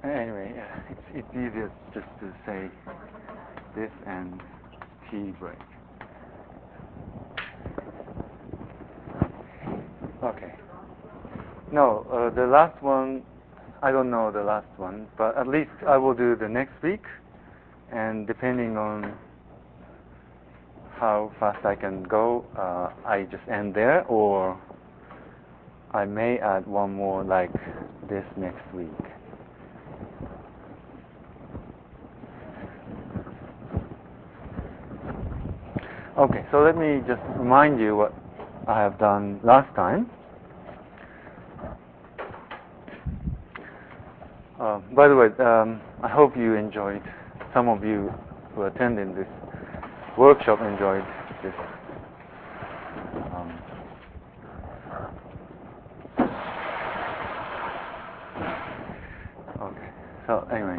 Anyway, it's easier just to say this and T break. Okay. No, the last one, I don't know the last one, but at least I will do the next week, and depending on how fast I can go, I just end there, or I may add one more like this next week. Okay, so let me just remind you what I have done last time. By the way, I hope you enjoyed, some of you who attended this workshop enjoyed this. Okay, so anyway,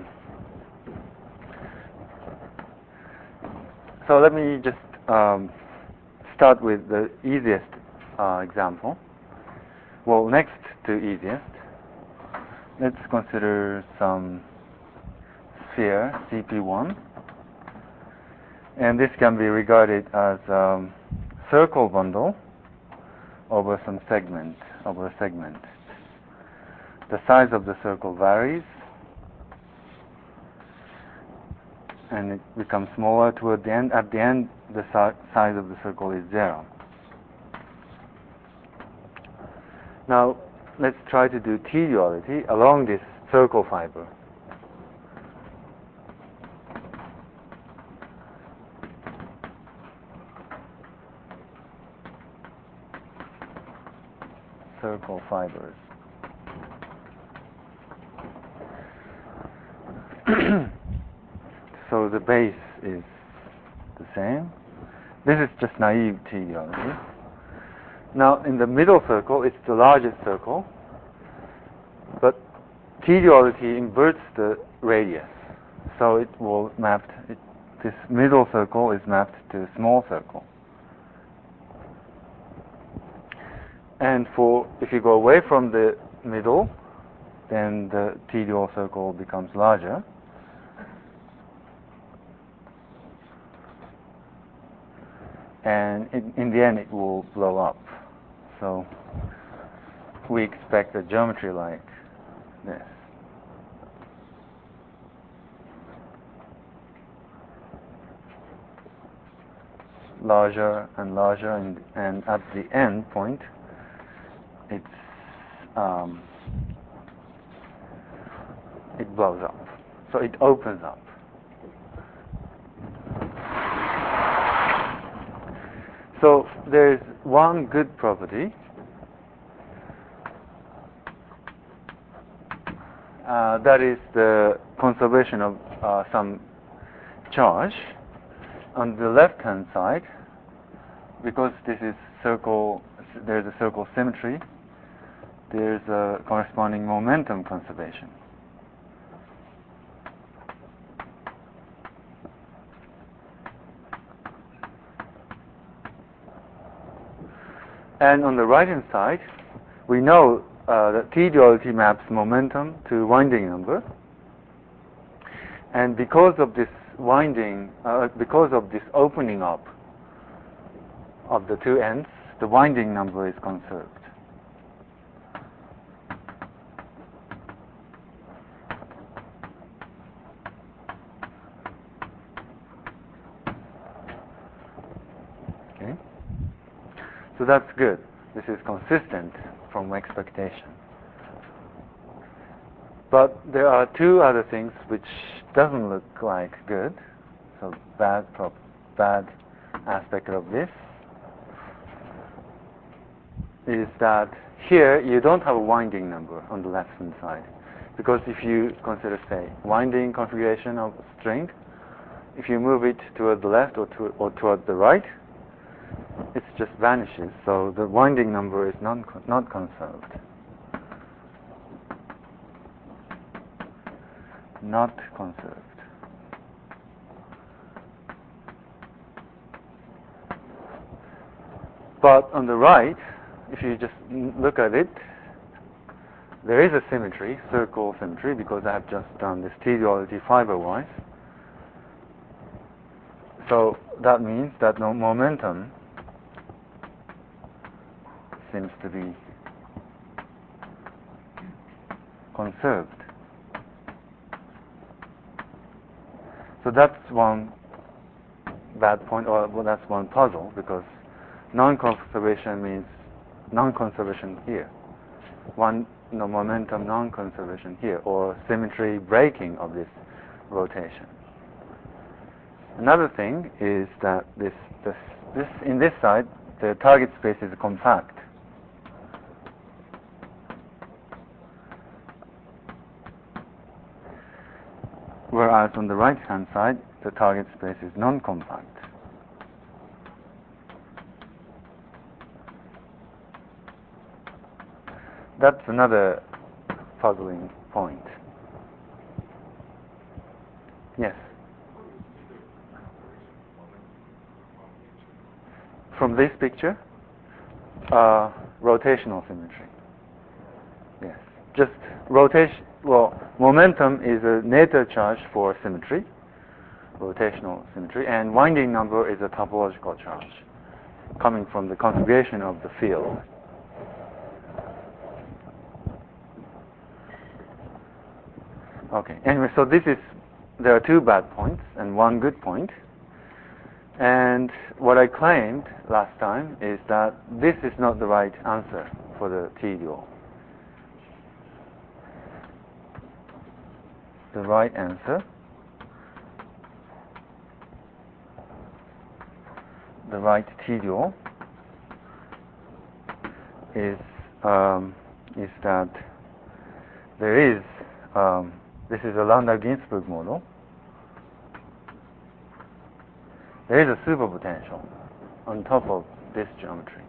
so let me just start with the easiest example. Well, next to easiest, let's consider some sphere CP1, and this can be regarded as a circle bundle over some segment, over a segment. The size of the circle varies, and it becomes smaller toward the end. At the end, the size of the circle is 0. Now, let's try to do T-duality along this circle fiber. Circle fibers. So the base is the same. This is just naive T-duality. Now, in the middle circle, it's the largest circle, but T-duality inverts the radius. So it will map, this middle circle is mapped to a small circle. And if you go away from the middle, then the T-dual circle becomes larger. And in the end, it will blow up. So we expect a geometry like this. Larger and larger, and at the end point, it blows up. So it opens up. So there's one good property, that is the conservation of some charge. On the left-hand side, because this is circle, there's a circle symmetry, there's a corresponding momentum conservation. And on the right-hand side, we know that T-duality maps momentum to winding number. And because of this winding, because of this opening up of the two ends, the winding number is conserved. Okay? So that's good. This is consistent from expectation. But there are two other things which doesn't look like good. So bad aspect of this is that here you don't have a winding number on the left-hand side. Because if you consider, say, winding configuration of a string, if you move it toward the left or toward the right, it just vanishes. So the winding number is not conserved. Not conserved. But on the right, if you just look at it, there is a symmetry, circle symmetry, because I have just done this T-duality fiber-wise. So that means that no momentum seems to be conserved. So that's one bad point, or well, that's one puzzle, because non-conservation means non-conservation here. Momentum non-conservation here, or symmetry breaking of this rotation. Another thing is that this in this side, the target space is compact. Whereas on the right-hand side, the target space is non-compact. That's another puzzling point. Yes? From this picture, rotational symmetry. Yes. Just rotation. Well, momentum is a Noether charge for symmetry, rotational symmetry, and winding number is a topological charge coming from the configuration of the field. Okay, anyway, so there are two bad points and one good point. And what I claimed last time is that this is not the right answer for the T-dual. The right answer, the right T-dual is that there is this is a Landau-Ginzburg model. There is a superpotential on top of this geometry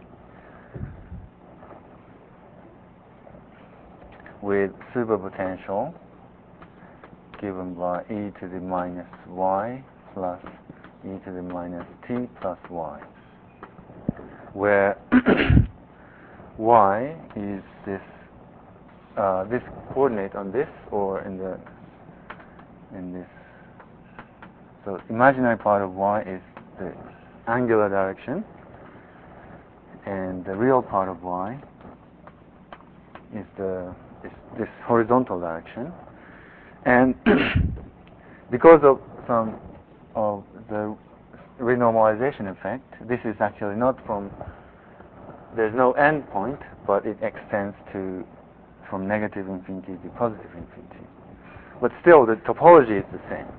with superpotential given by e to the minus y plus e to the minus t plus y, where y is this coordinate on this, or in this. So imaginary part of y is the angular direction, and the real part of y is this horizontal direction. And because of some of the renormalization effect, this is actually not there's no end point, but it extends from negative infinity to positive infinity. But still, the topology is the same.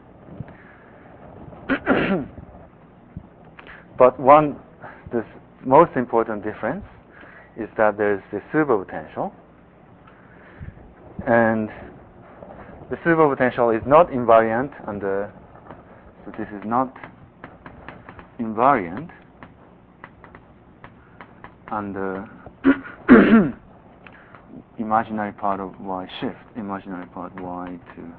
But this most important difference is that there's the superpotential, and the superpotential is not invariant so this is not invariant under imaginary part of y shift, imaginary part y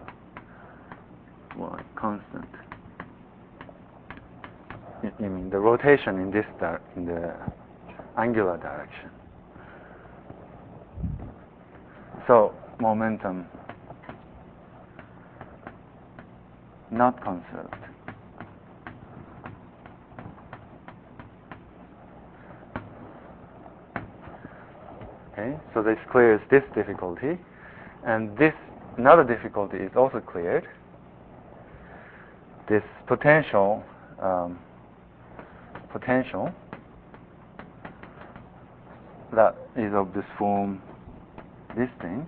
to y constant. I mean the rotation in the angular direction. So momentum not conserved. Okay, so this clears this difficulty, and another difficulty is also cleared. This potential that is of this form, this thing,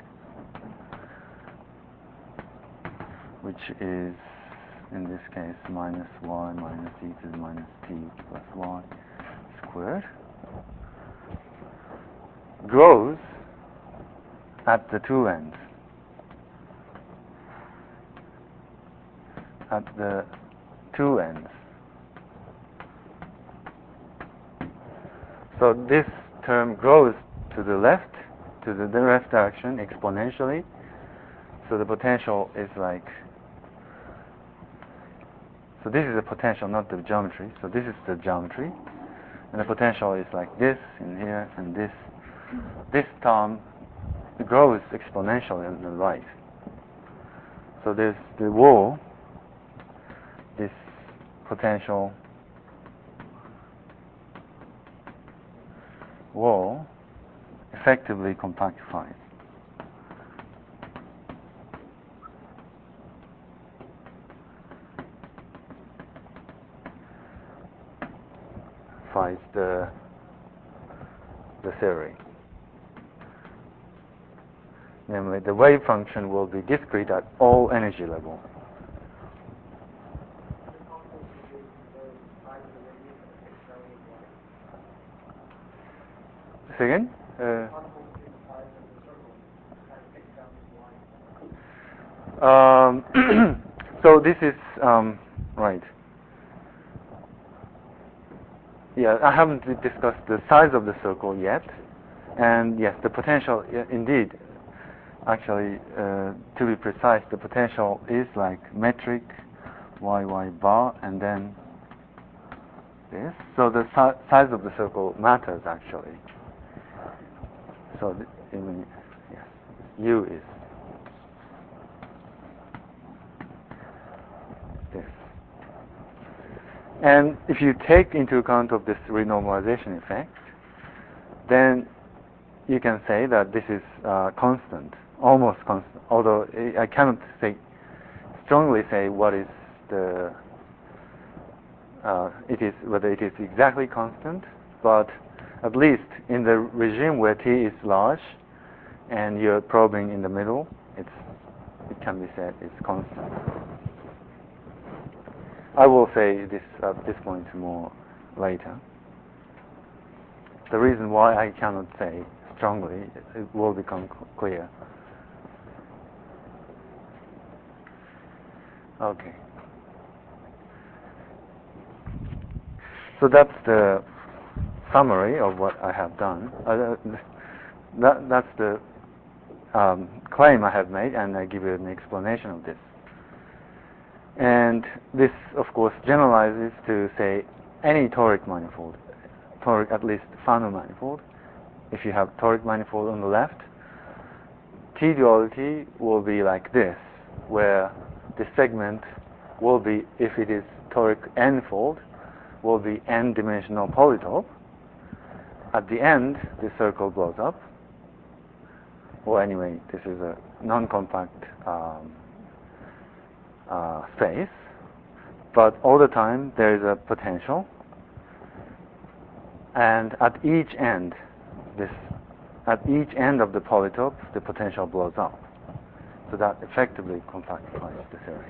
which is in this case minus y minus e to the minus t plus y squared, grows at the two ends. At the two ends. So this term grows to the left direction exponentially. So the potential is like, so this is the potential, not the geometry. So this is the geometry, and the potential is like this in here, and this term grows exponentially on the right. So there's the wall, this potential wall effectively compactifies. The theory. Namely, the wave function will be discrete at all energy levels. Say again? So this is right. Yeah, I haven't discussed the size of the circle yet, and yes, the potential indeed. Actually, to be precise, the potential is like metric y bar, and then this. So the size of the circle matters actually. So yes, U is this. And if you take into account of this renormalization effect, then you can say that this is constant, almost constant. Although I cannot strongly say what is the whether it is exactly constant, but at least in the regime where T is large and you're probing in the middle, it can be said it's constant. I will say this at this point more later. The reason why I cannot say strongly, it will become clear. Okay. So that's the summary of what I have done. That's the claim I have made, and I give you an explanation of this. And this, of course, generalizes to, say, any toric manifold, at least Fano manifold. If you have toric manifold on the left, T-duality will be like this, where the segment will be, if it is toric n-fold, will be n-dimensional polytope. At the end, the circle blows up. Well, anyway, this is a non-compact space, but all the time there is a potential, and at each end of the polytope, the potential blows up. So that effectively compactifies the theory.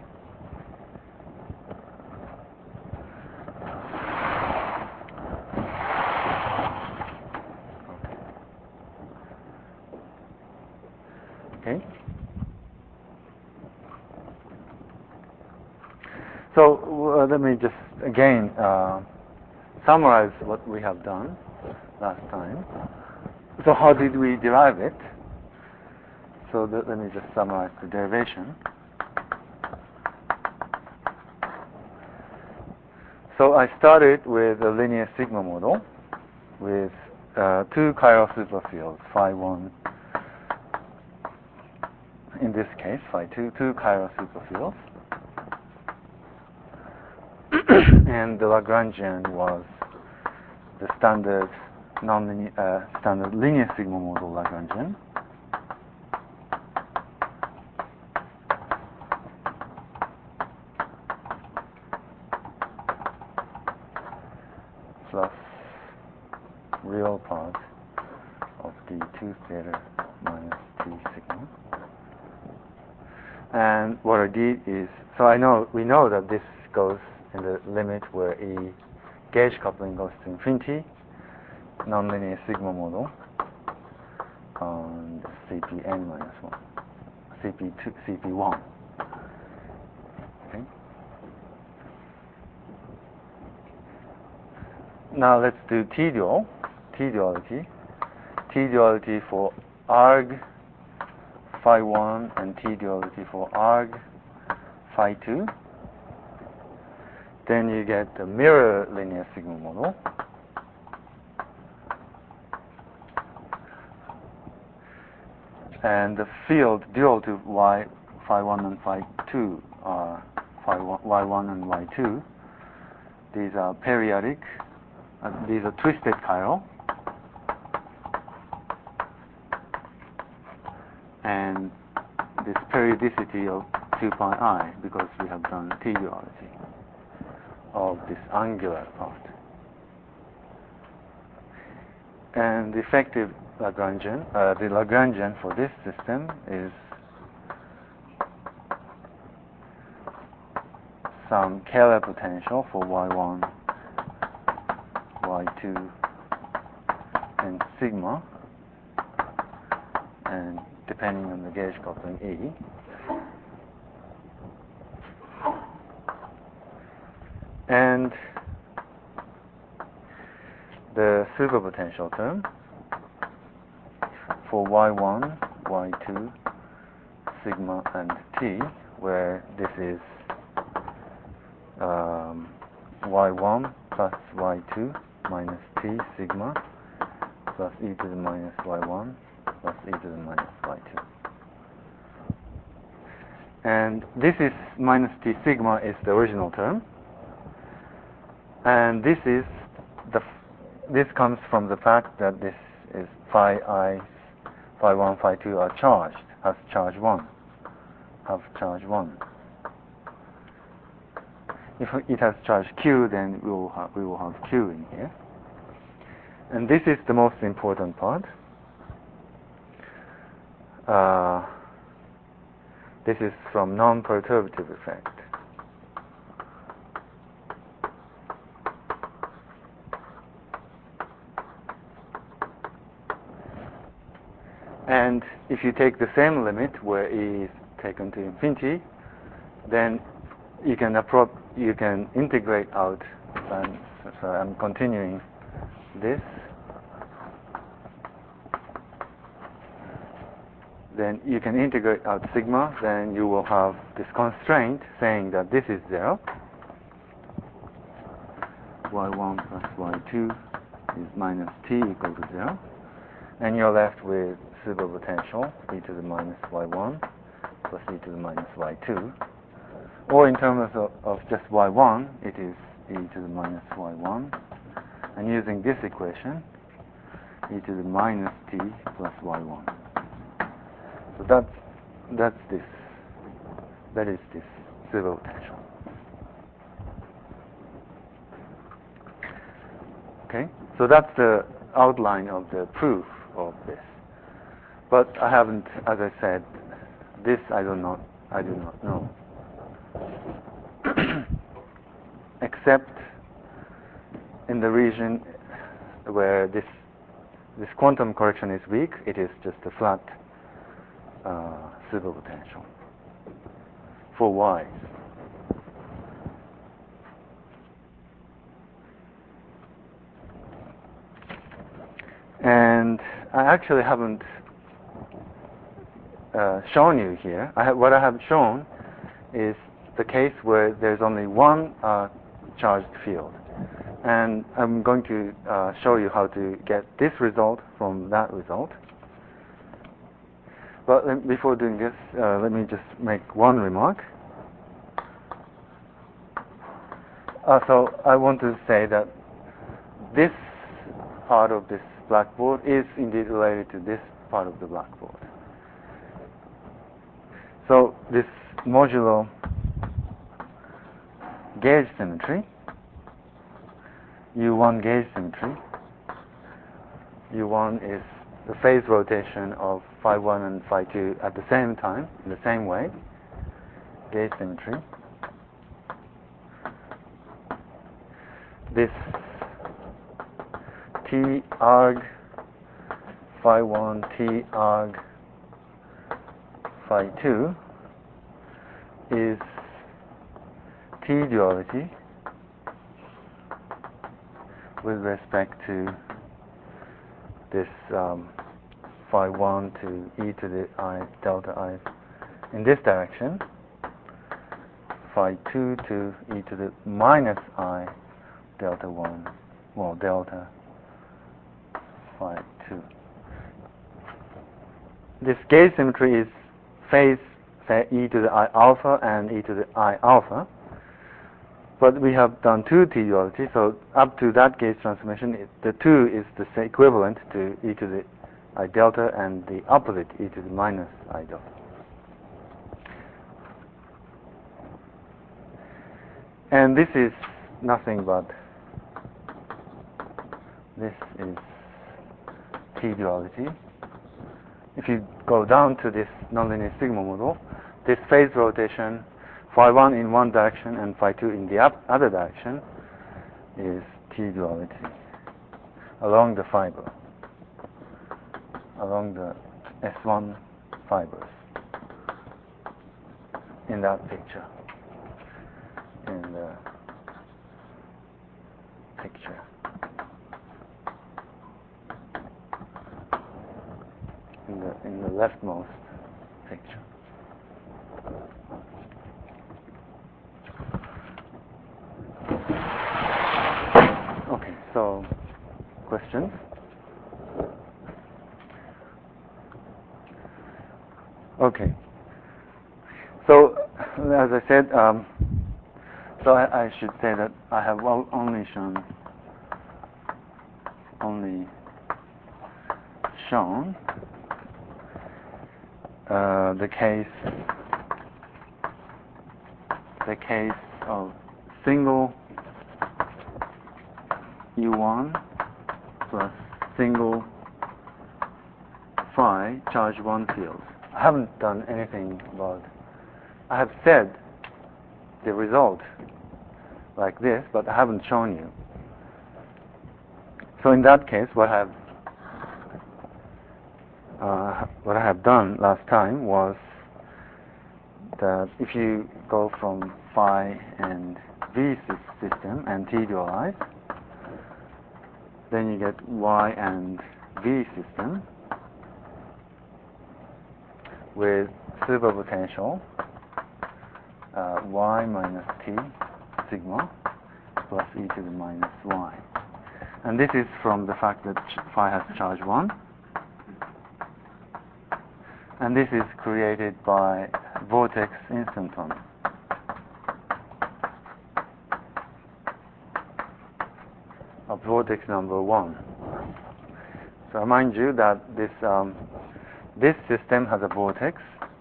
Okay. So let me just again summarize what we have done last time. So how did we derive it? So let me just summarize the derivation. So I started with a linear sigma model with two chiral superfields, phi 1, in this case, phi 2, two chiral superfields. And the Lagrangian was the standard standard linear sigma model Lagrangian. Plus real part of the 2 theta minus T sigma. And what I did is, so we know that this goes in the limit where E gauge coupling goes to infinity, nonlinear sigma model on Cpn minus 1, Cp2, Cp1. Okay. Now let's do T-duality. T-duality for arg phi 1 and T-duality for arg phi 2. Then you get the mirror linear sigma model. and the field dual to y phi 1 and phi 2 are y1 and y2. These are periodic. These are twisted chiral. And this periodicity of 2 pi I, because we have done T duality of this angular part. And the effective Lagrangian, the Lagrangian for this system is some scalar potential for y1, y2, and sigma, and depending on the gauge coupling E. And the superpotential term for y1, y2, sigma, and T, where this is y1 plus y2 minus T sigma plus e to the minus y1 plus e to the minus y2. And this is minus T sigma is the original term. And this comes from the fact that this is phi I, phi 1, phi 2 are charged, have charge 1. If it has charge Q, then we will have Q in here. And this is the most important part. This is from non-perturbative effect. And if you take the same limit where E is taken to infinity, then you can integrate out. So I'm continuing this. Then you can integrate out sigma. Then you will have this constraint saying that this is 0. y1 plus y2 is minus t equal to 0. And you're left with superpotential e to the minus y1 plus e to the minus y2. Or in terms of just y1, it is e to the minus y1. And using this equation, e to the minus t plus y1. So that is this superpotential. Okay, so that's the outline of the proof of this. But I haven't, as I said, this I do not know. Except in the region where this quantum correction is weak, it is just a flat superpotential for y. And I actually haven't shown you here. What I have shown is the case where there's only one charged field. And I'm going to show you how to get this result from that result. But before doing this, let me just make one remark. So I want to say that this part of this blackboard is indeed related to this part of the blackboard. So this modulo gauge symmetry, U1 gauge symmetry, U1 is the phase rotation of phi 1 and phi 2 at the same time, in the same way, gauge symmetry. This T arg phi 1, T arg phi 2 is T duality with respect to this phi 1 to e to the I delta I in this direction, phi 2 to e to the minus I delta 1, well, delta phi 2. this gauge symmetry is phase, say, e to the I alpha and e to the I alpha. But we have done 2 T duality, so up to that gauge transformation, the 2 is the same equivalent to e to the I delta and the opposite e to the minus I delta. And this is nothing but, this is T duality. If you go down to this nonlinear sigma model, this phase rotation, phi 1 in one direction and phi 2 in the other direction, is T duality along the fiber, along the S1 fibers in that picture. In the picture. In the leftmost picture. Okay, so questions? Okay. So as I said, so I should say that I have only shown the case of single U1 plus single phi charge 1 fields. I haven't done anything about it. I have said the result like this, but I haven't shown you. So in that case, what I have done last time was that if you go from phi and v system and T dualize, then you get y and v system with superpotential y minus T sigma plus e to the minus y. And this is from the fact that phi has charge 1. And this is created by vortex instanton. Of vortex number 1. So I remind you that this system has a vortex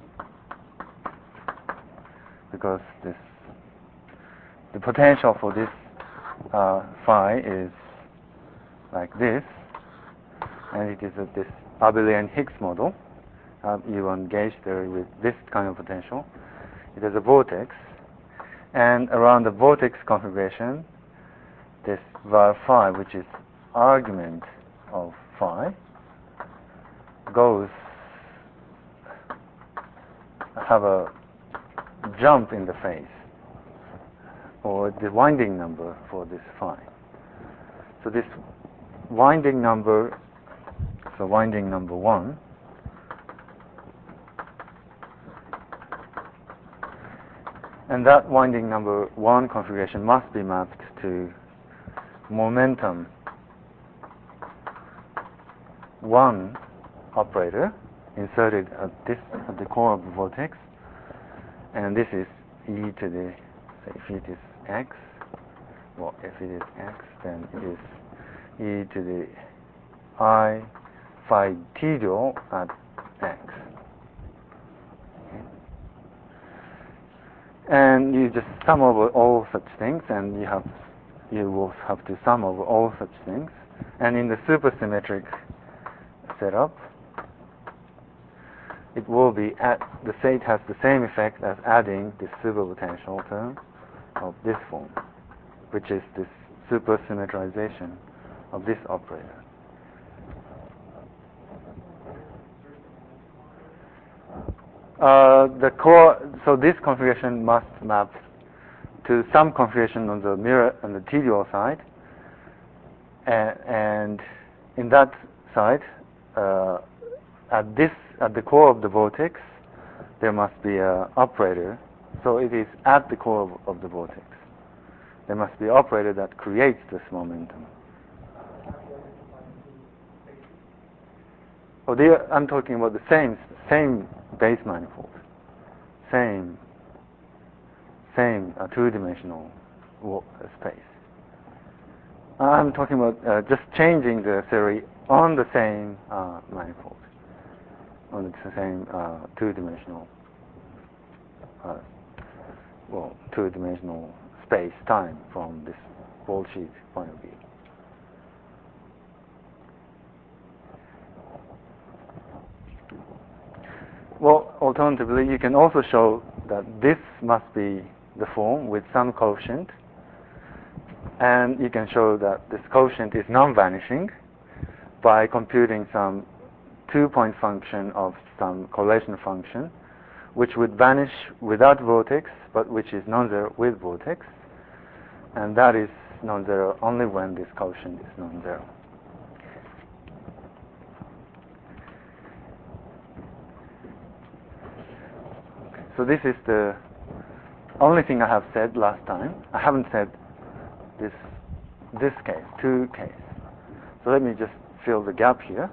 because the potential for this phi is like this, and it is this Abelian-Higgs model. You engage there with this kind of potential. It has a vortex, and around the vortex configuration, this var phi, which is argument of phi, have a jump in the phase, or the winding number for this phi. So this winding number, so winding number 1, and that winding number 1 configuration must be mapped to momentum 1 operator inserted at the core of the vortex, and this is e to the, if it is x, well, if it is x, then it is e to the I phi t dual at x. Okay. And you just sum over all such things, and you will have to sum over all such things. And in the supersymmetric setup, it will be it has the same effect as adding the superpotential term of this form, which is this supersymmetrization of this operator. The core, so this configuration must map to some configuration on the mirror on the T dual side, and in that side, at the core of the vortex, there must be an operator. So it is at the core of the vortex. There must be an operator that creates this momentum. Oh, I'm talking about the same base manifold, same two-dimensional space. I'm talking about just changing the theory on the same manifold, on the same two-dimensional, two-dimensional space-time from this ball sheet point of view. Well, alternatively, you can also show that this must be the form with some coefficient, and you can show that this coefficient is non-vanishing by computing some two-point function of some correlation function, which would vanish without vortex, but which is non-zero with vortex, and that is non-zero only when this coefficient is non-zero. So this is the only thing I have said last time. I haven't said this case, two case. So let me just fill the gap here.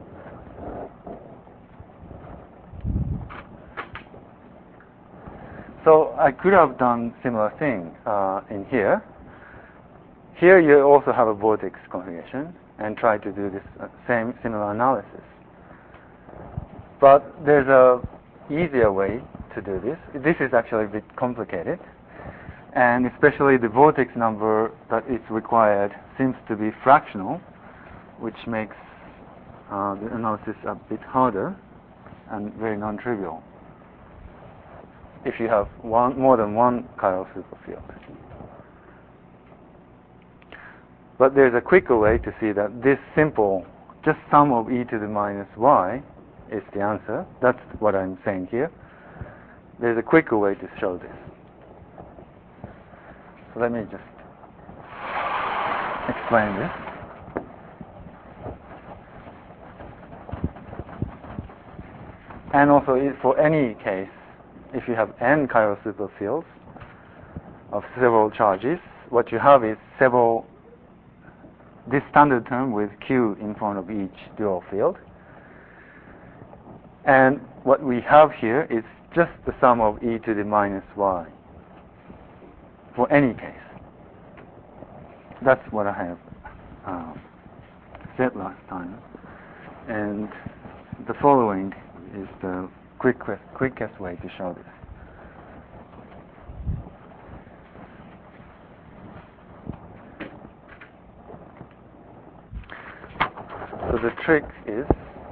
So I could have done similar thing in here. Here you also have a vortex configuration and try to do this similar analysis. But there's a easier way to do this. This is actually a bit complicated, and especially the vortex number that is required seems to be fractional, which makes the analysis a bit harder and very non-trivial if you have more than one chiral superfield. But there's a quicker way to see that this simple, just sum of e to the minus y is the answer. That's what I'm saying here. There's a quicker way to show this. So let me just explain this. And also for any case, if you have n chiral superfields of several charges, what you have is this standard term with q in front of each dual field. And what we have here is just the sum of e to the minus y for any case. That's what I have said last time. And the following is the quickest way to show this. So the trick is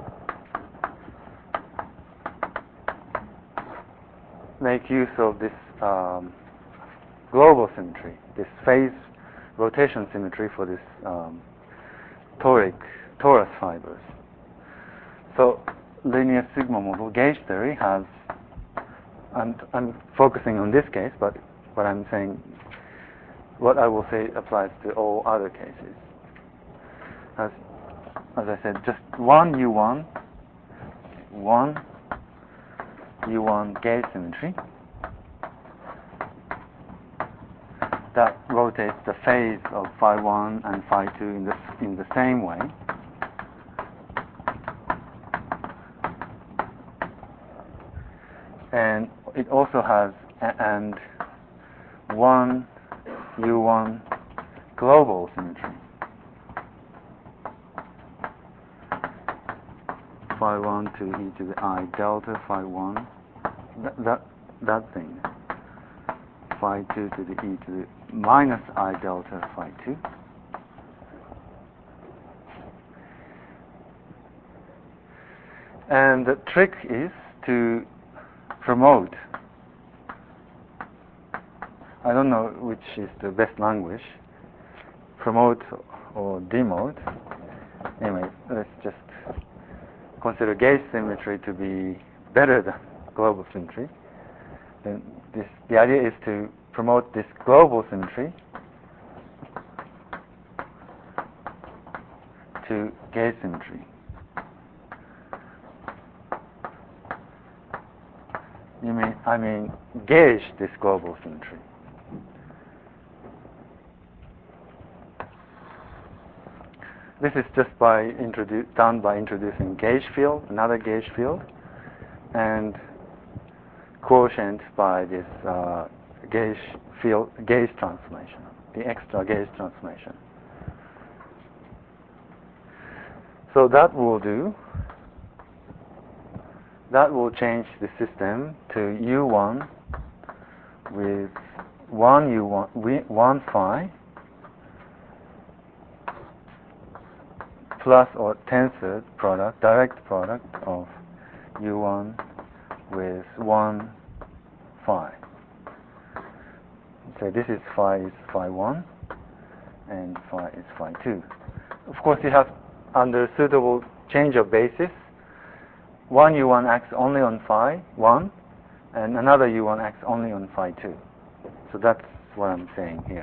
make use of this global symmetry, this phase rotation symmetry for this torus fibers. So linear sigma model gauge theory has, I'm focusing on this case, but what I'm saying, what I will say applies to all other cases. As I said, just one U1 gauge symmetry that rotates the phase of phi 1 and phi 2 in the same way. And it also has one U1 global symmetry. Phi 1 to e to the I delta phi 1, that thing. Phi 2 to the e to the minus I delta phi 2. And the trick is to promote, I don't know which is the best language, promote or demote. Anyway, let's just consider gauge symmetry to be better than global symmetry. Then the idea is to promote this global symmetry to gauge symmetry. I mean gauge this global symmetry. This is just done by introducing gauge field, another gauge field, and quotient by this gauge transformation, the extra gauge transformation. So that will do. That will change the system to U1 with one phi plus or tensor product, direct product of U1 with 1 phi. So this is phi 1 and phi is phi 2. Of course, you have, under suitable change of basis, one U1 acts only on phi 1 and another U1 acts only on phi 2. So that's what I'm saying here.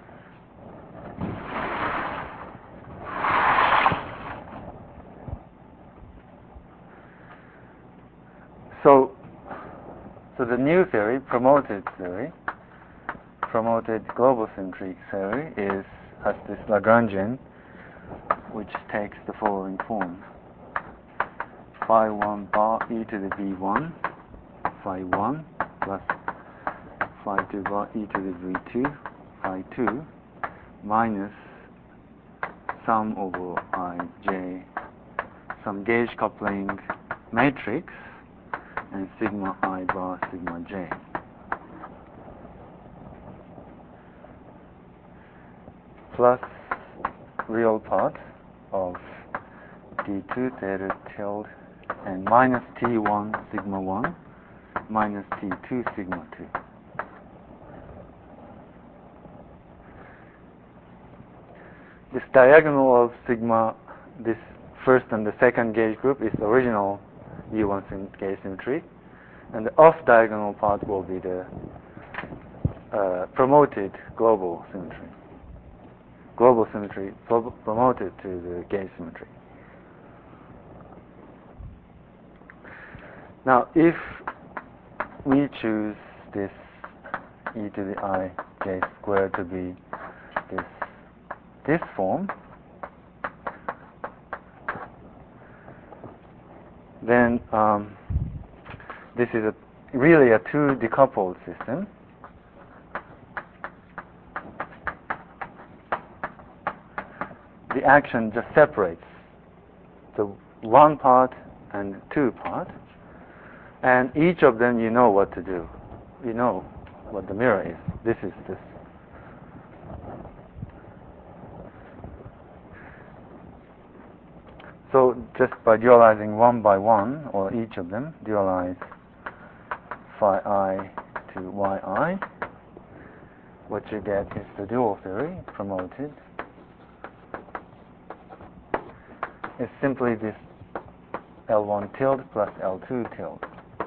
So the new theory, promoted global symmetry theory, has this Lagrangian, which takes the following form: phi 1 bar e to the v1, phi 1 plus phi 2 bar e to the v2, phi 2 minus sum over ij, some gauge coupling matrix, and sigma I bar sigma j. Plus real part of d2 theta tilde and minus t1 sigma 1 minus t2 sigma 2. This diagonal of sigma, this first and the second gauge group, is the original U1 gauge symmetry, and the off-diagonal part will be the promoted global symmetry. Global symmetry promoted to the gauge symmetry. Now, if we choose this e to the I j squared to be this form, then this is really a two-decoupled system. The action just separates the one part and the two part, and each of them you know what to do. You know what the mirror is. This is this. So just by dualizing one by one, or each of them, dualize phi I to yi, what you get is the dual theory promoted. It's simply this L1 tilde plus L2 tilde,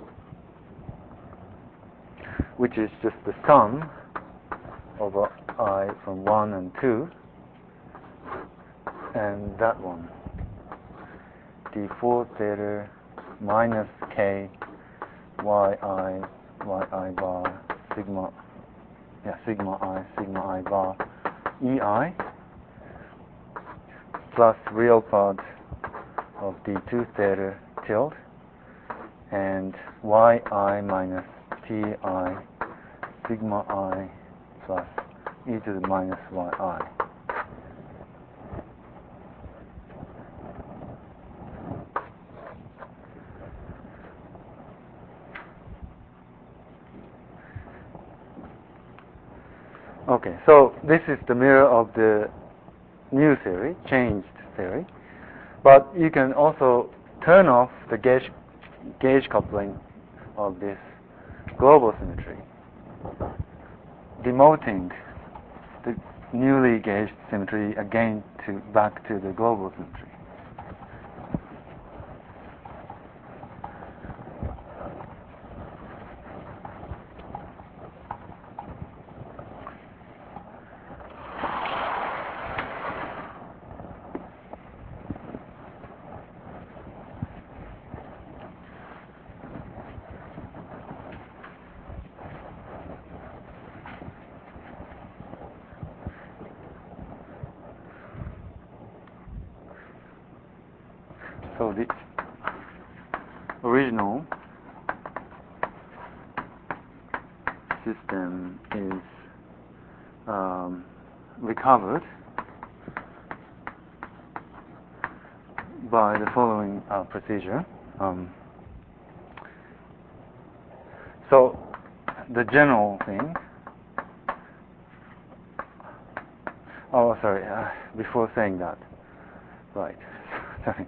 which is just the sum over I from 1 and 2, and that one. d4 theta minus k yi bar sigma I bar ei plus real part of d2 theta tilde and yi minus ti sigma I plus e to the minus yi. Okay, so this is the mirror of the new theory, changed theory. But you can also turn off the gauge coupling of this global symmetry, demoting the newly gauged symmetry again back to the global symmetry. So the original system is recovered by the following procedure. So the general thing. Oh, sorry. Before saying that, right? Sorry.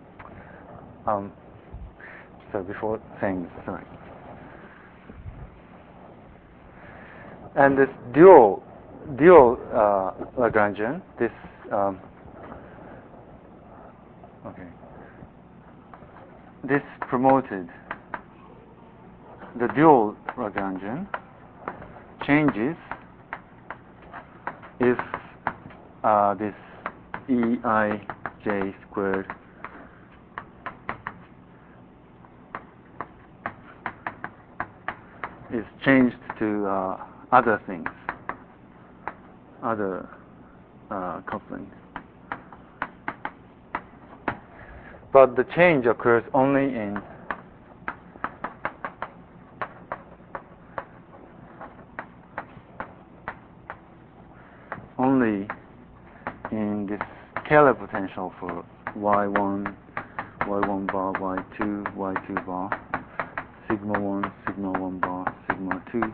So before saying this, sorry. And this dual Lagrangian, this this promoted the dual Lagrangian changes if this Eij squared is changed to other things, other couplings. But the change occurs only in this scalar potential for y1 bar, y2 bar, sigma 1 bar, sigma 2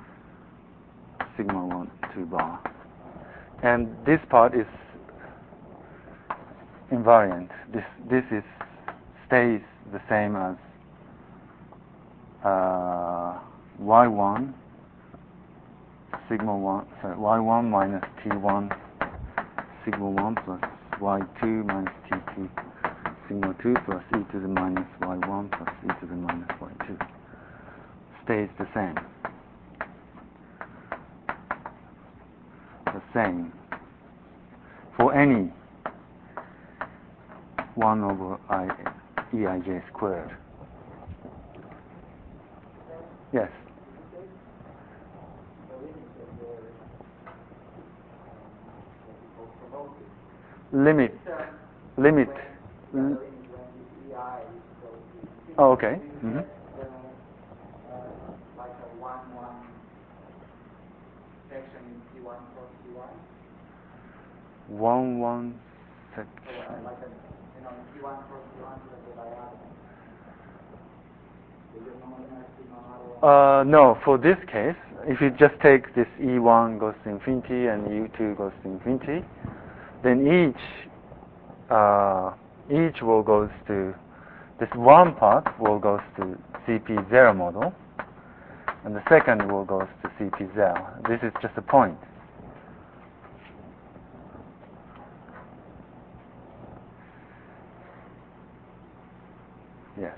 bar. And this part is invariant. This stays the same as y1 sigma 1, sorry, y1 minus t1 sigma 1 plus y2 minus t2 sigma 2 plus e to the minus y1 plus e to the minus y2 stays the same. The same for any 1 over Eij squared. Yes. Limit. Oh, okay. Mm-hmm. Like a 1-1 section in T1 cross T1. 1-1 section. So like in T1 cross T1 the diagonal. No, for this case, if you just take this E1 goes to infinity and U2 goes to infinity, then each will goes to this one part will goes to CP0 model, and the second will goes to CP0. This is just a point. Yes.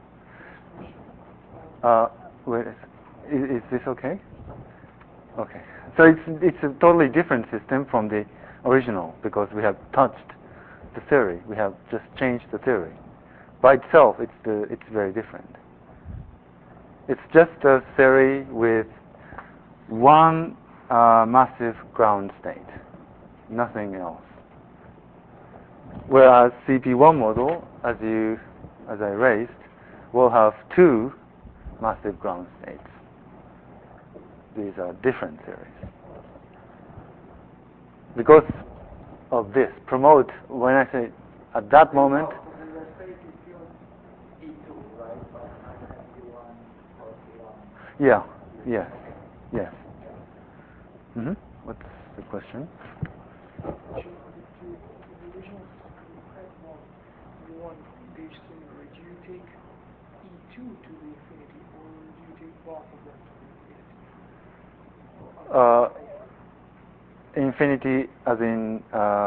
Wait, is this okay? Okay. So it's a totally different system from the original because we have touched the theory. We have just changed the theory. By itself, it's very different. It's just a theory with one massive ground state, nothing else. Whereas CP1 model, as I raised, will have two massive ground states. These are different theories. Because of this, promote, when I say at that moment, yeah, yes, yes. Mm-hmm. What's the question? The original system you had one page similar. Do you take E2 to the infinity, or do you take both of them to the infinity? Infinity, as in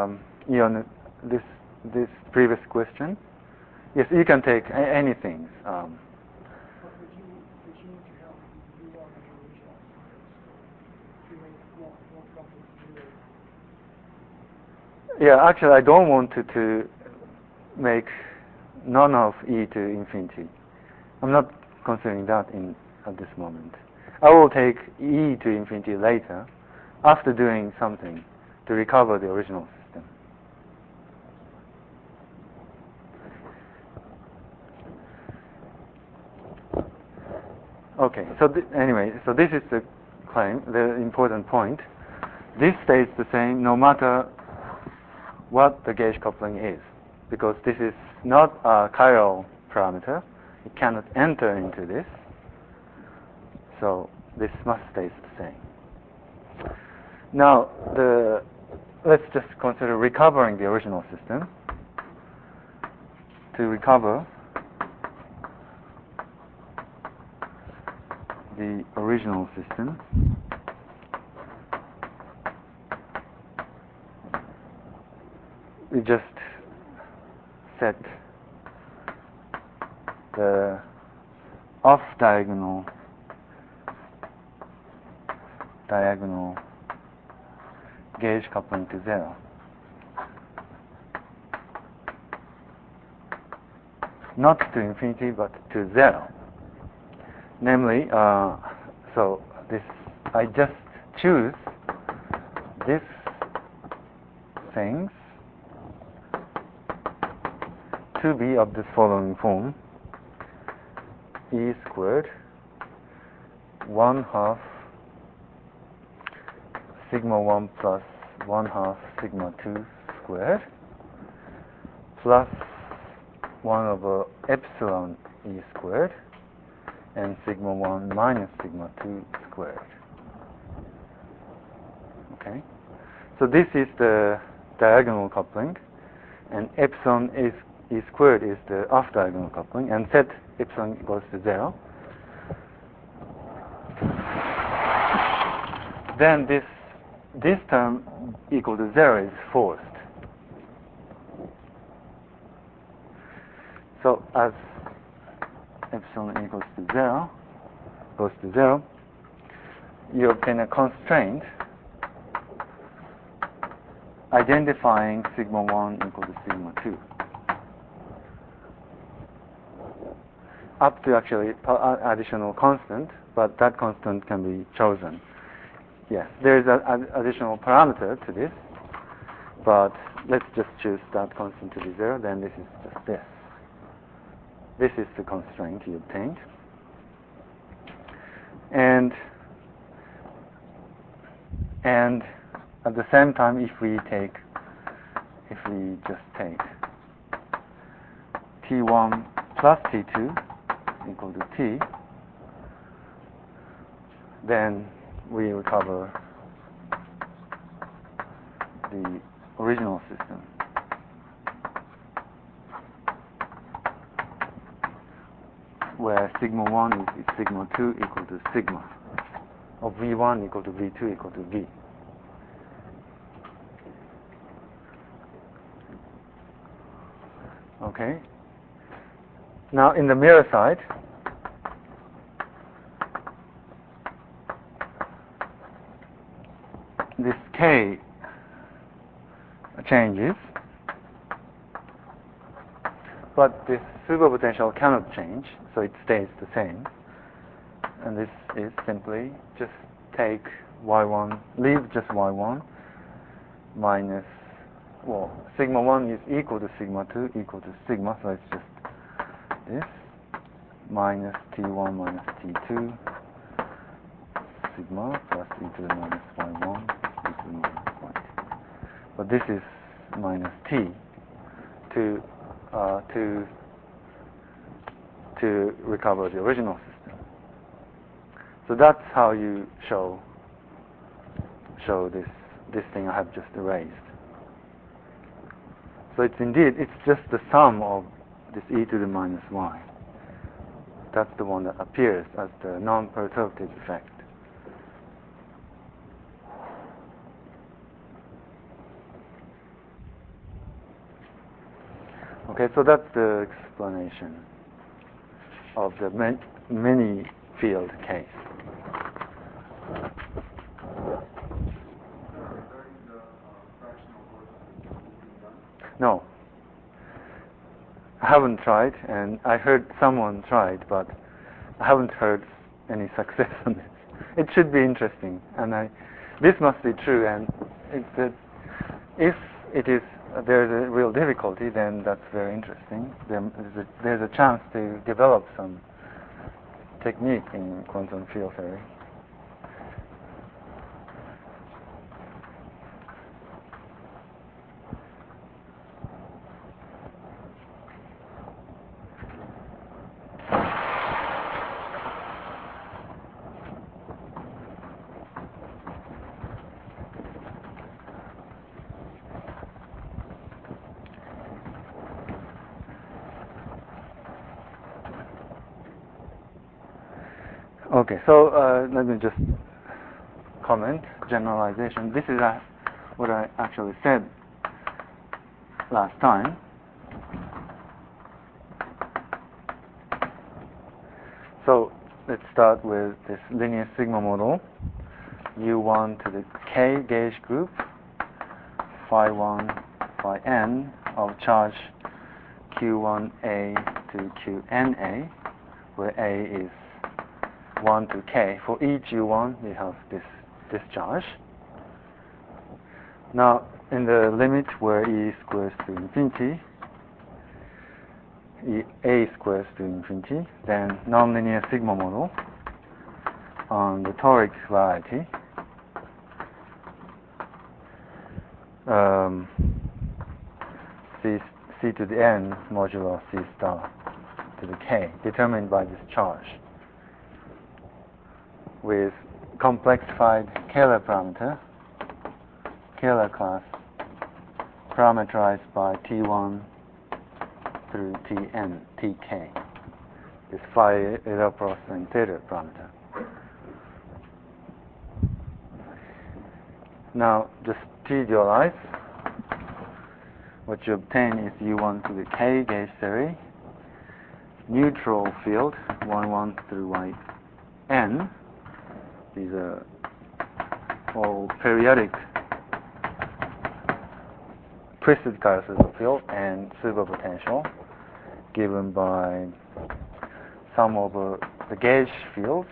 this previous question. Yes, you can take anything. But would you need to have U1 in the original? So if you make one complex zero. Yeah, actually, I don't want to make none of e to infinity. I'm not considering that at this moment. I will take e to infinity later, after doing something to recover the original system. Okay, so anyway, so this is the claim, the important point. This stays the same no matter what the gauge coupling is, because this is not a chiral parameter. It cannot enter into this, so this must stay the same. Now, let's just consider recovering the original system. To recover the original system, we just set the off-diagonal gauge coupling to 0. Not to infinity, but to 0. Namely, so this, I just choose these things to be of the following form: E squared 1/2 sigma 1 plus 1/2 sigma 2 squared plus 1 over epsilon E squared and sigma 1 minus sigma 2 squared. Okay, so this is the diagonal coupling, and epsilon E squared is the off-diagonal coupling, and set epsilon goes to 0. Then this term equal to 0 is forced. So as epsilon equals to 0, goes to 0, you obtain a constraint identifying sigma 1 equal to sigma 2. Up to actually additional constant, but that constant can be chosen. Yes, there is an additional parameter to this, but let's just choose that constant to be 0, then this is just this. This is the constraint you obtained. And at the same time, if we just take T1 plus T2 equal to T, then we recover the original system. Where sigma 1 is sigma 2 equal to sigma, or V1 equal to V2 equal to V. Okay. Now in the mirror side, this K changes, but this superpotential cannot change, so it stays the same. And this is simply just take Y1, leave just Y1, minus, well, sigma 1 is equal to sigma 2 equal to sigma, so it's just this, minus T1 minus T2, sigma plus e to the minus Y1, e to the minus Y2. But this is minus T to recover the original system. So that's how you show this thing I have just erased. So it's just the sum of this e to the minus y. That's the one that appears as the non-perturbative effect. Okay, so that's the explanation of the many field case. No, I haven't tried, and I heard someone tried, but I haven't heard any success on this. It should be interesting, and this must be true. And if it is there's a real difficulty, then that's very interesting. There's a chance to develop some technique in quantum field theory. Okay, so let me just comment, generalization. This is what I actually said last time. So let's start with this linear sigma model. U1 to the K gauge group, phi 1, phi n of charge Q1A to Qna, where A is 1 to K. For each U1, we have this discharge. Now, in the limit where E squares to infinity, A squares to infinity, then nonlinear sigma model on the toric variety C to the n modulo C star to the K, determined by this charge, with complexified Kähler parameter, Kähler class, parameterized by T1 through Tn, Tk, this phi, Laplace, and theta parameter. Now, just T-dualize. What you obtain is U1 to the K gauge theory, neutral field 1 through Yn. These are all periodic twisted Gauss field and superpotential given by sum over the gauge fields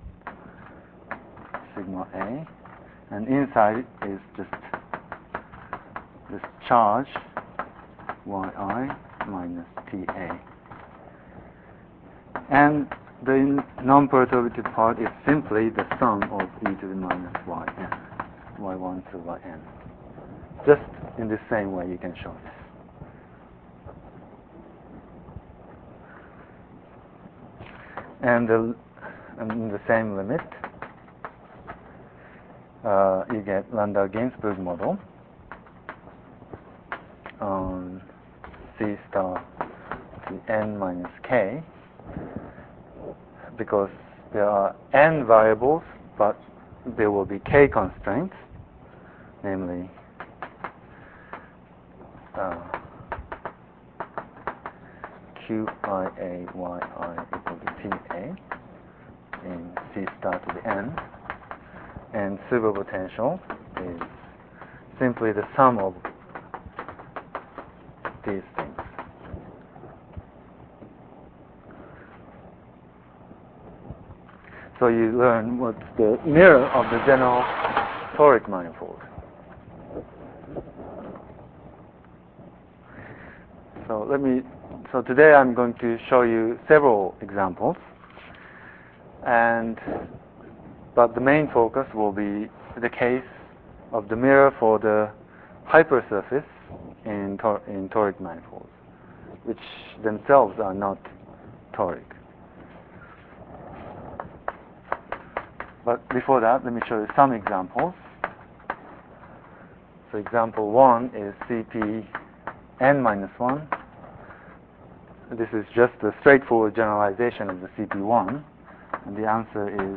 sigma A, and inside is just this charge Yi minus Ta, and the non-perturbative part is simply the sum of e to the minus Yn, Y1 to Yn. Just in the same way you can show this. And in the same limit, you get Landau-Ginzburg model on C star to n minus k, because there are n variables, but there will be k constraints, namely Qia Yi equal to Ta in C star to the n, and superpotential is simply the sum of these things. So you learn what's the mirror of the general toric manifold. So today I'm going to show you several examples, but the main focus will be the case of the mirror for the hypersurface in toric manifolds, which themselves are not toric. But before that, let me show you some examples. So example 1 is Cp n-1. This is just a straightforward generalization of the Cp1, and the answer is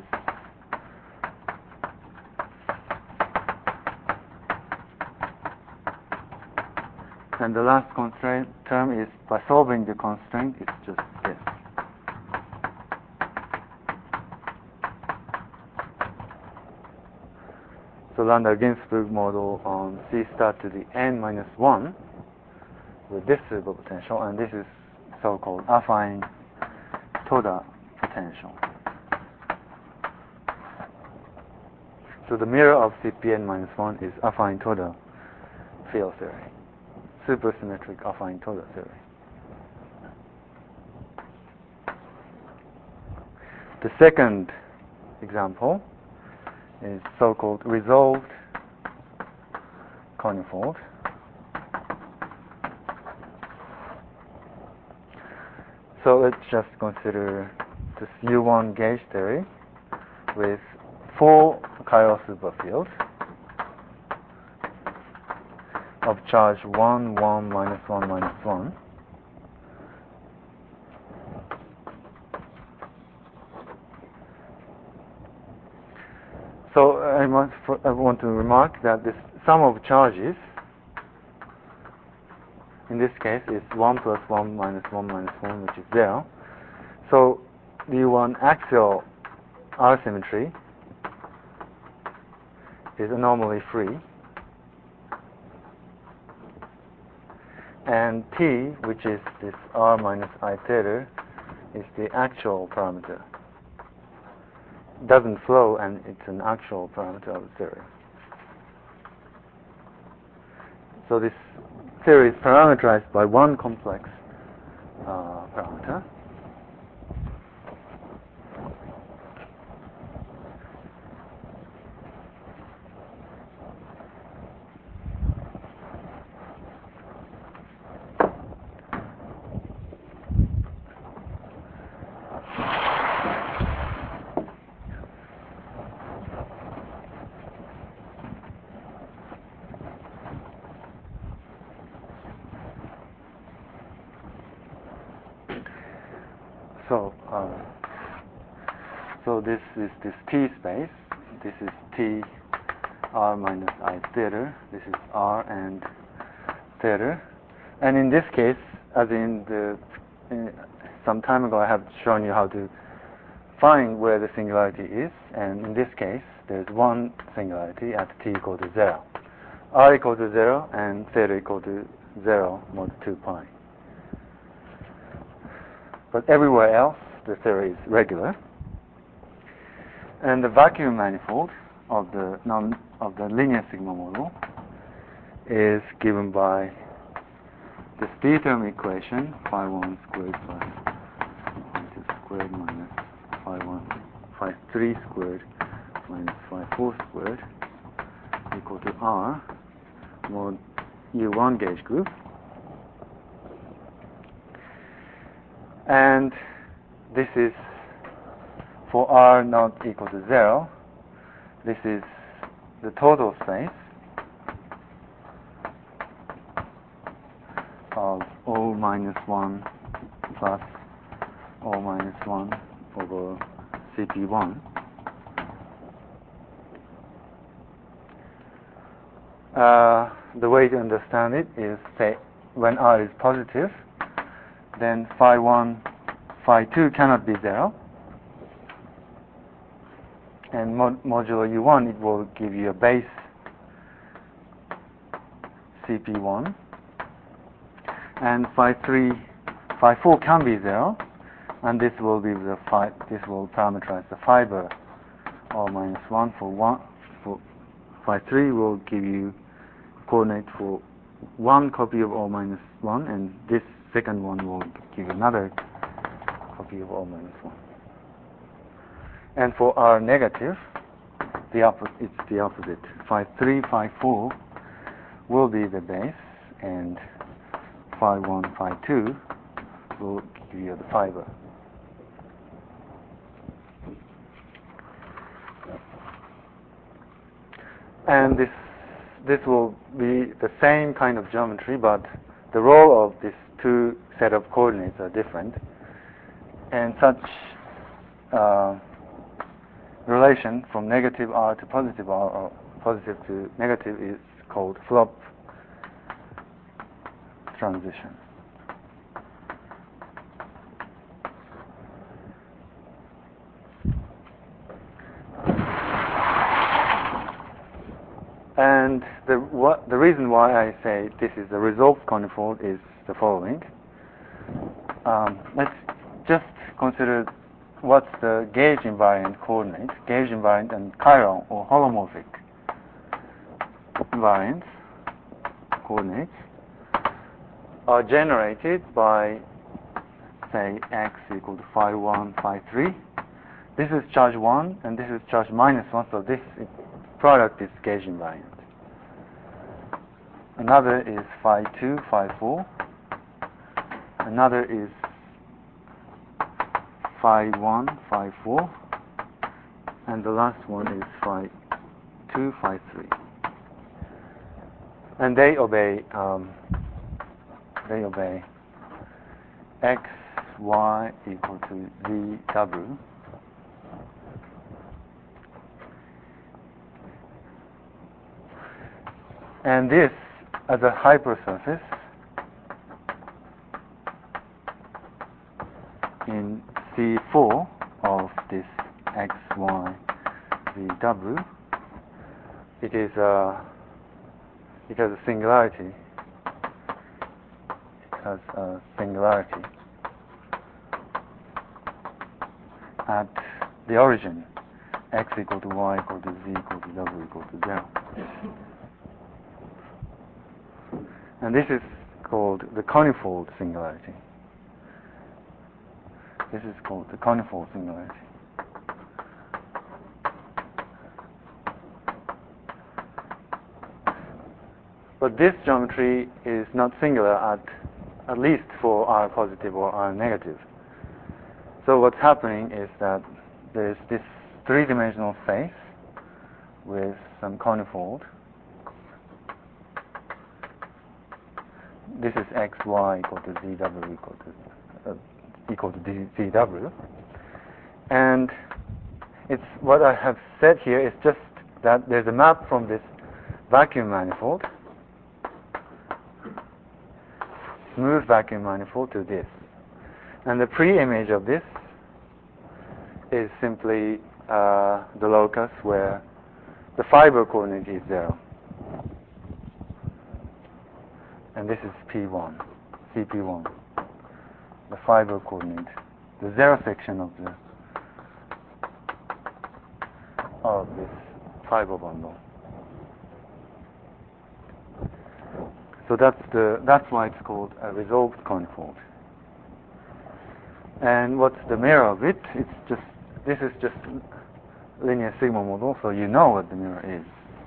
and the last constraint term is, by solving the constraint, it's just this. So Landau-Ginzburg model on C star to the n-1 with this superpotential, and this is so-called affine Toda potential. So the mirror of Cpn-1 is affine Toda field theory, supersymmetric affine Toda theory. The second example is so-called resolved conifold. So let's just consider this U1 gauge theory with 4 chiral superfields of charge 1, 1, minus 1, minus 1. So I want to remark that this sum of charges in this case is 1 plus 1 minus 1 minus 1, which is 0. So the U1 axial R symmetry is anomaly free. And T, which is this R minus I theta, is the actual parameter. It doesn't flow, and it's an actual parameter of the theory. So this theory is parameterized by one complex parameter. So this is this T space. This is T R minus I theta. This is R and theta. And in this case, as some time ago, I have shown you how to find where the singularity is. And in this case, there's one singularity at T equal to 0. R equal to 0 and theta equal to 0 mod 2 pi. But everywhere else, the theory is regular. And the vacuum manifold of the linear sigma model is given by this d-term equation, phi 1 squared plus phi 2 squared minus phi 3 squared minus phi 4 squared equal to R mod U1 gauge group. And this is for R not equal to 0. This is the total space of O minus 1 plus O minus 1 over CP1. The way to understand it is, say, when R is positive, then phi 1, phi 2 cannot be 0. And modulo U1, it will give you a base CP1. And phi 4 can be 0. And this will be this will parameterize the fiber R minus 1 for phi 3 will give you coordinate for one copy of O minus 1, and this second one will give another copy of O minus 1. And for R negative, it's the opposite. Phi 3, phi 4 will be the base, and phi 1, phi 2 will give you the fiber. And this will be the same kind of geometry, but the role of these two set of coordinates are different. And such relation from negative R to positive R or positive to negative is called flop transition. And the reason why I say this is a resolved conifold is the following. Let's just consider what's the gauge invariant coordinate. Gauge invariant and chiral or holomorphic invariants coordinates are generated by, say, x equal to phi 1, phi 3, this is charge 1 and this is charge -1, so this product is gauge invariant. Another is phi 2, phi 4. Another is phi 1, phi 4. And the last one is phi 2, phi 3. And they obey x, y equal to z w. And this as a hypersurface in C4 of this x, y, z, w, it has a singularity. It has a singularity at the origin, x equal to y equal to z equal to w equal to 0. And this is called the conifold singularity. This is called the conifold singularity. But this geometry is not singular at least for R positive or R negative. So what's happening is that there's this three-dimensional space with some conifold. This is x, y equal to z, w equal to dw. And it's what I have said here is just that there's a map from this vacuum manifold, smooth vacuum manifold, to this. And the pre-image of this is simply the locus where the fiber coordinate is 0. And this is P1, CP1, the fiber coordinate, the 0 section of this fiber bundle. So that's why it's called a resolved conifold. And what's the mirror of it? This is just linear sigma model, so you know what the mirror is.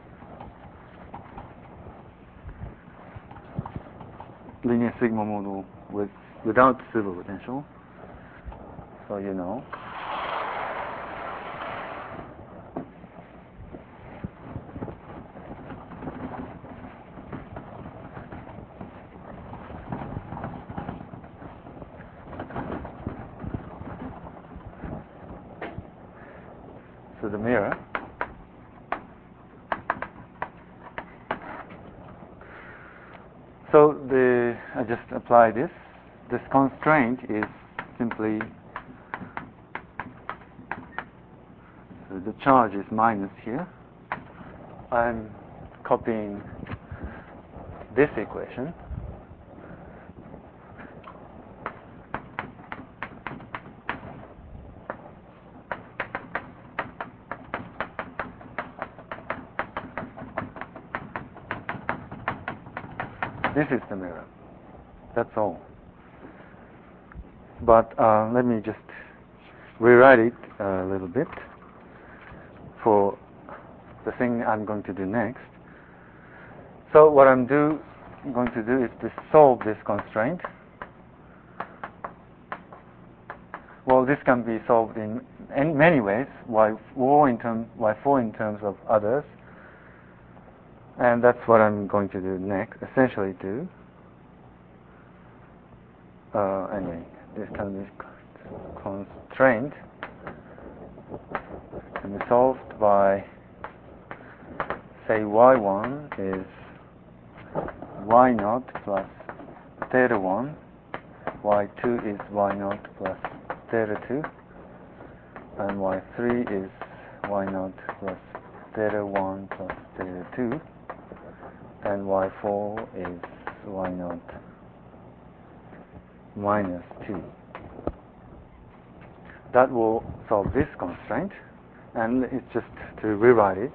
Linear sigma model without superpotential, so you know. So the mirror I just apply this. This constraint is simply the charge is minus here. I'm copying this equation. This is the mirror. That's all. But let me just rewrite it a little bit for the thing I'm going to do next. So what I'm going to do is to solve this constraint. Well, this can be solved in many ways. Y4 in terms of others. And that's what I'm going to do next, essentially do. Anyway, this can be constraint can be solved by, say, y1 is y0 plus theta 1, y2 is y0 plus theta 2, and y3 is y0 plus theta 1 plus theta 2, and y4 is y0 minus 2. That will solve this constraint, and it's just to rewrite it.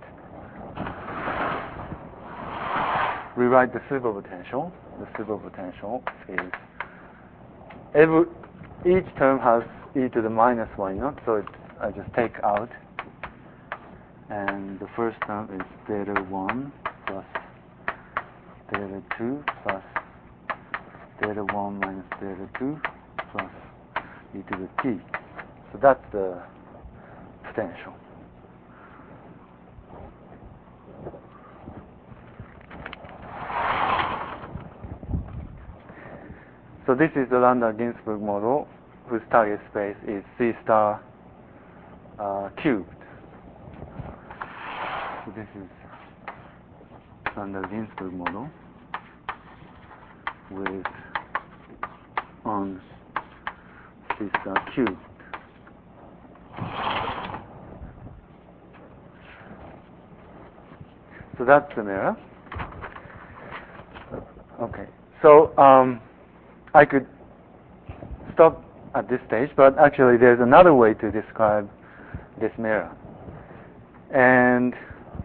Rewrite the superpotential. The superpotential is each term has e to the minus y0, so I just take out, and the first term is theta 1 plus theta 2 plus theta 1 minus theta 2 plus e to the t. So that's the potential. So this is the Landau-Ginzburg model whose target space is C star cubed. So this is Landau-Ginzburg model with on C star cubed. So that's the mirror. Okay. So I could stop at this stage, but actually there's another way to describe this mirror. And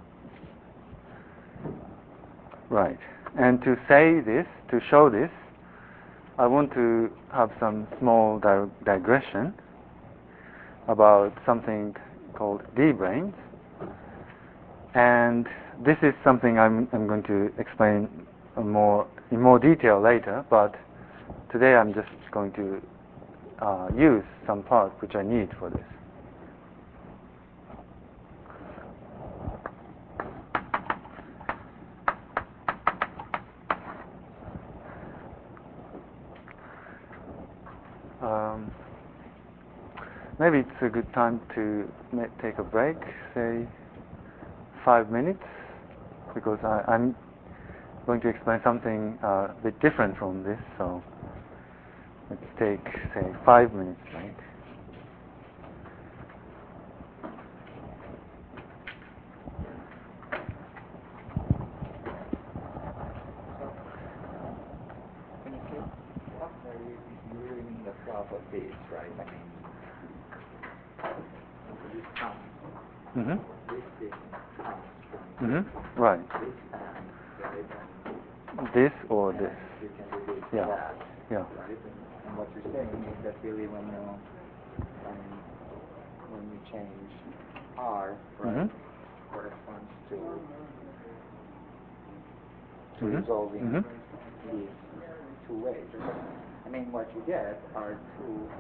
right. And to say this, to show this, I want to have some small digression about something called D-branes. And this is something I'm going to explain in more detail later, but today I'm just going to use some parts which I need for this. Maybe it's a good time to take a break, say 5 minutes, because I'm going to explain something a bit different from this, so let's take, say, 5 minutes break. When you say flop there, you really mean the flop of this, right? I mean, this comes, this thing comes from Right. this fan, right? And This or this. you can do this, Yeah. that, Yeah. right? And what you're saying is that really when you change R, right, corresponds to resolving these two ways. I mean, what you get are two.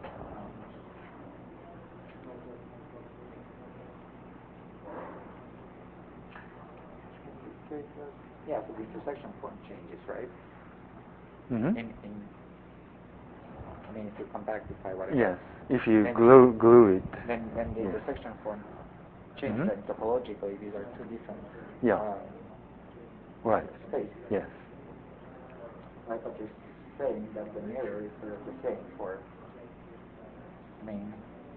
Yeah, so the intersection point changes, right? I mean, if you compactify whatever. Yes, if you then glue it. Then the intersection point changes, and topologically these are two different right. spaces. Yes. Right, but you're saying that the mirror is sort of the same for, I mean...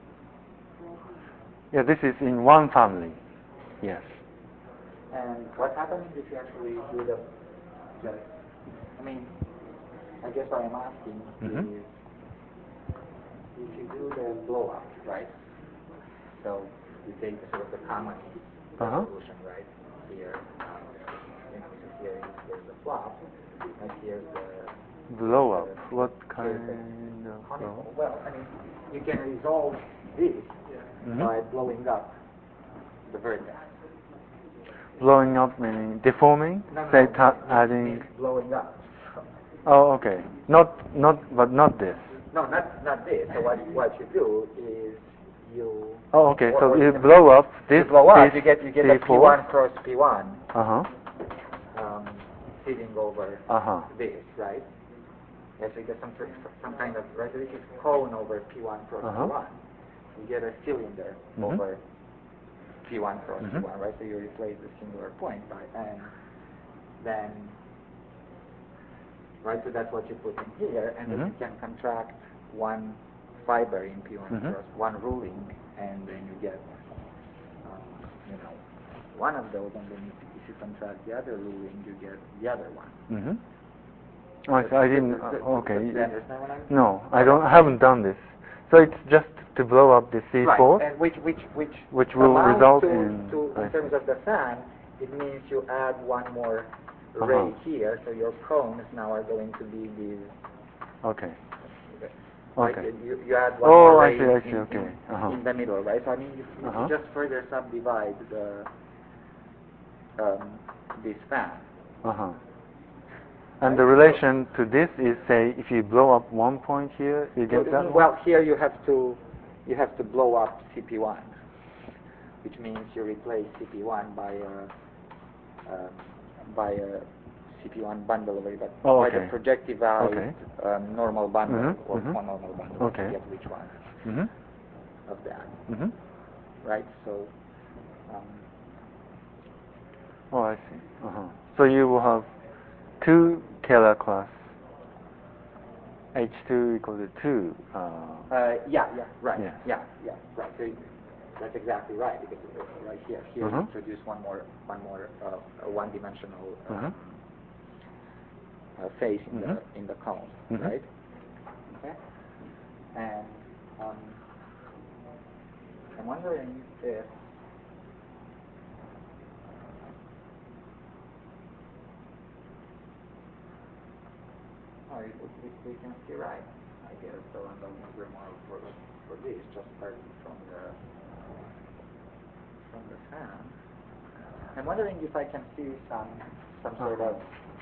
Yeah, this is in one family. Yes. And what happens if you actually do the I mean, I guess what I'm asking is, if you do the blow up, right? So you take the sort of the common solution, right? Here, so here is the flop, and here's the blow up. What kind of blow? Well, I mean, you can resolve this by blowing up the vertex. Blowing up meaning deforming? Adding. Blowing up. Oh, okay. But not this. No, not this. So what you do is you. Oh, okay. So you blow up this. You blow up. You get P4. a P1 cross P1. Sitting over this, right? Yes, so you get some kind of, right? So this is cone over P1 cross P1. You get a cylinder over P1 cross P1, right? So you replace the singular point by, and then, right? So that's what you put in here, and then you can contract one fiber in P1 cross, one ruling, and then you get, one of those, and then if you contract the other ruling, you get the other one. Oh, I didn't. Okay. Do you understand what I'm saying? No, I haven't done this. So it's just to blow up the C4, right. And which will result in terms of the fan, it means you add one more ray here, so your cones now are going to be these. Okay. right? Okay. You add one Oh, more I ray see, I see, in, okay. Uh-huh. in the middle, right? So I mean, you Uh-huh. just further subdivide this fan. Uh-huh. And Right. the relation to this is, say, if you blow up one point here, you get that one? Well, here you have to blow up CP1, which means you replace CP1 by a CP1 bundle array, but by the projectivized normal bundle or conormal bundle. I forget which one of that. Right. So. Oh, I see. So you will have two Taylor class H2 equal to 2. Right. Yes. Right. So that's exactly right, because right here you introduce one more one-dimensional phase in the cone, right? Okay. And I'm wondering if we can see right, I guess, the Landau-Moser model for this, just starting from the fan. I'm wondering if I can see some sort of,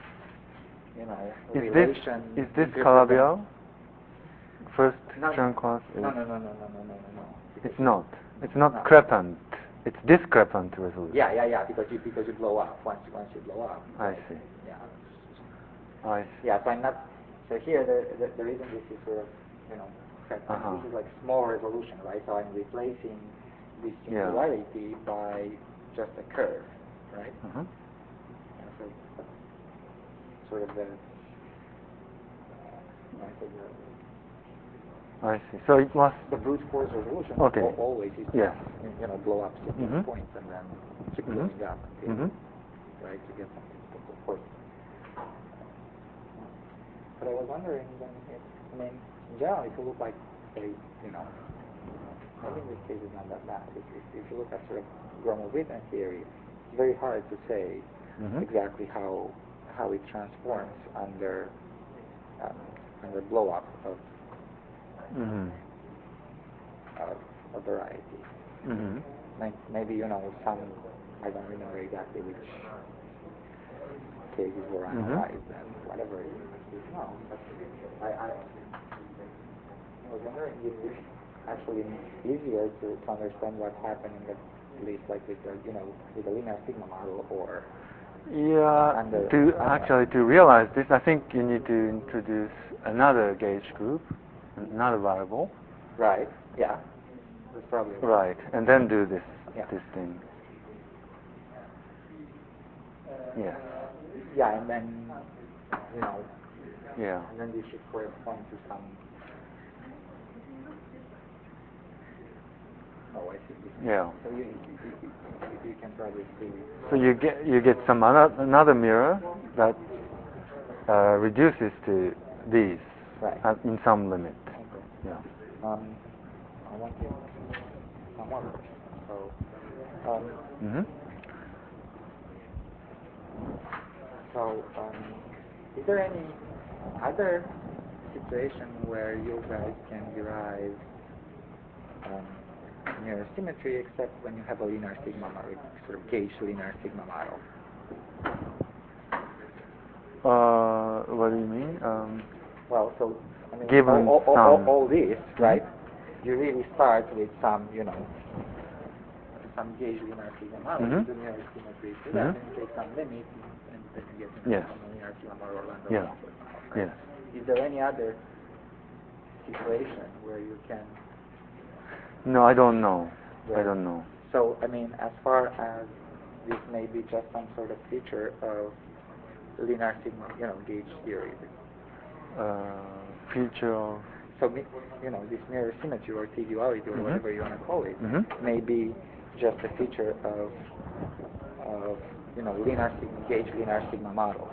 relation. Is this Calabian? First term class is... No. It's not. It's not crepant. It's discrepant resolution. Yeah. Because you blow up once you blow up. I see. Yeah. I see. Yeah. So I'm not. So here the reason this is sort of crepant. This is like small resolution, right? So I'm replacing this singularity by just a curve, right? And so sort of I see. So it must... The brute force resolution always is blow up certain points and then keep blowing up until, right, to get something of course. But I was wondering, in general, if you look like, say, I think this case is not that bad. If you look at sort of Gromov-Witten theory, it's very hard to say exactly how it transforms under blow up of a variety. Maybe some, I don't remember exactly which cases were analyzed and whatever it is now. But I was wondering if it's actually easier to understand what's happening, at least like with the linear sigma model or to realize this, I think you need to introduce another gauge group, another variable. Right. Yeah. That's probably right. And then do this thing. Yeah. Yeah, and then Yeah. and then this should correspond to some. Oh, I see. Yeah. So you can probably see. So you get some another mirror that reduces to these in some limit. Okay. Yeah. I want to some more questions. So is there any other situation where you guys can derive mirror symmetry except when you have a linear sigma model, sort of gauge linear sigma model? What do you mean? Well, so I mean, given all this, right? You really start with some, some gauge linear sigma model, the mirror symmetry to that, and you take some limit, and then you get some linear sigma model or Landau model. Right? Yes. Is there any other situation where you can? No, I don't know. Right. I don't know. So, I mean, as far as this may be just some sort of feature of linear sigma, gauge theory. Feature of... So, this mirror symmetry or T-duality or whatever you want to call it may be just a feature of linear sigma, gauge linear sigma models.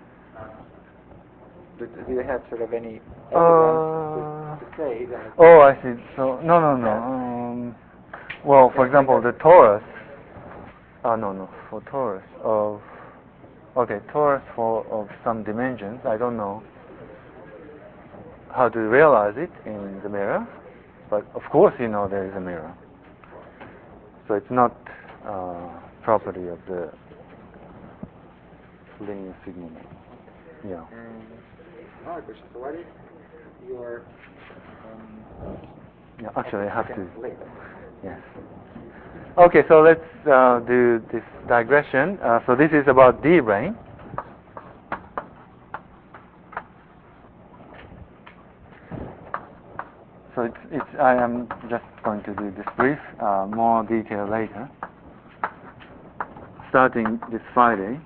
Do you have sort of any evidence to say that? Oh, I see. So no. Well, for example, the torus. For torus of torus of some dimensions. I don't know. how to realize it in the mirror, but of course you know there is a mirror. So it's not property of the linear sigma model. Yeah. Another question. So what if your Yeah, actually I have to. later. Yes. Okay, so let's do this digression. So this is about D-brane. So I am just going to do this brief, more detail later. Starting this Friday.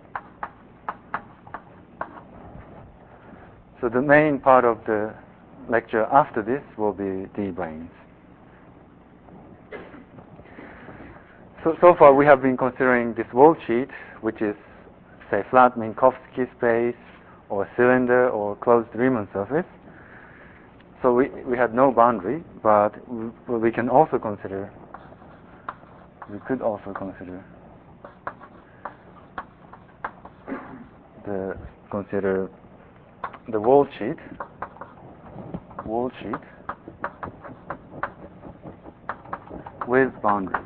So the main part of the lecture after this will be D-branes. So far we have been considering this world sheet, which is, say, flat Minkowski space, or cylinder, or closed Riemann surface. So we had no boundary, but we could also consider the world sheet with boundaries.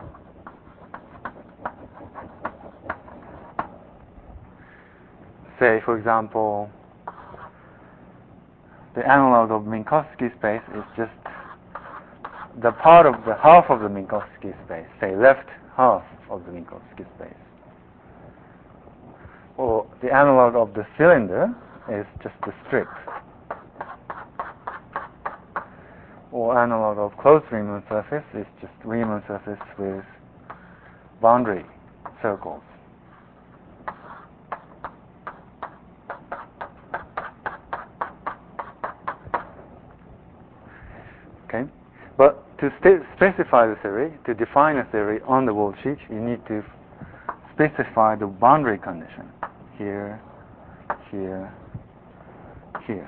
Say, for example, the analog of Minkowski space is just the part of the half of the Minkowski space, say left half of the Minkowski space. Or the analog of the cylinder is just the strip. Or analog of closed Riemann surface is just Riemann surface with boundary circles. Okay, but to specify the theory, to define a theory on the world sheet, you need to specify the boundary condition. Here, here, here.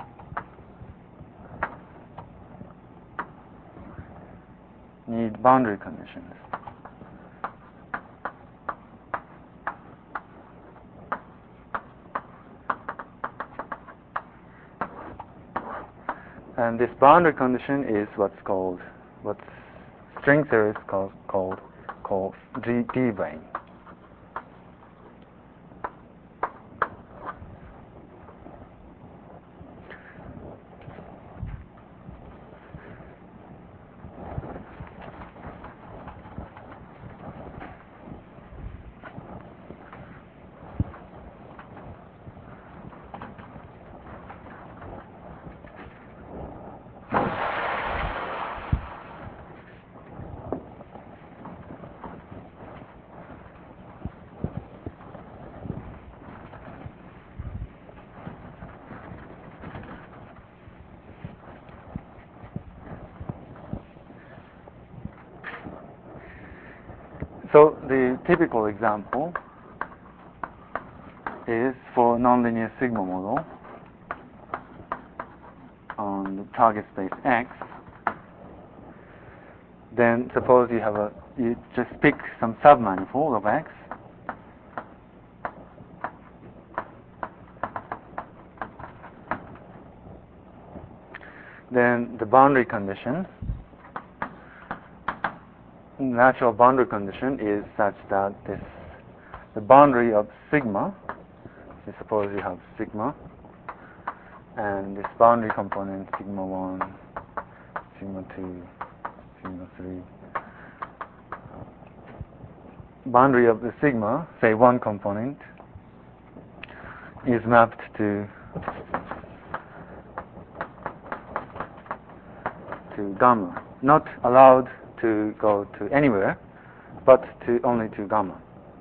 Need boundary conditions. And this boundary condition is what string theory is called D-brane. So the typical example is for nonlinear sigma model on the target space X. Then suppose you just pick some submanifold of X. Then the boundary condition, natural boundary condition is such that the boundary of sigma, so suppose you have sigma, and this boundary component sigma 1, sigma 2, sigma 3. Boundary of the sigma, say one component, is mapped to gamma, not allowed to go to anywhere, but only to gamma.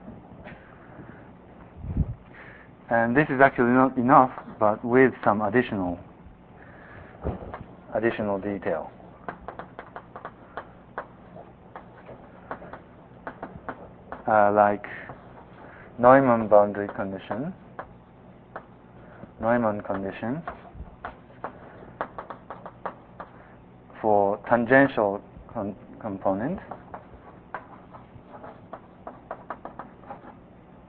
And this is actually not enough, but with some additional detail. Like Neumann boundary condition, for tangential component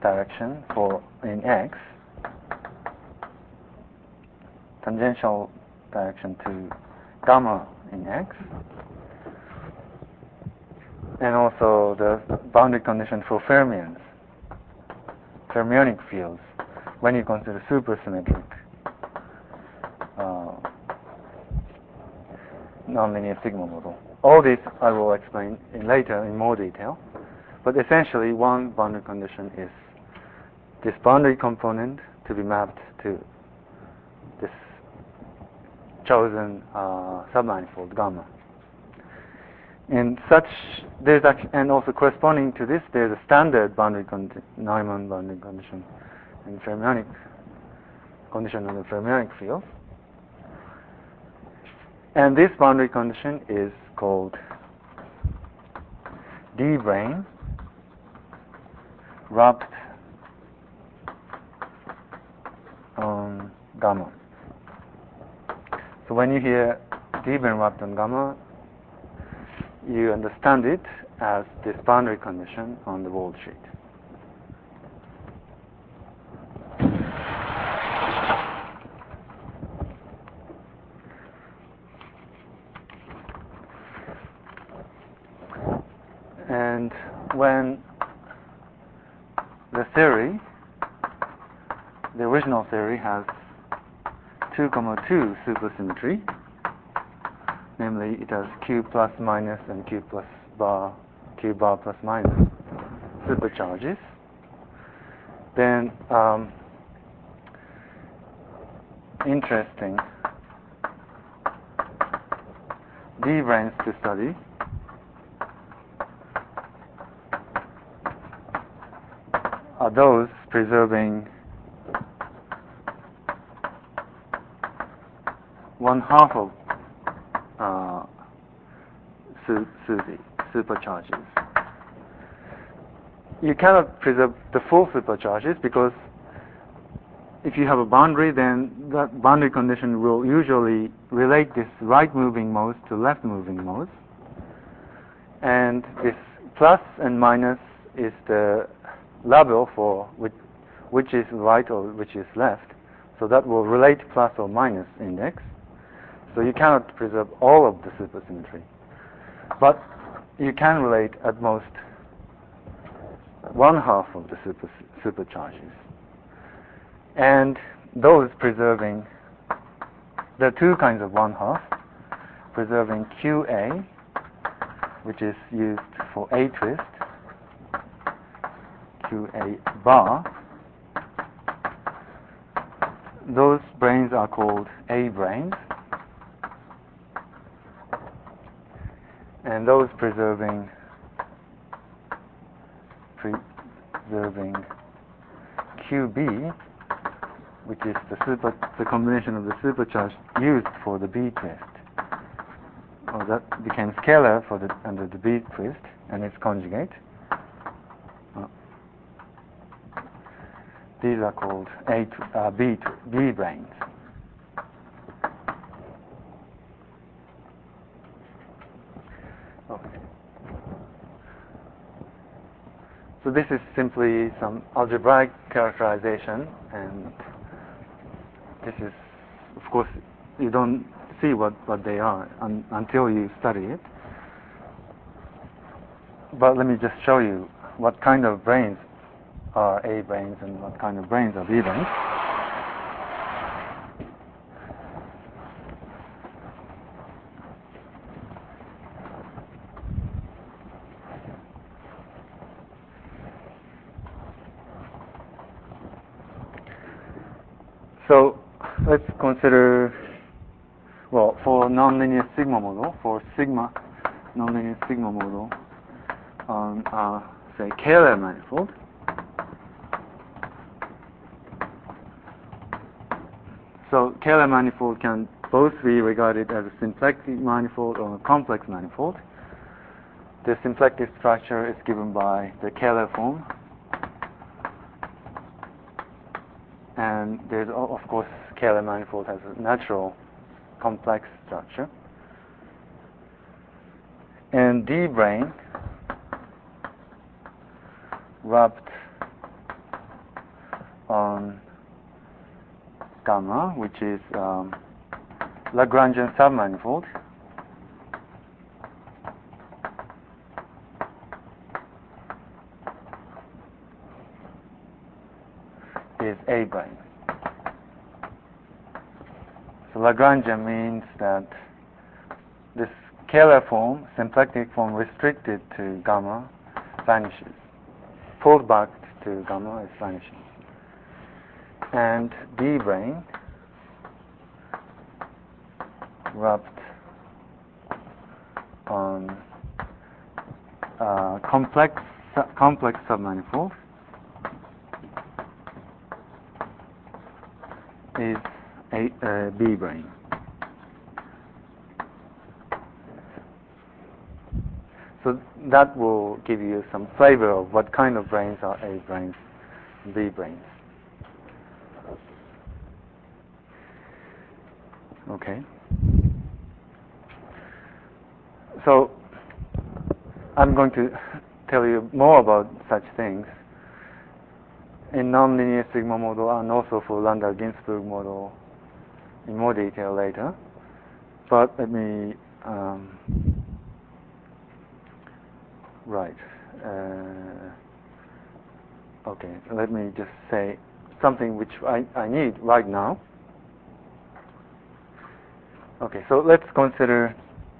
direction in X, tangential direction to gamma in X. And also the boundary condition for fermions, fermionic fields, when you consider supersymmetric nonlinear sigma model. All this I will explain later in more detail, but essentially one boundary condition is this boundary component to be mapped to this chosen submanifold gamma. And such, and also corresponding to this, there's a standard boundary Neumann boundary condition and fermionic condition of the fermionic field. And this boundary condition is called D-brane wrapped on gamma. So when you hear D-brane wrapped on gamma, you understand it as this boundary condition on the world sheet. And when the theory, the original theory, has 2,2 supersymmetry, namely it has Q plus minus and Q bar plus minus supercharges, then interesting D-branes to study are those preserving 1/2 of supercharges. You cannot preserve the full supercharges because if you have a boundary, then that boundary condition will usually relate this right moving modes to left moving modes, and this plus and minus is the label for which is right or which is left, so that will relate plus or minus index. So you cannot preserve all of the supersymmetry, but you can relate at most 1/2 of the supercharges. And those preserving, there are two kinds of 1/2, preserving QA, which is used for A twist, QA bar. Those branes are called A branes, and those preserving QB, which is the combination of the supercharge used for the B twist. Or that became scalar under the B twist and its conjugate. These are called B branes. Okay. So this is simply some algebraic characterization, and this is, of course, you don't see what they are until you study it. But let me just show you what kind of branes are A branes and what kind of branes are B branes. So let's consider, well, for nonlinear sigma model, for sigma nonlinear sigma model on say Kähler manifold. So Kähler manifold can both be regarded as a symplectic manifold or a complex manifold. The symplectic structure is given by the Kähler form, and there's, of course, Kähler manifold has a natural complex structure. And D-brane wrapped on gamma, which is Lagrangian submanifold is A-brane. So Lagrangian means that this scalar form, symplectic form restricted to gamma, vanishes. Pulled back to gamma is vanishing. And D-brane wrapped on complex submanifold is a B-brane. So that will give you some flavor of what kind of branes are A-branes, B-branes. Okay. So I'm going to tell you more about such things in nonlinear sigma model and also for Landau-Ginzburg model in more detail later. But let me okay, let me just say something which I need right now. Okay, so let's consider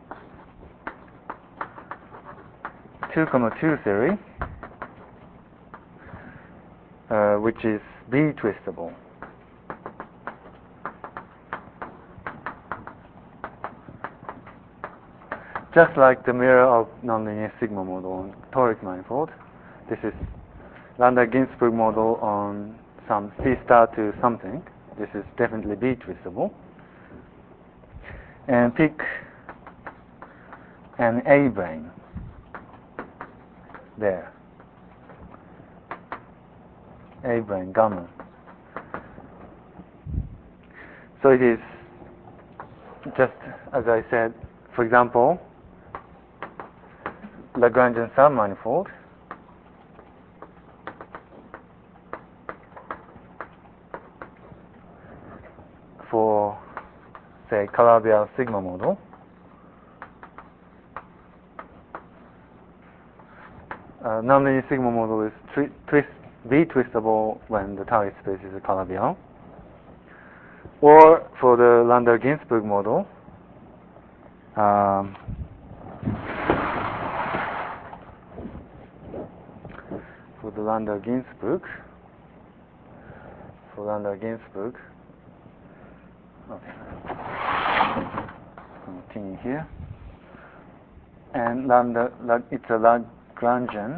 2,2 theory, which is B-twistable. Just like the mirror of nonlinear sigma model on toric manifold, this is Landau-Ginzburg model on some C star to something. This is definitely B-twistable. And pick an A-brane there. A-brane, gamma. So it is just as I said, for example, Lagrangian submanifold for, say, Calabi-Yau sigma model. Nonlinear sigma model is B-twistable when the target space is a Calabi-Yau. Or for the Landau-Ginzburg model, for Landau-Ginzburg, okay, continue here, and it's a Lagrangian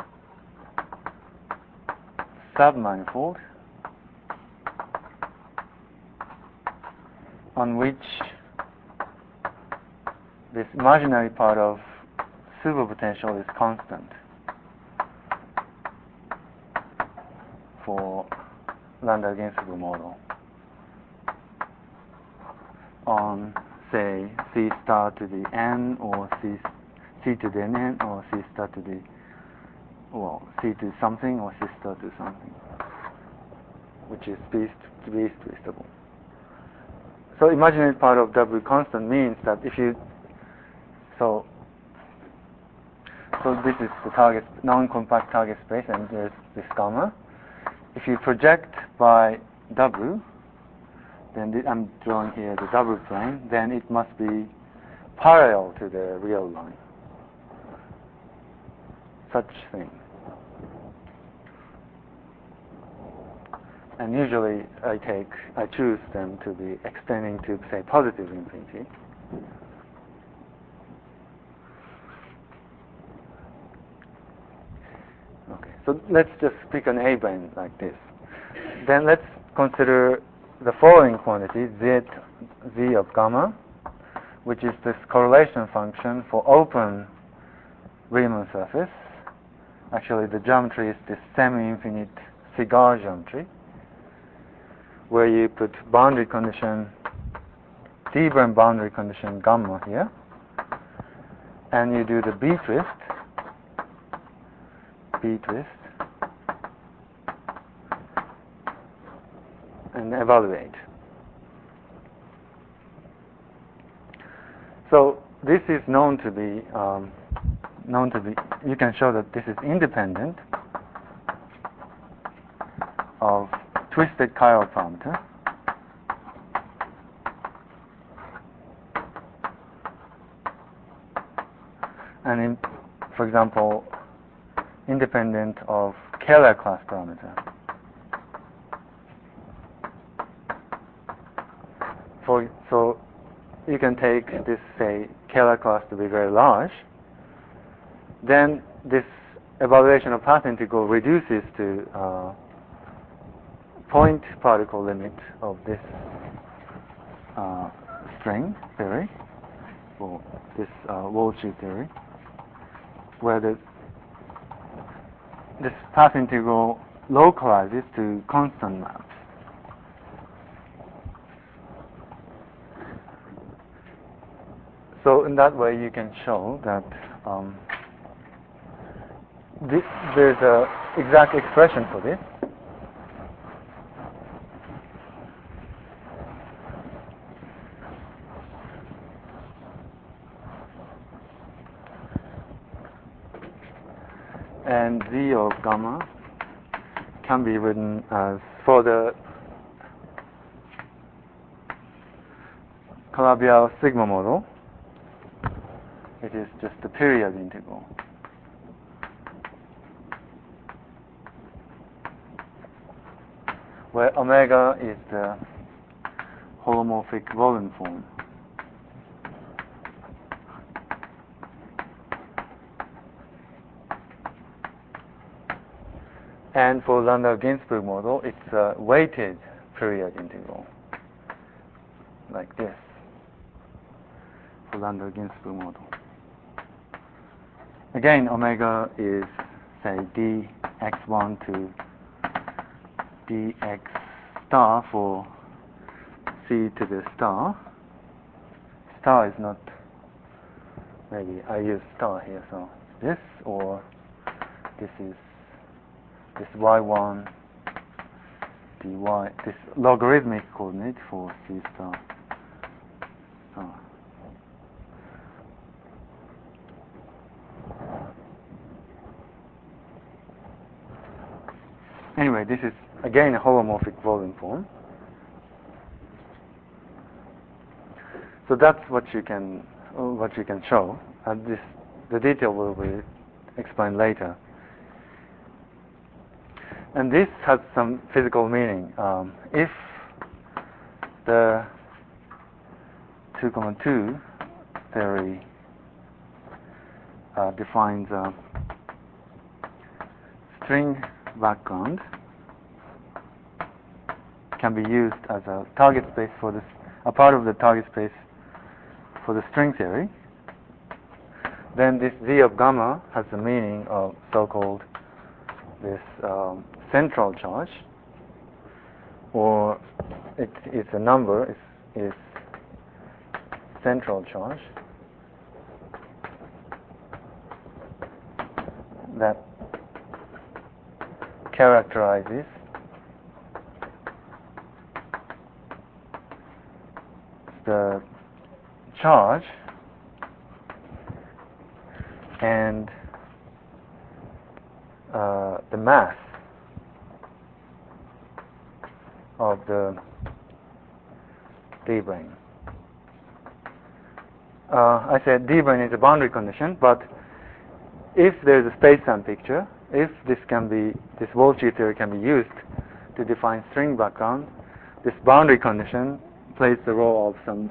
submanifold on which this imaginary part of superpotential is constant for Landau-Ginzburg model on, say, C star to the n, or C to the n, or C star to the, well, C to something, or C star to something, which is B-twistable. So imaginary part of W constant means that if you, so this is the target, non-compact target space, and there's this gamma. If you project by W, then I'm drawing here the W plane, then it must be parallel to the real line. Such thing. And usually I choose them to be extending to, say, positive infinity. Okay, so let's just pick an A-brane like this. Then let's consider the following quantity, Z of gamma, which is this correlation function for open Riemann surface. Actually, the geometry is this semi-infinite cigar geometry, where you put boundary condition, D-brane boundary condition gamma here, and you do the B-twist, and evaluate. this is known to be you can show that this is independent of twisted chiral parameter. And for example, independent of Kähler class parameter. So you can take this, say, Kähler class to be very large. Then this evaluation of path integral reduces to point particle limit of this string theory, or this Walsh theory, where this path integral localizes to constant maps. So in that way, you can show that there's an exact expression for this. And Z of gamma can be written as, for the Calabi-Yau sigma model, it is just the period integral. Where omega is the holomorphic volume form. And for Landau-Ginzburg model, it's a weighted period integral, like this, for Landau-Ginzburg model. Again, omega is, say, dx1 to dx star for C to the star. Star is not, maybe I use star here, so this, or this is this y1 dy, this logarithmic coordinate for C star. Anyway, this is again a holomorphic volume form. So that's what you can show, and the detail will be explained later. And this has some physical meaning. If the 2,2 theory defines a string background, can be used as a target space for this, a part of the target space for the string theory, then this Z of gamma has the meaning of so-called this central charge, or it's a number, is central charge that characterizes the charge and the mass of the D-brane. I said D-brane is a boundary condition, but if there is a space-time picture, if this Walsh theory can be used to define string background, this boundary condition plays the role of some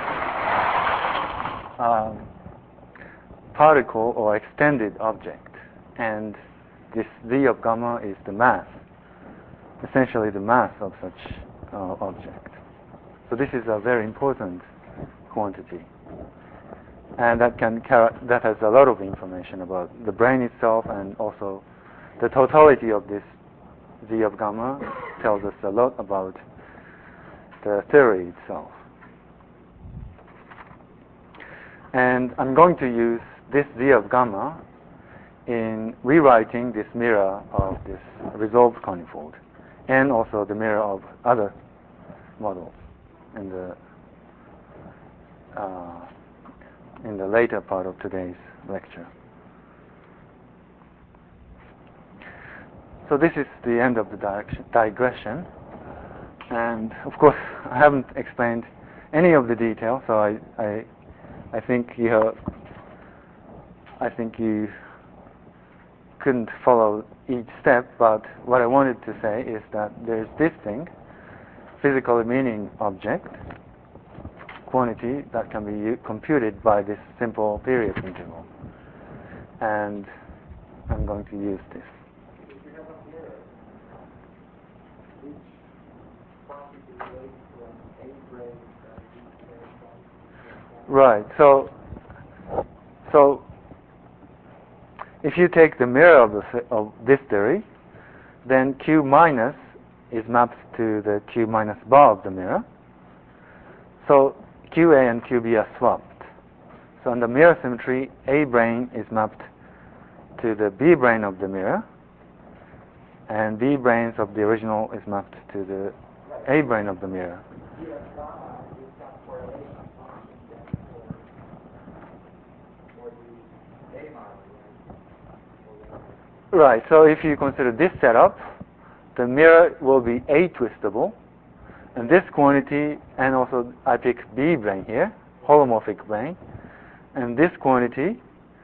particle or extended object, and this Z of gamma is the mass, essentially the mass of such object. So this is a very important quantity, and that has a lot of information about the brane itself, and also the totality of this Z of gamma tells us a lot about the theory itself. And I'm going to use this Z of gamma in rewriting this mirror of this resolved conifold, and also the mirror of other models in the in the later part of today's lecture. So this is the end of the digression, and of course I haven't explained any of the details, so I think you couldn't follow each step, but what I wanted to say is that there's this thing, physically meaning object, quantity that can be computed by this simple period interval, and I'm going to use this. If you have a mirror, which quantity relates to an A-brane and B-brane quantity? Right. So if you take the mirror of this theory, then Q minus is mapped to the Q minus bar of the mirror. So QA and QB are swapped. So in the mirror symmetry, A brane is mapped to the B brane of the mirror, and B branes of the original is mapped to the A brane of the mirror. Right, so if you consider this setup, the mirror will be A-twistable, and this quantity, and also I pick B brane here, holomorphic brane, and this quantity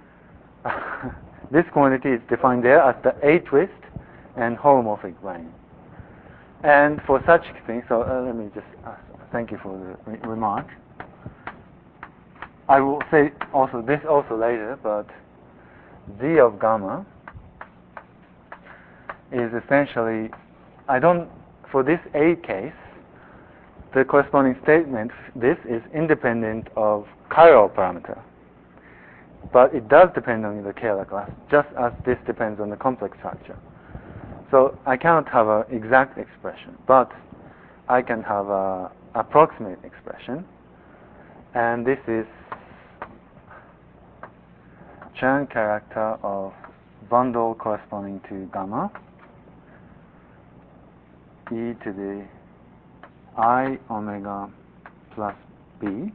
is defined there as the A-twist and holomorphic brane. And for such things, so let me just thank you for the remark. I will say also this later, but Z of gamma is essentially, for this A case, the corresponding statement, this is independent of chiral parameter. But it does depend on the Kähler class, just as this depends on the complex structure. So I cannot have an exact expression, but I can have an approximate expression. And this is Chern character of bundle corresponding to gamma, e to the I omega plus b,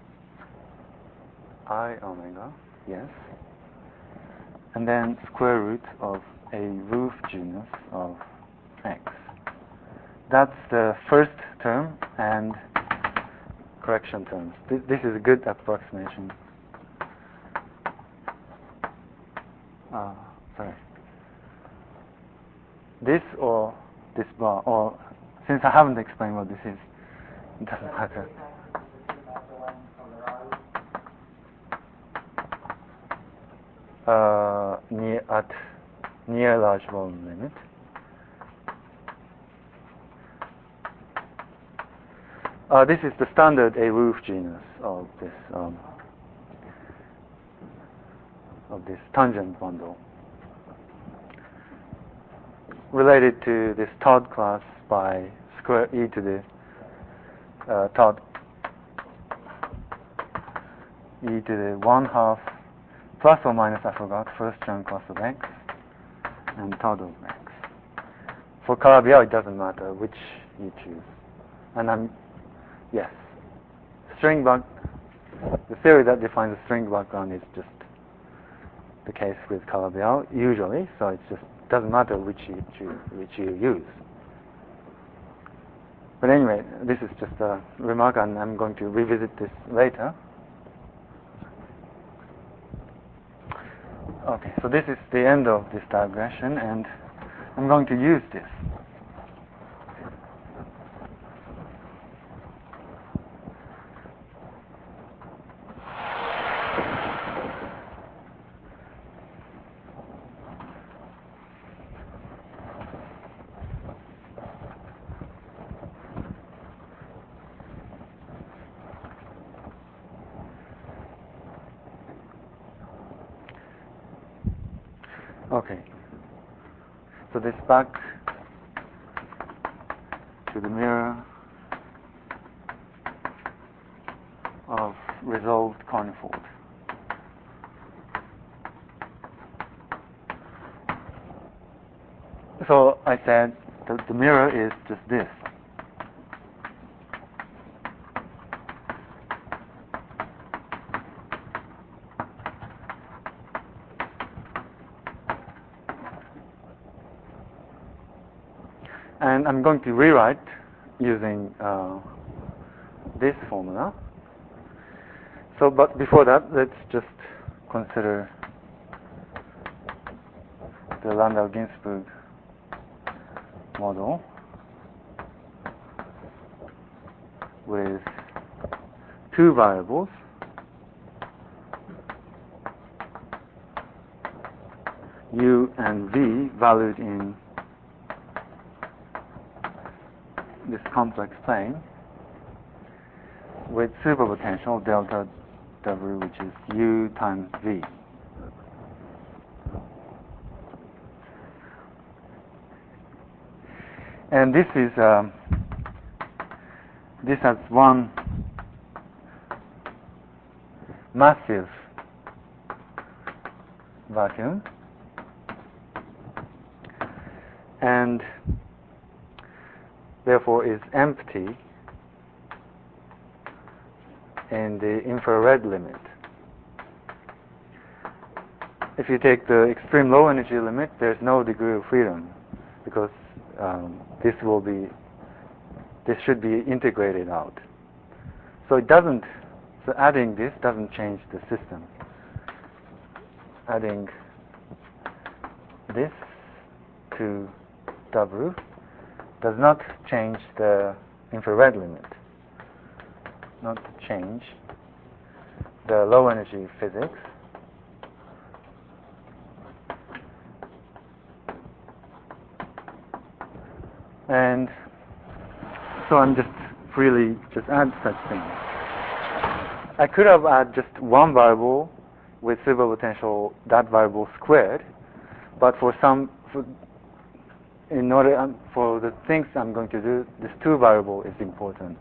I omega, yes, and then square root of a roof genus of x. That's the first term and correction terms. This is a good approximation. Sorry. This or this bar, or since I haven't explained what this is, it doesn't matter. Near large volume limit. This is the standard A roof genus of this tangent bundle, related to this Todd class by square e to the Todd e to the 1/2 plus or minus, I forgot, first term class of x and Todd of x. For Calabi-Yau it doesn't matter which you choose. And yes, string back, the theory that defines a string background is just the case with Calabi-Yau usually, so it just doesn't matter which you use. But anyway, this is just a remark, and I'm going to revisit this later. Okay, so this is the end of this digression, and I'm going to use this. Okay, so this back to the mirror of resolved conifold. So I said that the mirror is just this. And I'm going to rewrite using this formula. So, but before that, let's just consider the Landau-Ginzburg model with two variables, u and v, valued in this complex plane, with superpotential delta W, which is u times v. And this is this has one massive vacuum, and therefore is empty in the infrared limit. If you take the extreme low energy limit, there's no degree of freedom, because this should be integrated out. So adding this doesn't change the system. Adding this to W does not change the infrared limit, not change the low energy physics. And so I'm just freely add such things. I could have added just one variable with superpotential, that variable squared, but for the things I'm going to do, this two variable is important.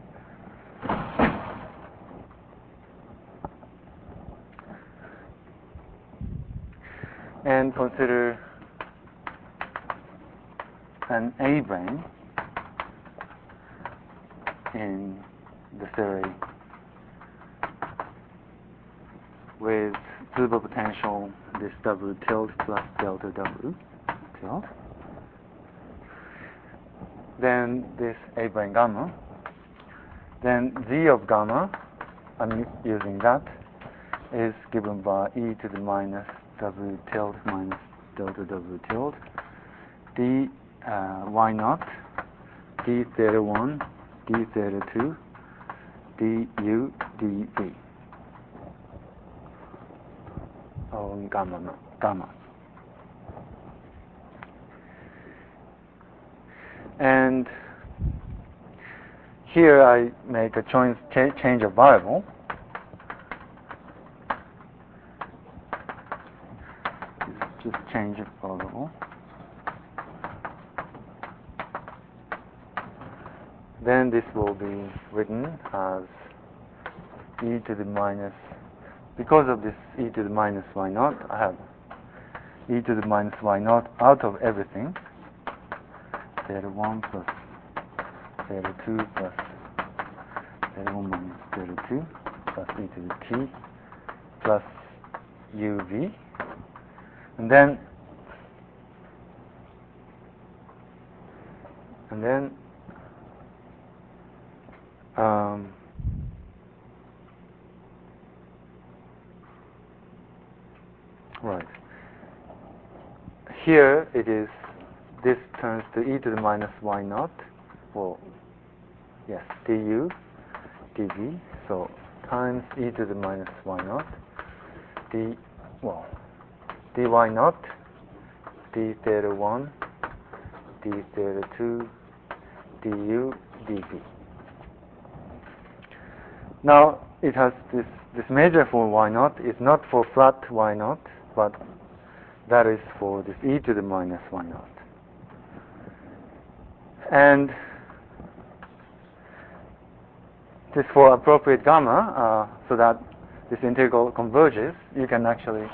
And consider an A-brane in the theory with superpotential this W tilde plus delta W tilde. Then this A-brane gamma. Then Z of gamma, I'm using that, is given by e to the minus W tilde minus delta W tilde d y naught d theta 1 d theta 2 du dv on gamma. And here I make a change of variable. Just change of variable. Then this will be written as e to the minus, because of this e to the minus y naught, I have e to the minus y naught out of everything. Theta 1 plus theta 2 plus theta 1 minus theta 2 plus e to the t plus uv. And then right. Here it is, this turns to e to the minus y naught, well, yes, du dv, so times e to the minus y naught, dy naught, d theta 1, d theta 2, du dv. Now it has this measure for y naught is not for flat y naught, but that is for this e to the minus y naught. And this for appropriate gamma, so that this integral converges, you can actually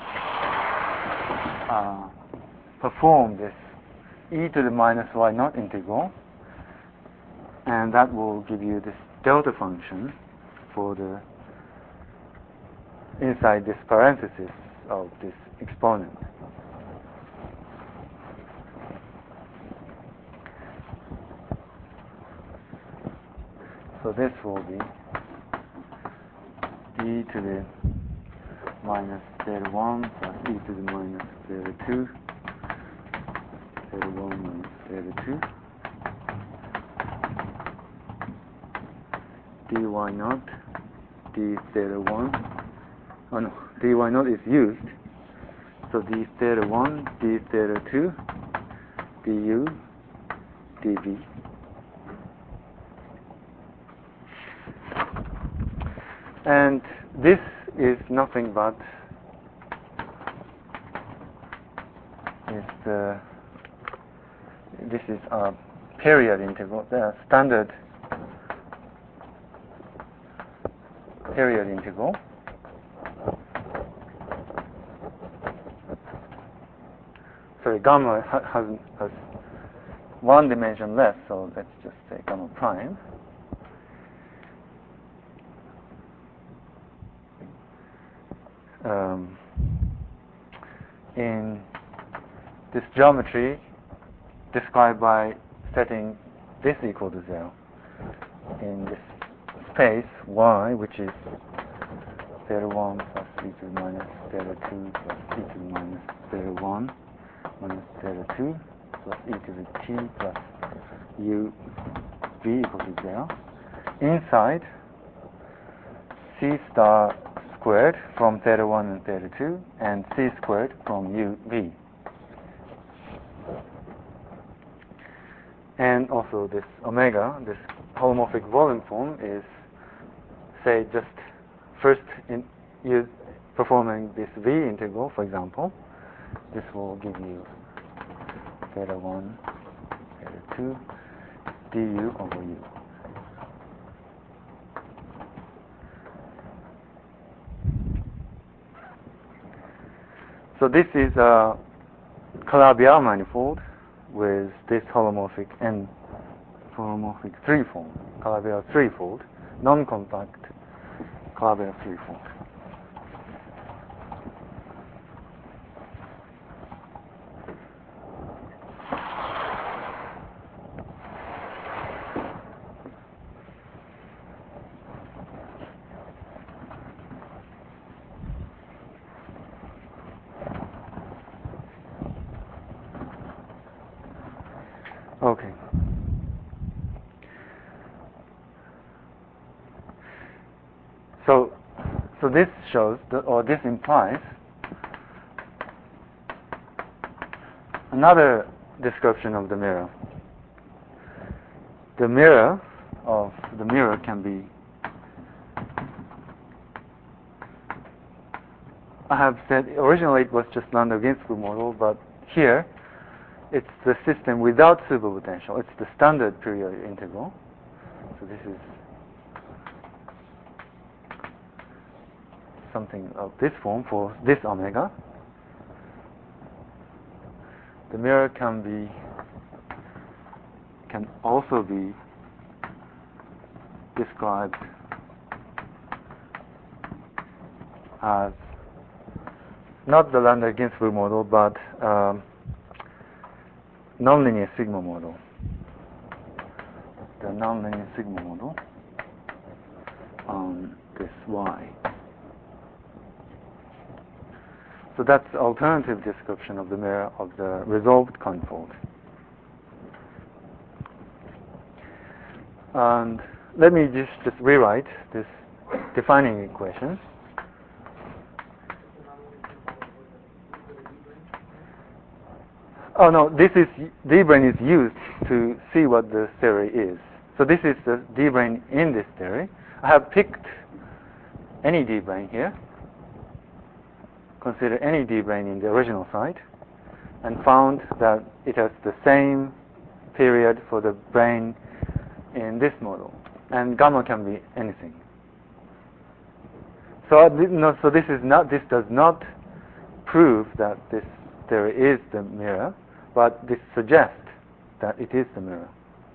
perform this e to the minus y naught integral, and that will give you this delta function for the inside this parenthesis of this exponent. So this will be e to the minus theta 1 plus e to the minus theta 2, theta 1 minus theta 2, dy naught d theta 1. Oh no, dy naught is used. So d theta 1, d theta 2, du, dv. And this is nothing but this is a period integral, the standard period integral. Sorry, gamma has one dimension less, so let's just say gamma prime. In this geometry described by setting this equal to 0 in this space y, which is theta 1 plus e to the minus theta 2 plus e to the minus theta 1 minus theta 2 plus e to the t plus u v equal to 0. Inside c star squared from theta 1 and theta 2 and c squared from u v. And also this omega, this holomorphic volume form is, say, just first performing this v integral, for example. This will give you theta 1, theta 2, du over u. So this is a Calabi-Yau manifold with this holomorphic and holomorphic 3 form, Calabi-Yau 3-fold, non-compact Calabi-Yau 3-fold. Okay. So this shows, or this implies another description of the mirror. The mirror can be, I have said originally it was just Landau-Ginzburg model, but here it's the system without superpotential. It's the standard periodic integral. So this is something of this form for this omega. The mirror can also be described as not the Landau-Ginzburg model, but nonlinear sigma model. The nonlinear sigma model on this y. So that's the alternative description of the mirror of the resolved confold. And let me just rewrite this defining equation. Oh no, this is D-brane is used to see what the theory is. So this is the D-brane in this theory. I have picked any D-brane here. Consider any D-brane in the original site, and found that it has the same period for the brane in this model, and gamma can be anything. So this does not prove that this theory is the mirror, but this suggests that it is the mirror.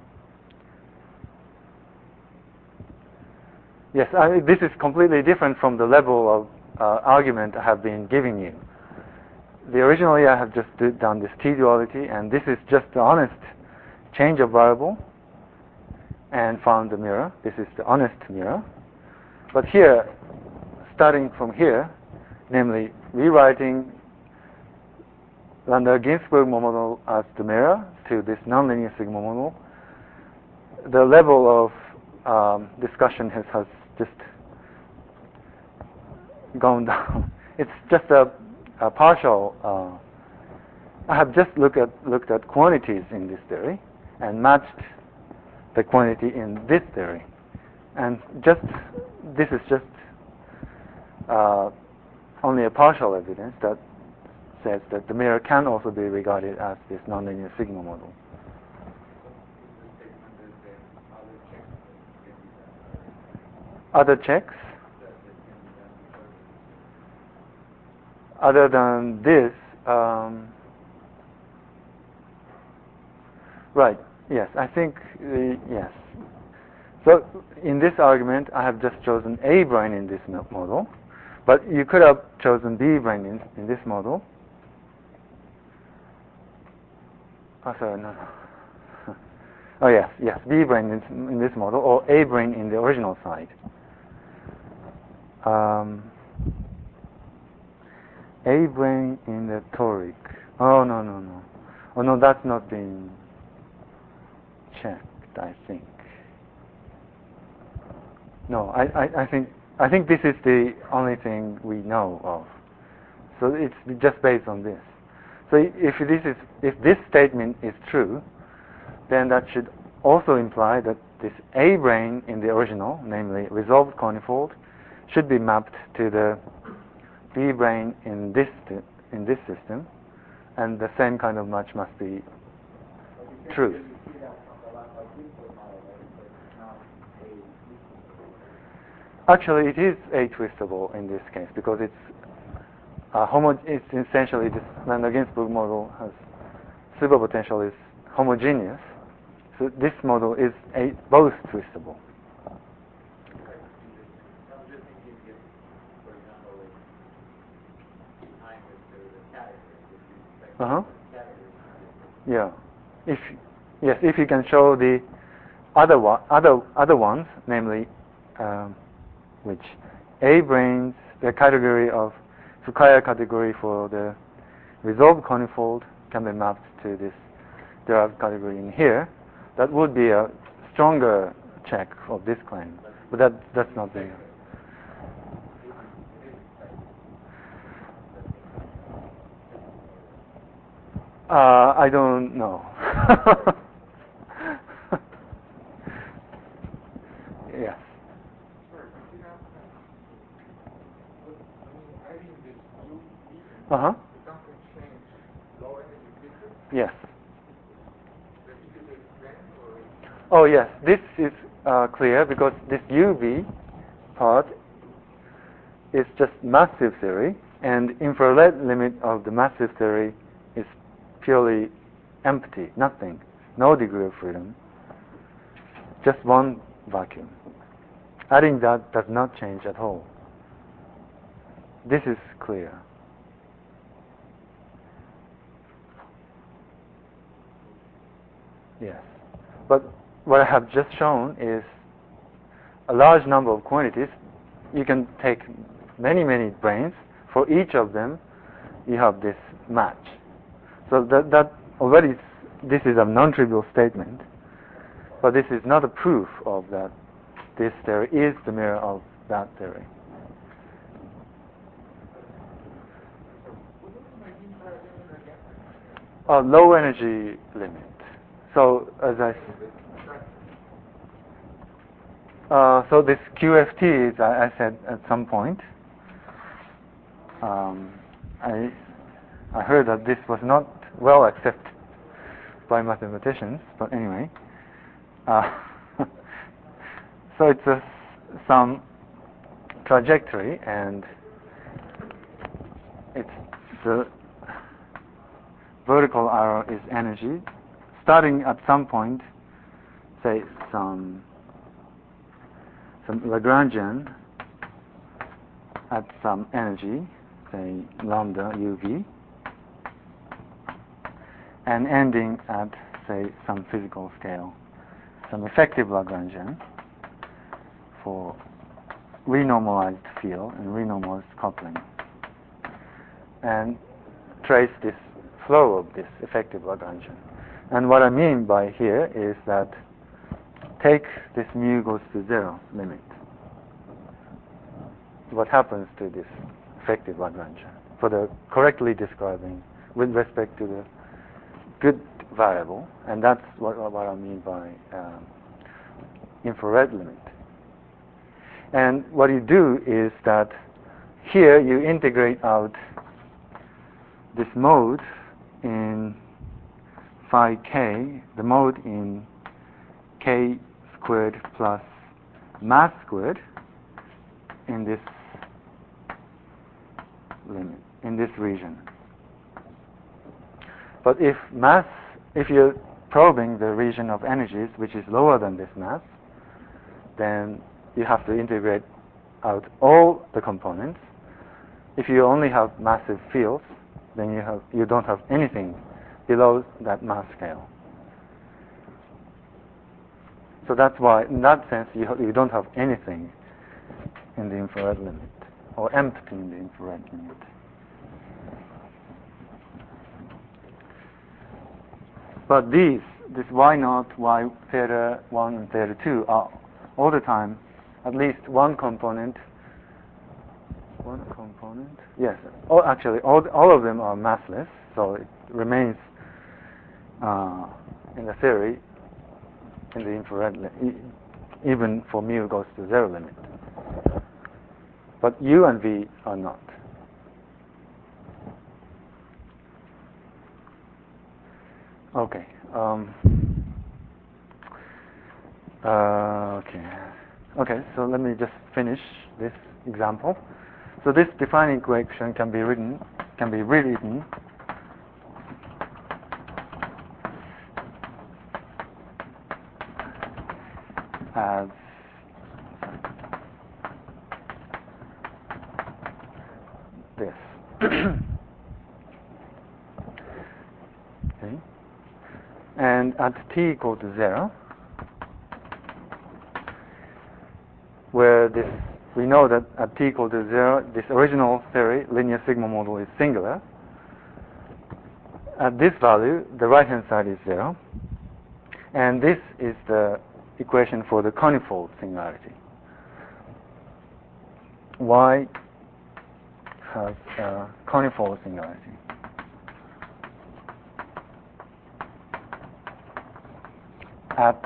Yes, this is completely different from the level of argument I have been giving you. Originally I have just done this T duality, and this is just the honest change of variable, and found the mirror. This is the honest mirror. But here, starting from here, namely rewriting Landau-Ginzburg model as the mirror to this nonlinear sigma model, the level of discussion has just gone down. It's just a partial. I have just looked at quantities in this theory and matched the quantity in this theory, and this is just only a partial evidence that says that the mirror can also be regarded as this nonlinear sigma model. Other checks? Other than this, right, yes, I think, yes. So in this argument, I have just chosen A brane in this model, but you could have chosen B brane in this model. Oh, sorry, no. Oh, yes, B brane in this model, or A brane in the original side. A brane in the toric. Oh, no. Oh, no, that's not been checked, I think. No, I think this is the only thing we know of. So it's just based on this. So if this statement is true, then that should also imply that this A brane in the original, namely resolved conifold, should be mapped to the B brane in this system, and the same kind of match must be true. Actually, it is A-twistable in this case because it's essentially this Landau-Ginzburg model has superpotential is homogeneous. So this model is both twistable. Yeah. If you can show the other ones, namely which A branes, the category of Fukaya category for the resolved conifold can be mapped to this derived category in here, that would be a stronger check of this claim. But that's not the. I don't know. Yes. Yes. Oh yes, this is clear because this UV part is just massive theory, and infrared limit of the massive theory is purely empty, nothing, no degree of freedom, just one vacuum. Adding that does not change at all. This is clear. Yes. But what I have just shown is a large number of quantities. You can take many branes. For each of them, you have this match. So that already, this is a non-trivial statement, but this is not a proof of that this theory is the mirror of that theory. A low energy limit. So as so this QFT is, I said at some point, I heard that this was not well accepted by mathematicians, but anyway. So it's some trajectory, and it's the vertical arrow is energy, starting at some point, say some Lagrangian at some energy, say lambda UV, and ending at, say, some physical scale. some effective Lagrangian for renormalized field and renormalized coupling, and trace this flow of this effective Lagrangian. And what I mean by here is that take this mu goes to 0 limit. What happens to this effective Lagrangian for the correctly describing with respect to the good variable, and that's what I mean by infrared limit. And what you do is that here you integrate out this mode in phi k, the mode in k squared plus mass squared in this limit, in this region. But if you're probing the region of energies which is lower than this mass, then you have to integrate out all the components. If you only have massive fields, then you don't have anything below that mass scale. So that's why, in that sense, you don't have anything in the infrared limit, or empty in the infrared limit. But this y0, y theta 1 and theta 2 are all the time at least one component. Yes. Actually, all of them are massless, so it remains in the theory in the infrared even for mu goes to 0 limit. But U and V are not. Okay. Okay. So let me just finish this example. So this defining equation can be rewritten as this. Okay. And at t equal to 0, where we know that at t equal to 0, this original theory, linear sigma model, is singular. At this value, the right-hand side is 0. And this is the equation for the conifold singularity. Y has a conifold singularity. At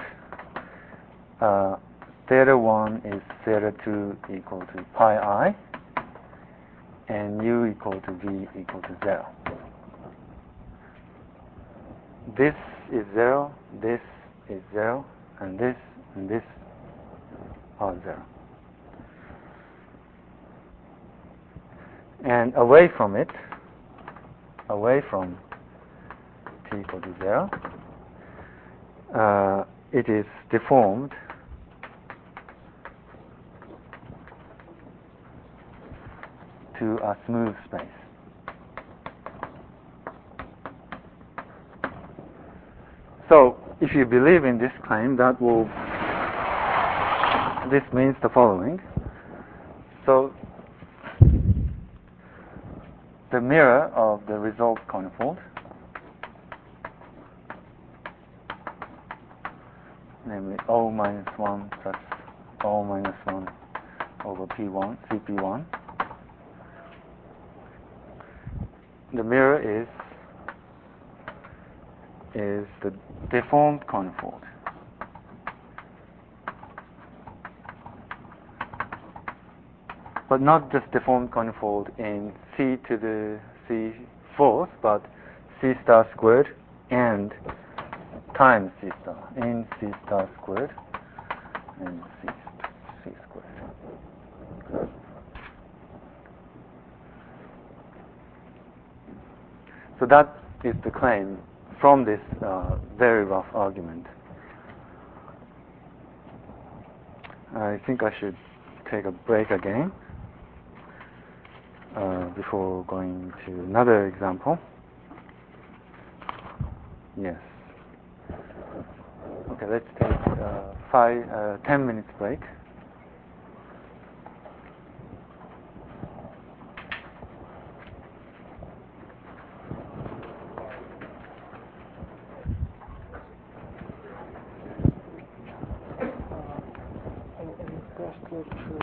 theta 1 is theta 2 equal to pi I, and u equal to v equal to 0. This is 0, this is 0, and this are 0. And away from t equal to 0, it is deformed to a smooth space. So, if you believe in this claim, this means the following. So, the mirror of the resolved conifold, namely O minus 1 plus O minus 1 over P1, CP1. The mirror is the deformed conifold. But not just deformed conifold in C to the C fourth, but C star squared and times C star in C star squared and C squared. So that is the claim from this very rough argument. I think I should take a break again before going to another example. Yes. Okay, let's take 10 minutes break. And past lecture.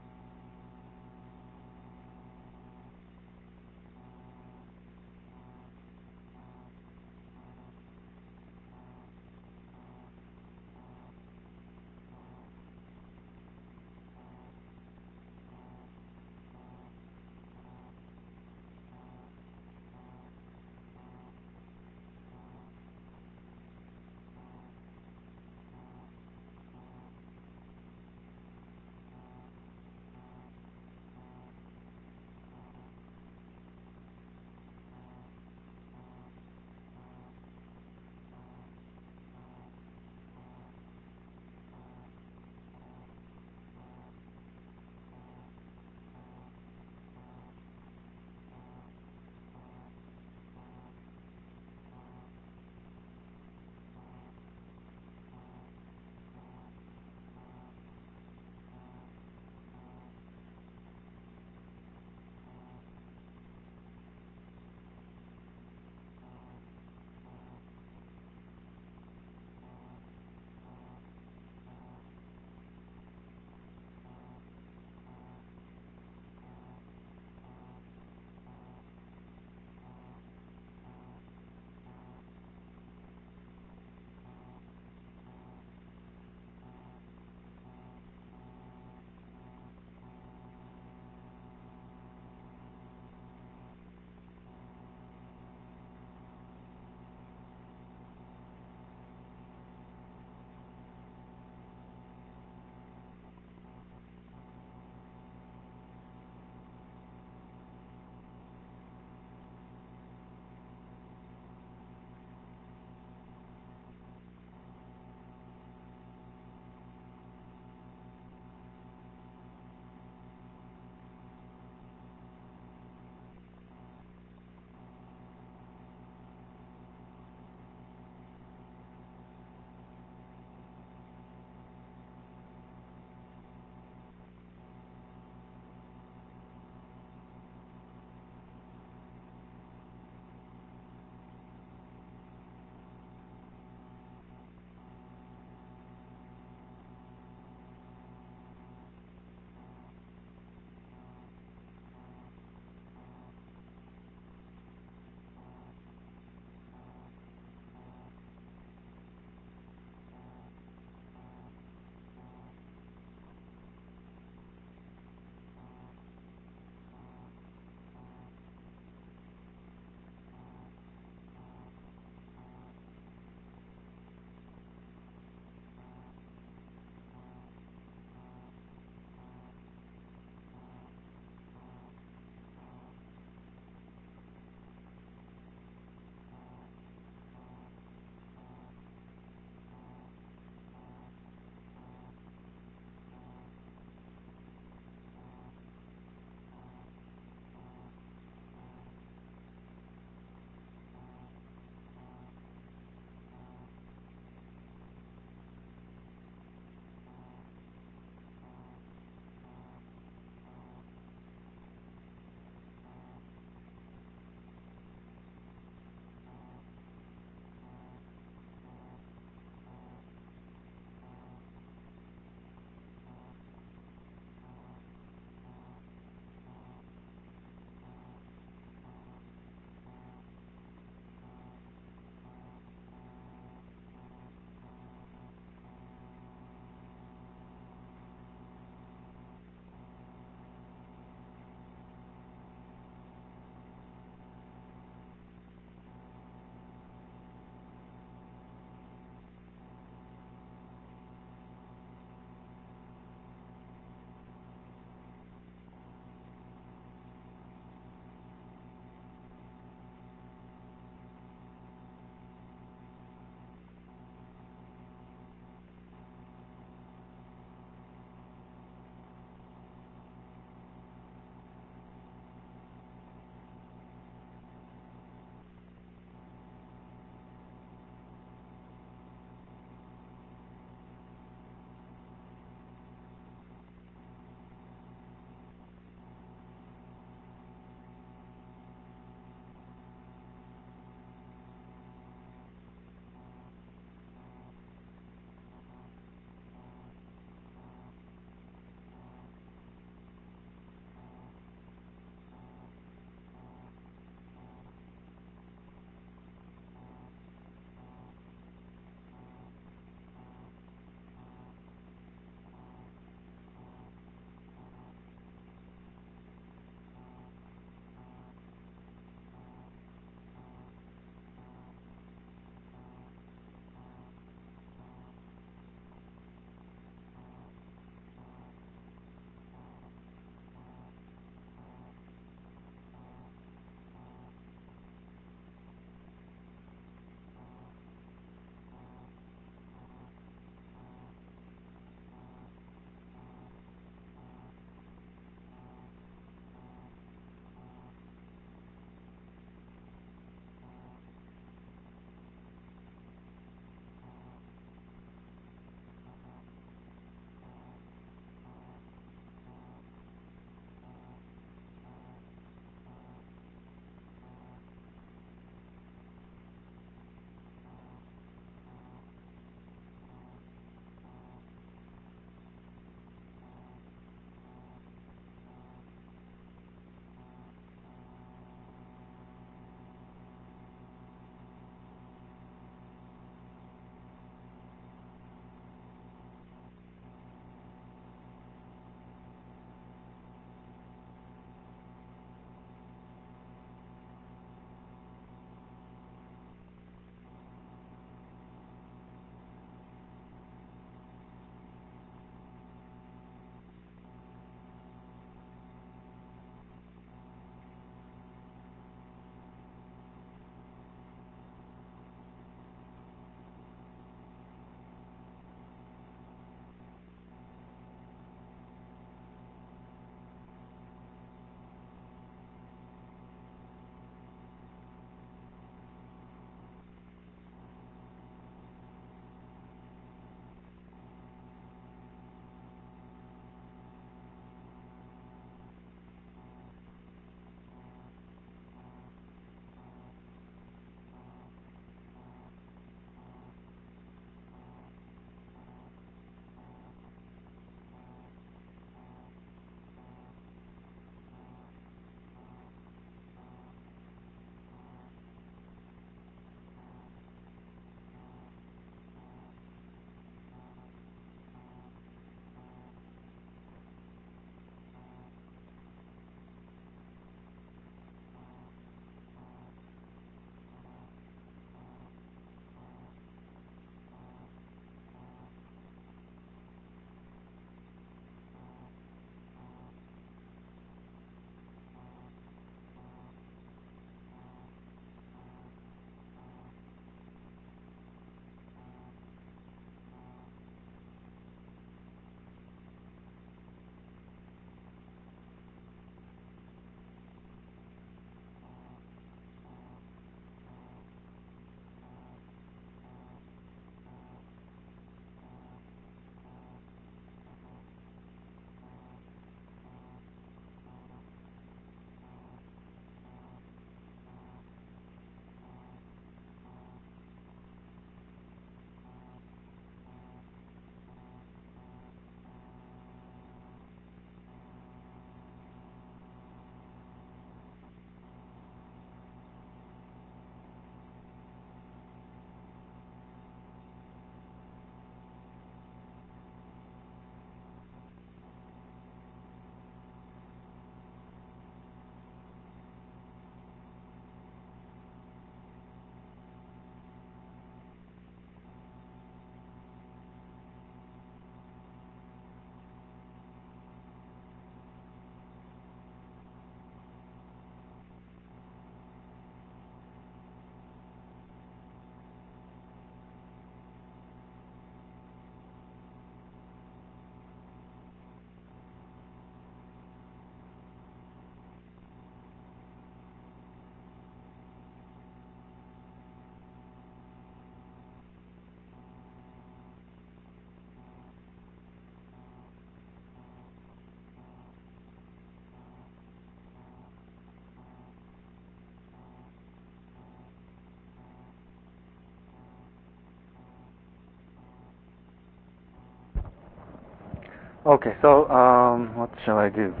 Okay, so what shall I do?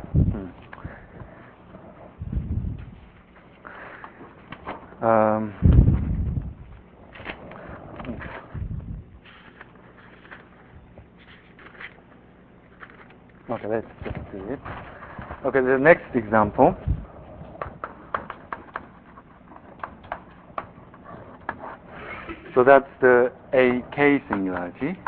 Okay, let's just do it. Okay, the next example. So that's the AK singularity.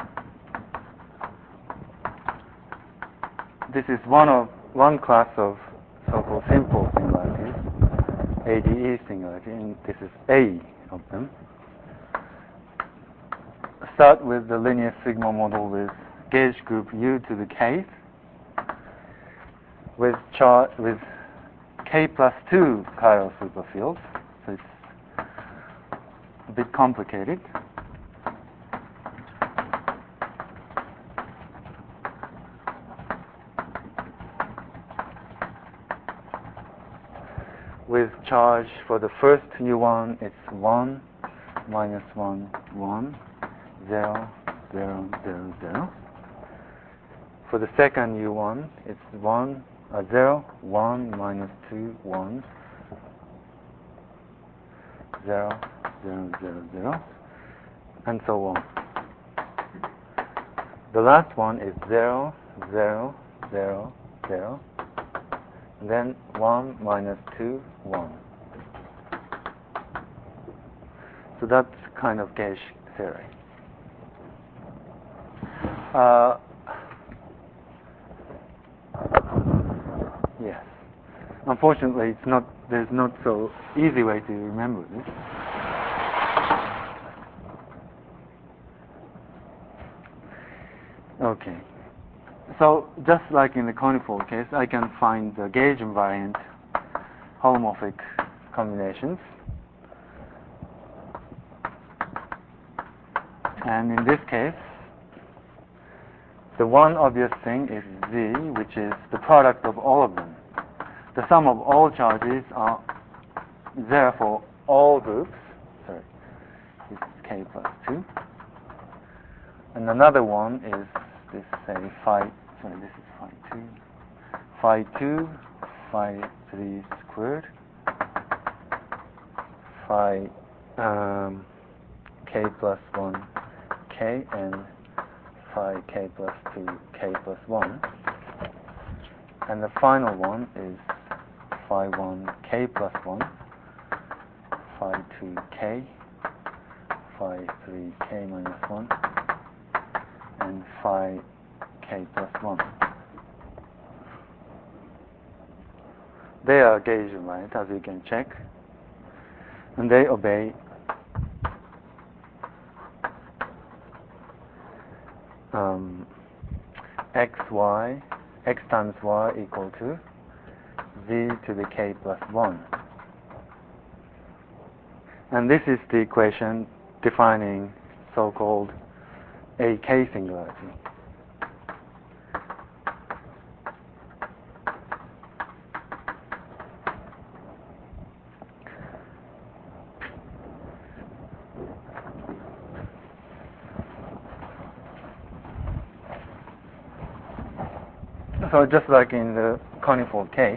This is one class of so-called simple singularities, ADE singularity, and this is A of them. Start with the linear sigma model with gauge group U to the K, with K plus 2 chiral superfields, so it's a bit complicated. With charge for the first U1, it's 1, minus 1, 1, 0, 0, 0, 0. For the second U1, it's 0, 1, minus 2, 1, 0, 0, 0, 0, and so on. The last one is 0, 0, 0, 0, and then 1, minus 2, 1. So that's kind of gauge theory. Yes. Unfortunately, there's not so easy way to remember this. Okay. So just like in the conifold case, I can find the gauge invariant holomorphic combinations. And in this case, the one obvious thing is Z, which is the product of all of them. The sum of all charges are 0 for all groups. Sorry, this is K plus 2. And another one is this, say, this is phi 2. Phi 2, phi 3 squared, phi K plus 1 K, and phi K plus 2 K plus 1. And the final one is phi 1 K plus 1, phi 2 K, phi 3 K minus 1, and phi K plus 1. They are gauge invariant, as you can check, and they obey x times y equal to z to the k plus 1. And this is the equation defining so-called AK singularity. So just like in the conifold case,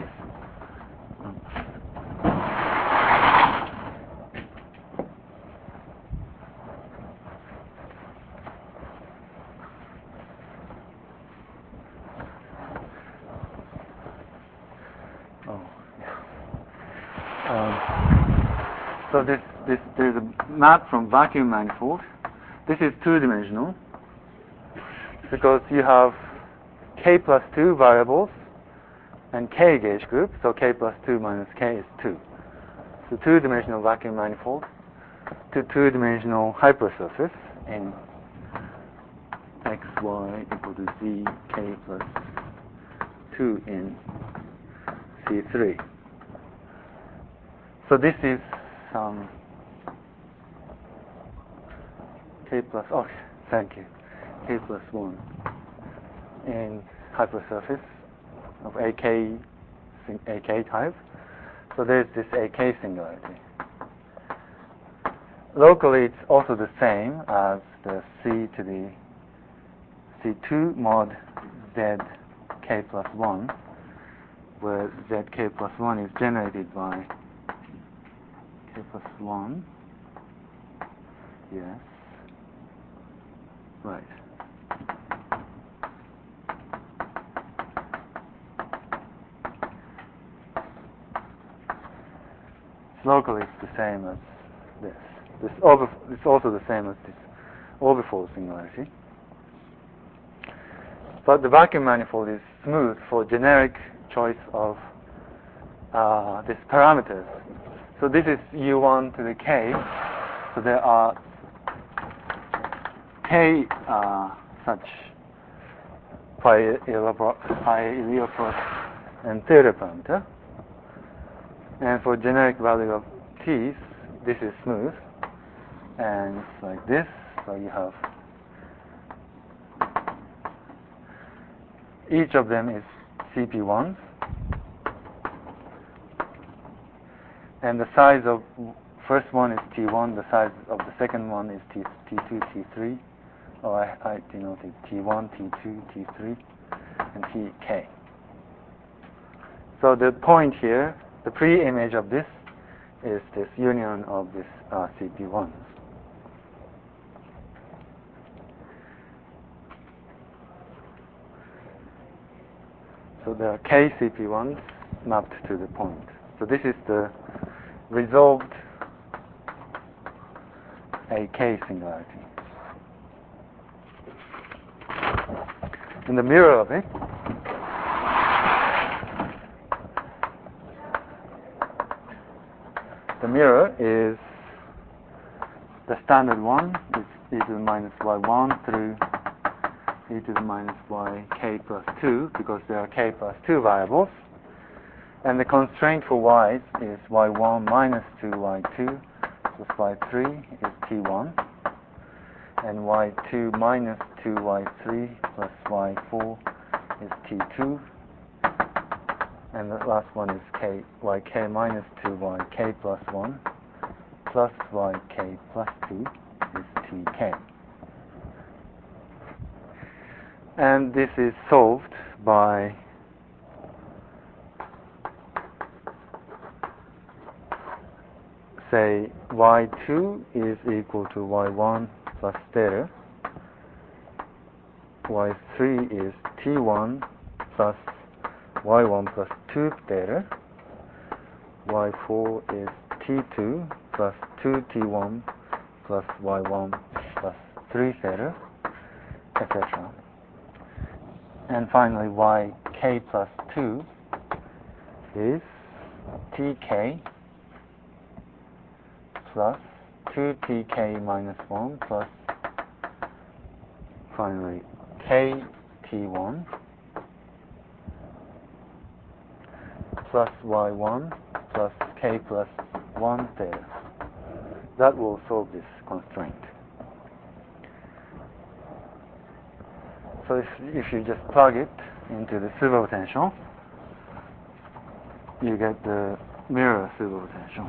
so there's a map from vacuum manifold. This is two-dimensional because you have k plus 2 variables and k gauge group, so k plus 2 minus k is 2. So two-dimensional vacuum manifold to two-dimensional hypersurface in xy equal to z k plus 2 in C3. So this is k plus, oh, thank you, k plus 1 in hypersurface of AK type. So there's this AK singularity. Locally, it's also the same as the C to the C2 mod zk plus 1, where zk plus 1 is generated by k plus 1. Yes. Right. Locally, it's the same as this. It's also the same as this orbifold singularity. But the vacuum manifold is smooth for generic choice of these parameters. So this is U1 to the K. So there are K such pi Iliophos and theta parameter. And for generic value of T's, this is smooth. And it's like this. So you have each of them is CP1s. And the size of first one is T1, the size of the second one is T2, T3. Or I denoted T1, T2, T3, and Tk. So the point here, the pre-image of this is this union of this CP1s. So there are K CP1s mapped to the point. So this is the resolved AK singularity. In the mirror of it, the mirror is the standard one, is e to the minus y1 through e to the minus yk plus 2, because there are k plus 2 variables. And the constraint for y's is y1 minus 2y2 plus y3 is t1, and y2 minus 2y3 plus y4 is t2, and the last one is yk minus 2yk plus 1 plus yk plus 2 is tk. And this is solved by say y2 is equal to y1 plus theta, y3 is t1 plus y1 plus 2 theta, y4 is t2 plus 2t1 plus y1 plus 3 theta, etc. And finally yk plus 2 is tk plus 2tk minus 1 plus finally kt1 plus y1 plus k plus 1 theta. That will solve this constraint. So if you just plug it into the superpotential, you get the mirror superpotential.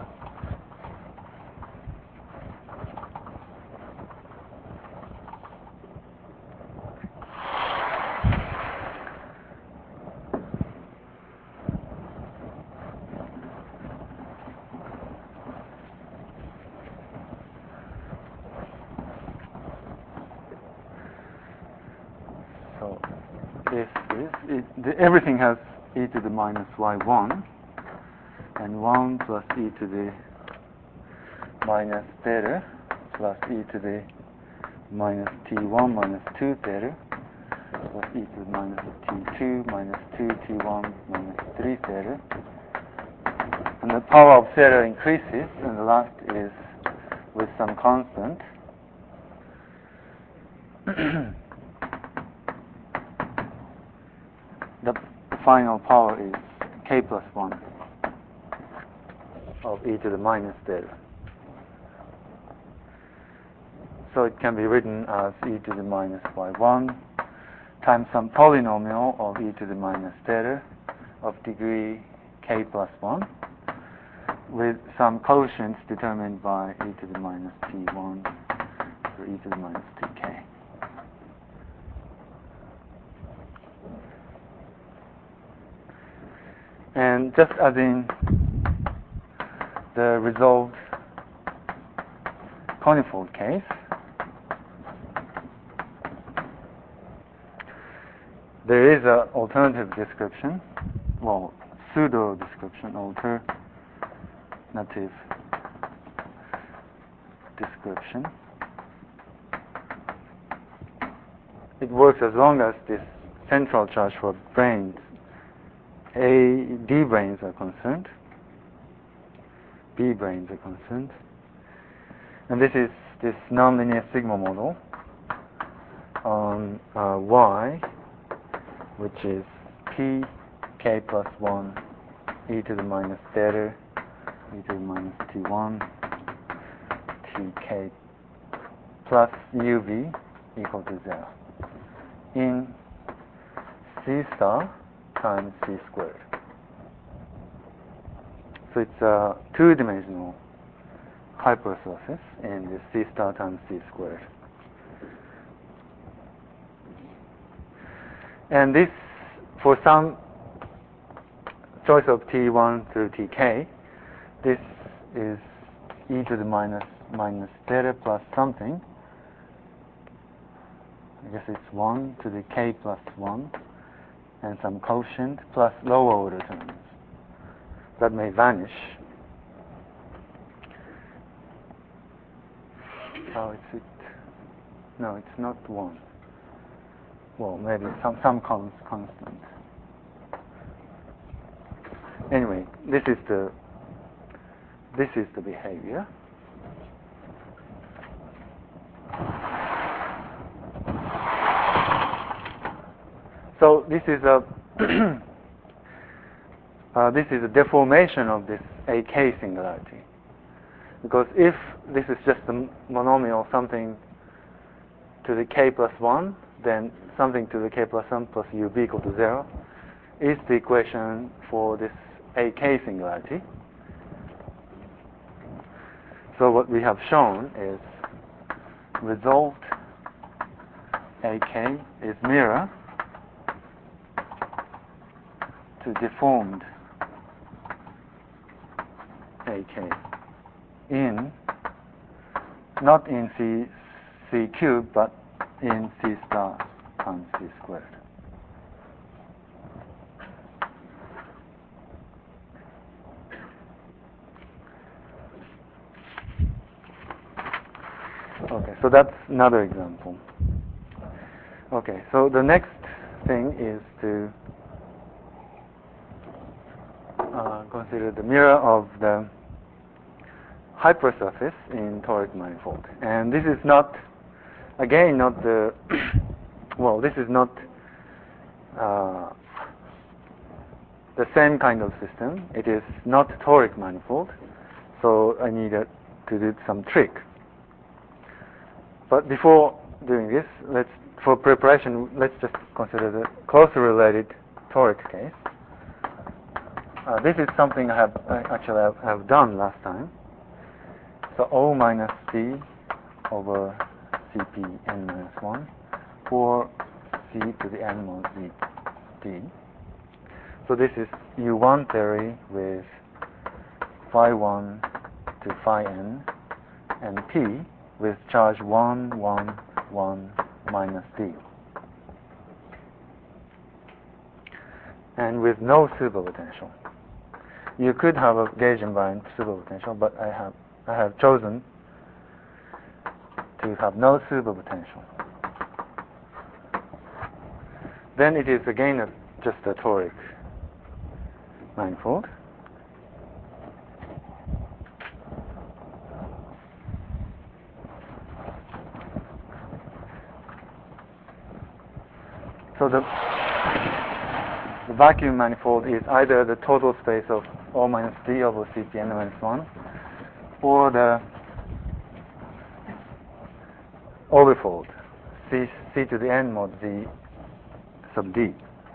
So this is everything has e to the minus y1 and 1 plus e to the minus theta plus e to the minus t1 minus 2 theta plus e to the minus t2 minus 2 t1 minus 3 theta. And the power of theta increases, and the last is with some constant. The final power is k plus 1 of e to the minus theta. So it can be written as e to the minus y1 times some polynomial of e to the minus theta of degree k plus 1 with some quotients determined by e to the minus t1 or e to the minus tk. And just as in the resolved conifold case, there is an alternative description, well, pseudo description, alternative description. It works as long as this central charge for branes, D branes are concerned, B branes are concerned. And this is this nonlinear sigma model on Y, which is T k plus 1 e to the minus theta e to the minus T1 Tk plus uv equal to 0 in C star times C squared. So it's a two-dimensional hypersurface in this C star times C squared. And this, for some choice of T1 through Tk, this is e to the minus theta plus something. I guess it's 1 to the k plus 1 and some quotient plus lower order terms that may vanish. How is it? No, it's not 1. Well, maybe some constant. Anyway, this is the behavior. So this is a this is a deformation of this AK singularity, because if this is just a monomial something to the k plus 1, then something to the k plus 1 plus ub equal to 0 is the equation for this AK singularity. So what we have shown is resolved AK is mirror to deformed AK in, not in C cubed, but in C star times C squared. Okay, so that's another example. Okay, so the next thing is to consider the mirror of the hypersurface in toric manifold. And this is not, again, not the, well, this is not the same kind of system. It is not toric manifold, so I needed to do some trick. But before doing this, for preparation, let's just consider the closely related toric case. This is something I have done last time. So O minus C over Cp n minus 1 for C to the n mod d. So this is U1 theory with phi 1 to phi n and P with charge 1, 1, 1 minus d. And with no superpotential. You could have a gauge invariant superpotential, but I have chosen to have no superpotential. Then it is again just a toric manifold. So the vacuum manifold is either the total space of O minus d over Cp n minus 1 or the overfold C to the n mod z sub d.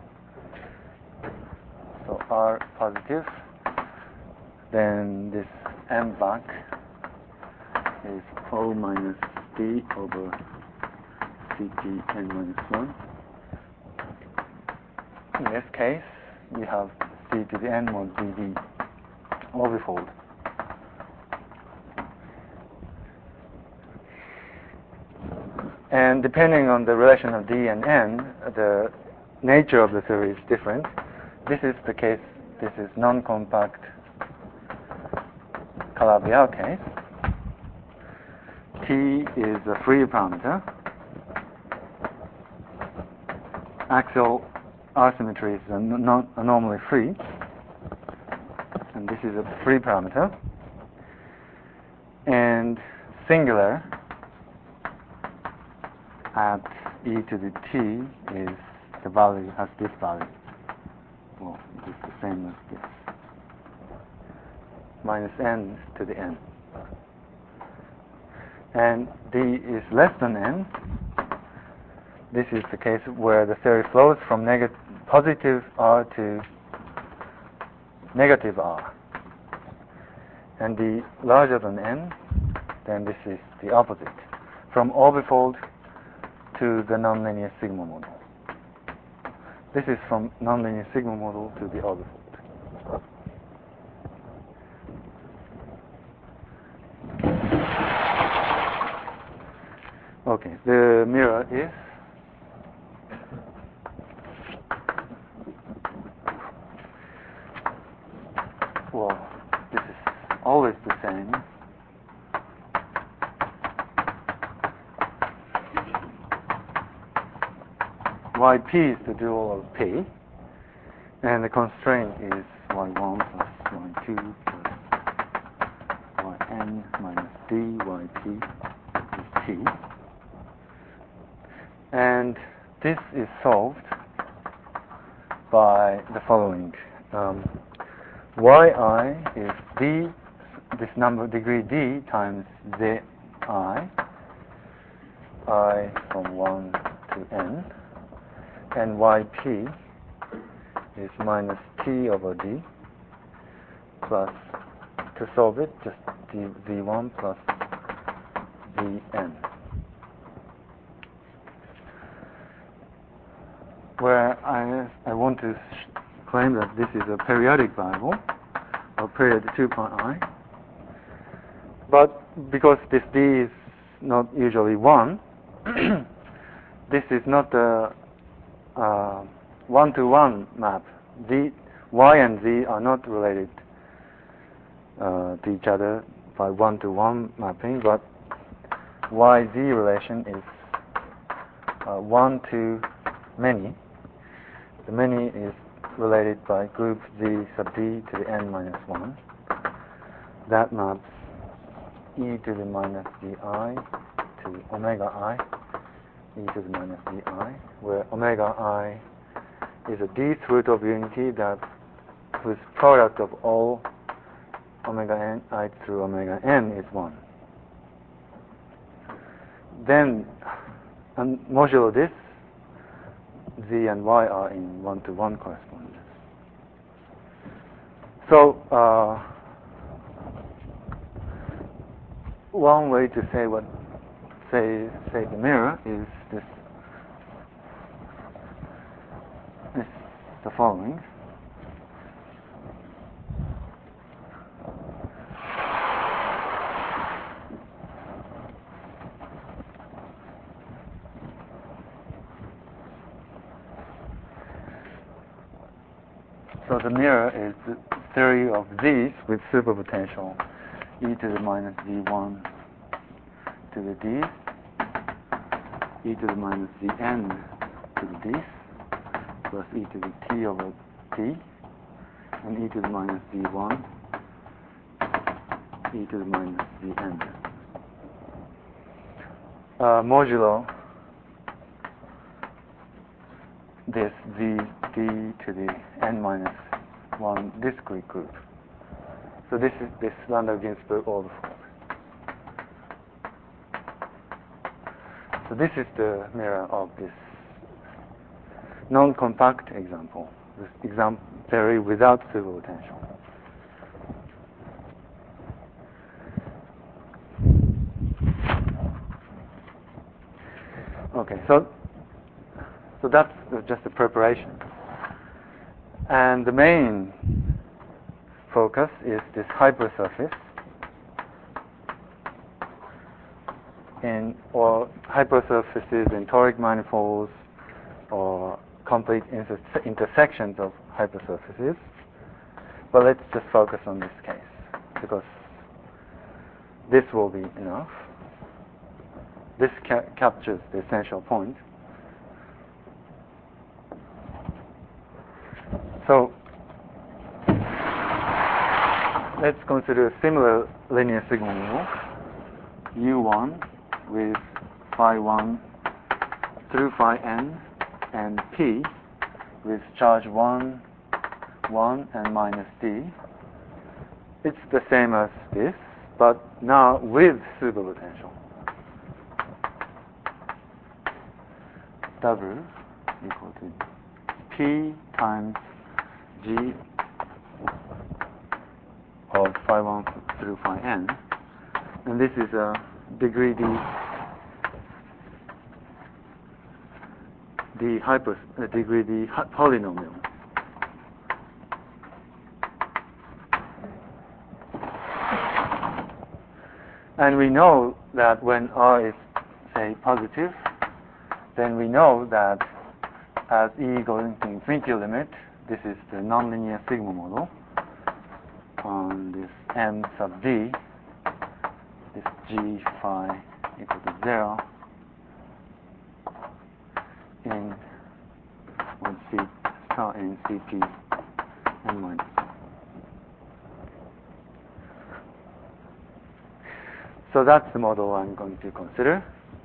So R positive, then this m back is O minus d over Cp n minus 1. In this case, you have C to the N mod DD orbifold. And depending on the relation of D and N, the nature of the theory is different. This is the case, this is non-compact Calabi-Yau case. T is a free parameter. Axial R-symmetry is normally free. And this is a free parameter. And singular at e to the t is the value, has this value. Well, it is the same as this. Minus n to the n. And d is less than n. This is the case where the theory flows from positive r to negative r. And d larger than n, then this is the opposite. From orbifold to the nonlinear sigma model. This is from nonlinear sigma model to the orbifold. Okay, the mirror is this is always the same. Yp is the dual of P, and the constraint is y1 plus y2 plus yn minus d yp is T. And this is solved by the following. Yi is d, this number degree d times zi, I from 1 to n. And yp is minus t over d plus, to solve it, just v1 plus vn. Where I want to claim that this is a periodic variable, or period 2 pi I. But because this d is not usually 1, this is not a one-to-one map. Y and Z are not related to each other by one-to-one mapping, but Y-Z relation is one to many. The many is related by group Z sub D to the n minus 1. That maps e to the minus di to omega I, e to the minus di, where omega I is a dth root of unity that whose product of all omega n I through omega n is 1. Then, and modulo this, Z and Y are in one-to-one correspondence. So, one way to say the mirror is this the following. So the mirror is the theory of these with superpotential e to the minus d1 to the d, e to the minus dn to the d, plus e to the t over t, and e to the minus d1, e to the minus dn. Modulo this d to the n minus 1 discrete group. So this is this Landau-Ginzburg orbifold. So this is the mirror of this non-compact example, this example theory without superpotential. Okay, so that's just a preparation. And the main focus is this hypersurface or hypersurfaces in toric manifolds or complete intersections of hypersurfaces. But let's just focus on this case because this will be enough. This captures the essential point. So let's consider a similar linear sigma model, U1 with phi 1 through phi n and P with charge 1, 1 and minus D. It's the same as this, but now with superpotential. W equal to P times G of phi 1 through phi n, and this is a degree D degree D polynomial. And we know that when R is, say, positive, then we know that as E going to infinity limit, this is the nonlinear sigma model on this M sub D, this G phi equal to 0 in with C star in CP n minus. So that's the model I'm going to consider.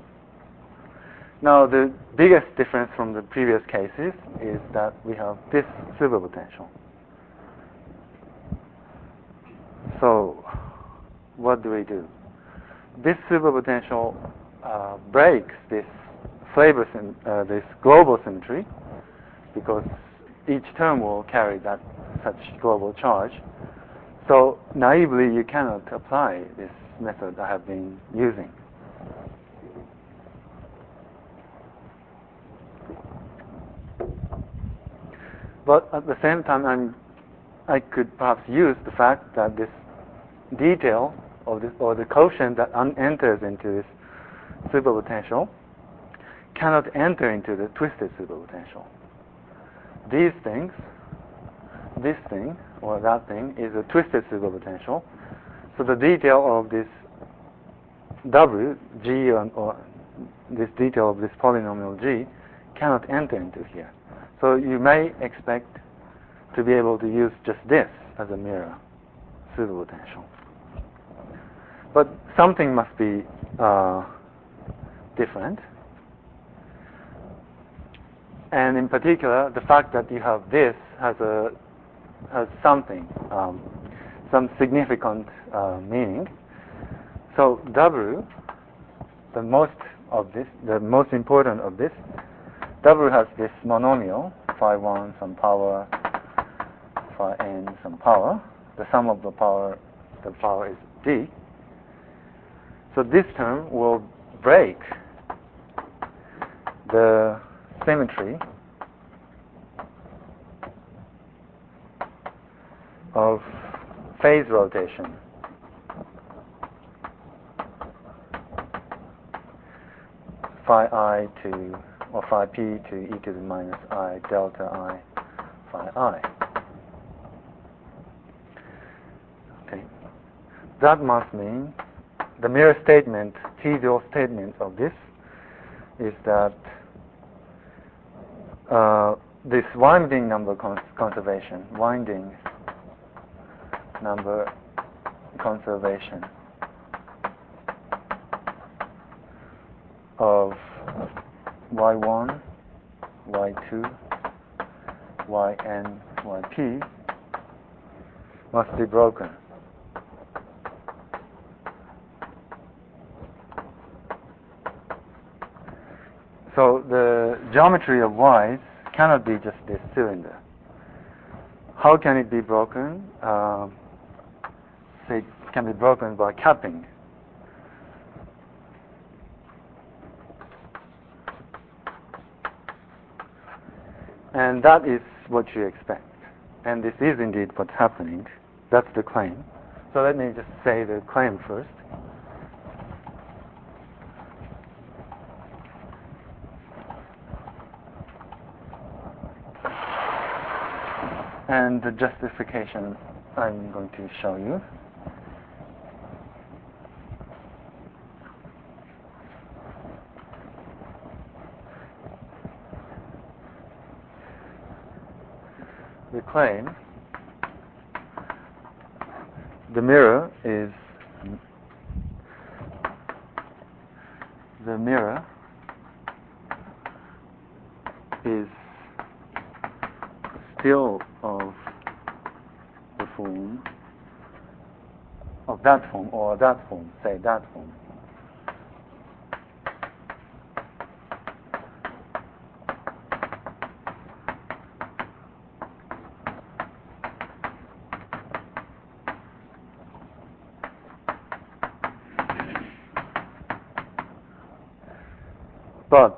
Now the biggest difference from the previous cases is that we have this superpotential. So what do we do? This superpotential breaks this this global symmetry, because each term will carry such global charge. So naively, you cannot apply this method I have been using. But at the same time, I could perhaps use the fact that this detail of this, or the quotient that enters into this superpotential cannot enter into the twisted superpotential. These things, this thing or that thing, is a twisted superpotential. So the detail of this W, G, or this detail of this polynomial G cannot enter into here. So you may expect to be able to use just this as a mirror superpotential. But something must be different. And in particular, the fact that you have this has something, some significant meaning. So W, the most important of this, W has this monomial, phi 1 some power, phi n some power. The sum of the power is D. So this term will break the symmetry of phase rotation. Phi I to, or phi p to e to the minus I delta I phi I. Okay. That must mean the mirror statement, T-dual statement of this is that this winding number conservation of y1, y2, yn, yp must be broken. So the geometry of y's cannot be just this cylinder. How can it be broken? Say it can be broken by capping. And that is what you expect. and this is indeed what's happening. That's the claim. So let me just say the claim first. And the justification I'm going to show you. We claim the mirror is still of the form of that form or that form, say that form. But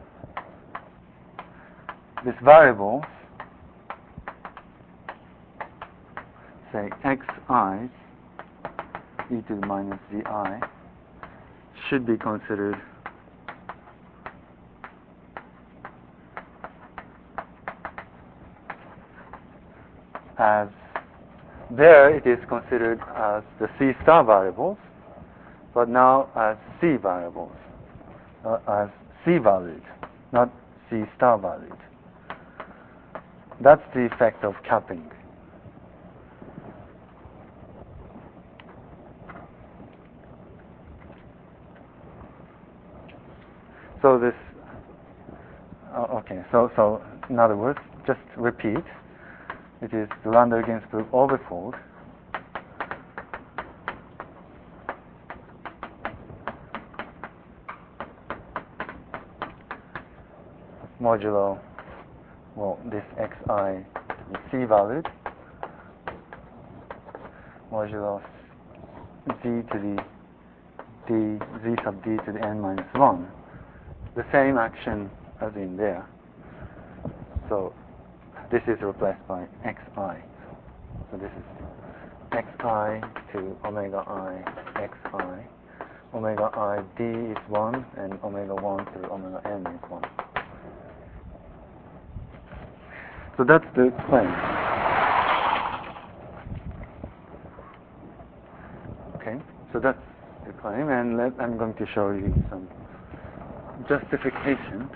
this variable, say xi e to the minus zi, should be considered as, there it is considered as the C star variables, but now as C variables, as C valued, not C star valued. That's the effect of capping. So this, okay, so in other words, just repeat, it is the Landau-Ginzburg overfold modulo, well, this xi is C valued, modulo z to the d, z sub d to the n minus 1. The same action as in there. So this is replaced by xi. So this is xi to omega I xi. Omega I d is 1 and omega 1 to omega n is 1. So that's the claim. Okay, so that's the claim, and I'm going to show you some justification.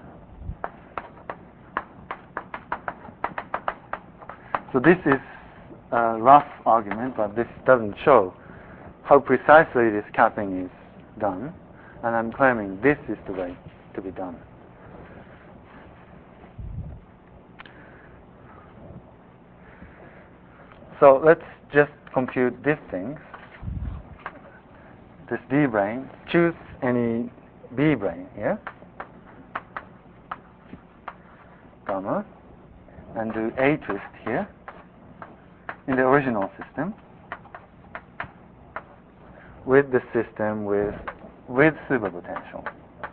So this is a rough argument, but this doesn't show how precisely this capping is done, and I'm claiming this is the way to be done. So let's just compute these things. This D brane, choose any B brane here, gamma, and do A twist here in the original system with the system with superpotential.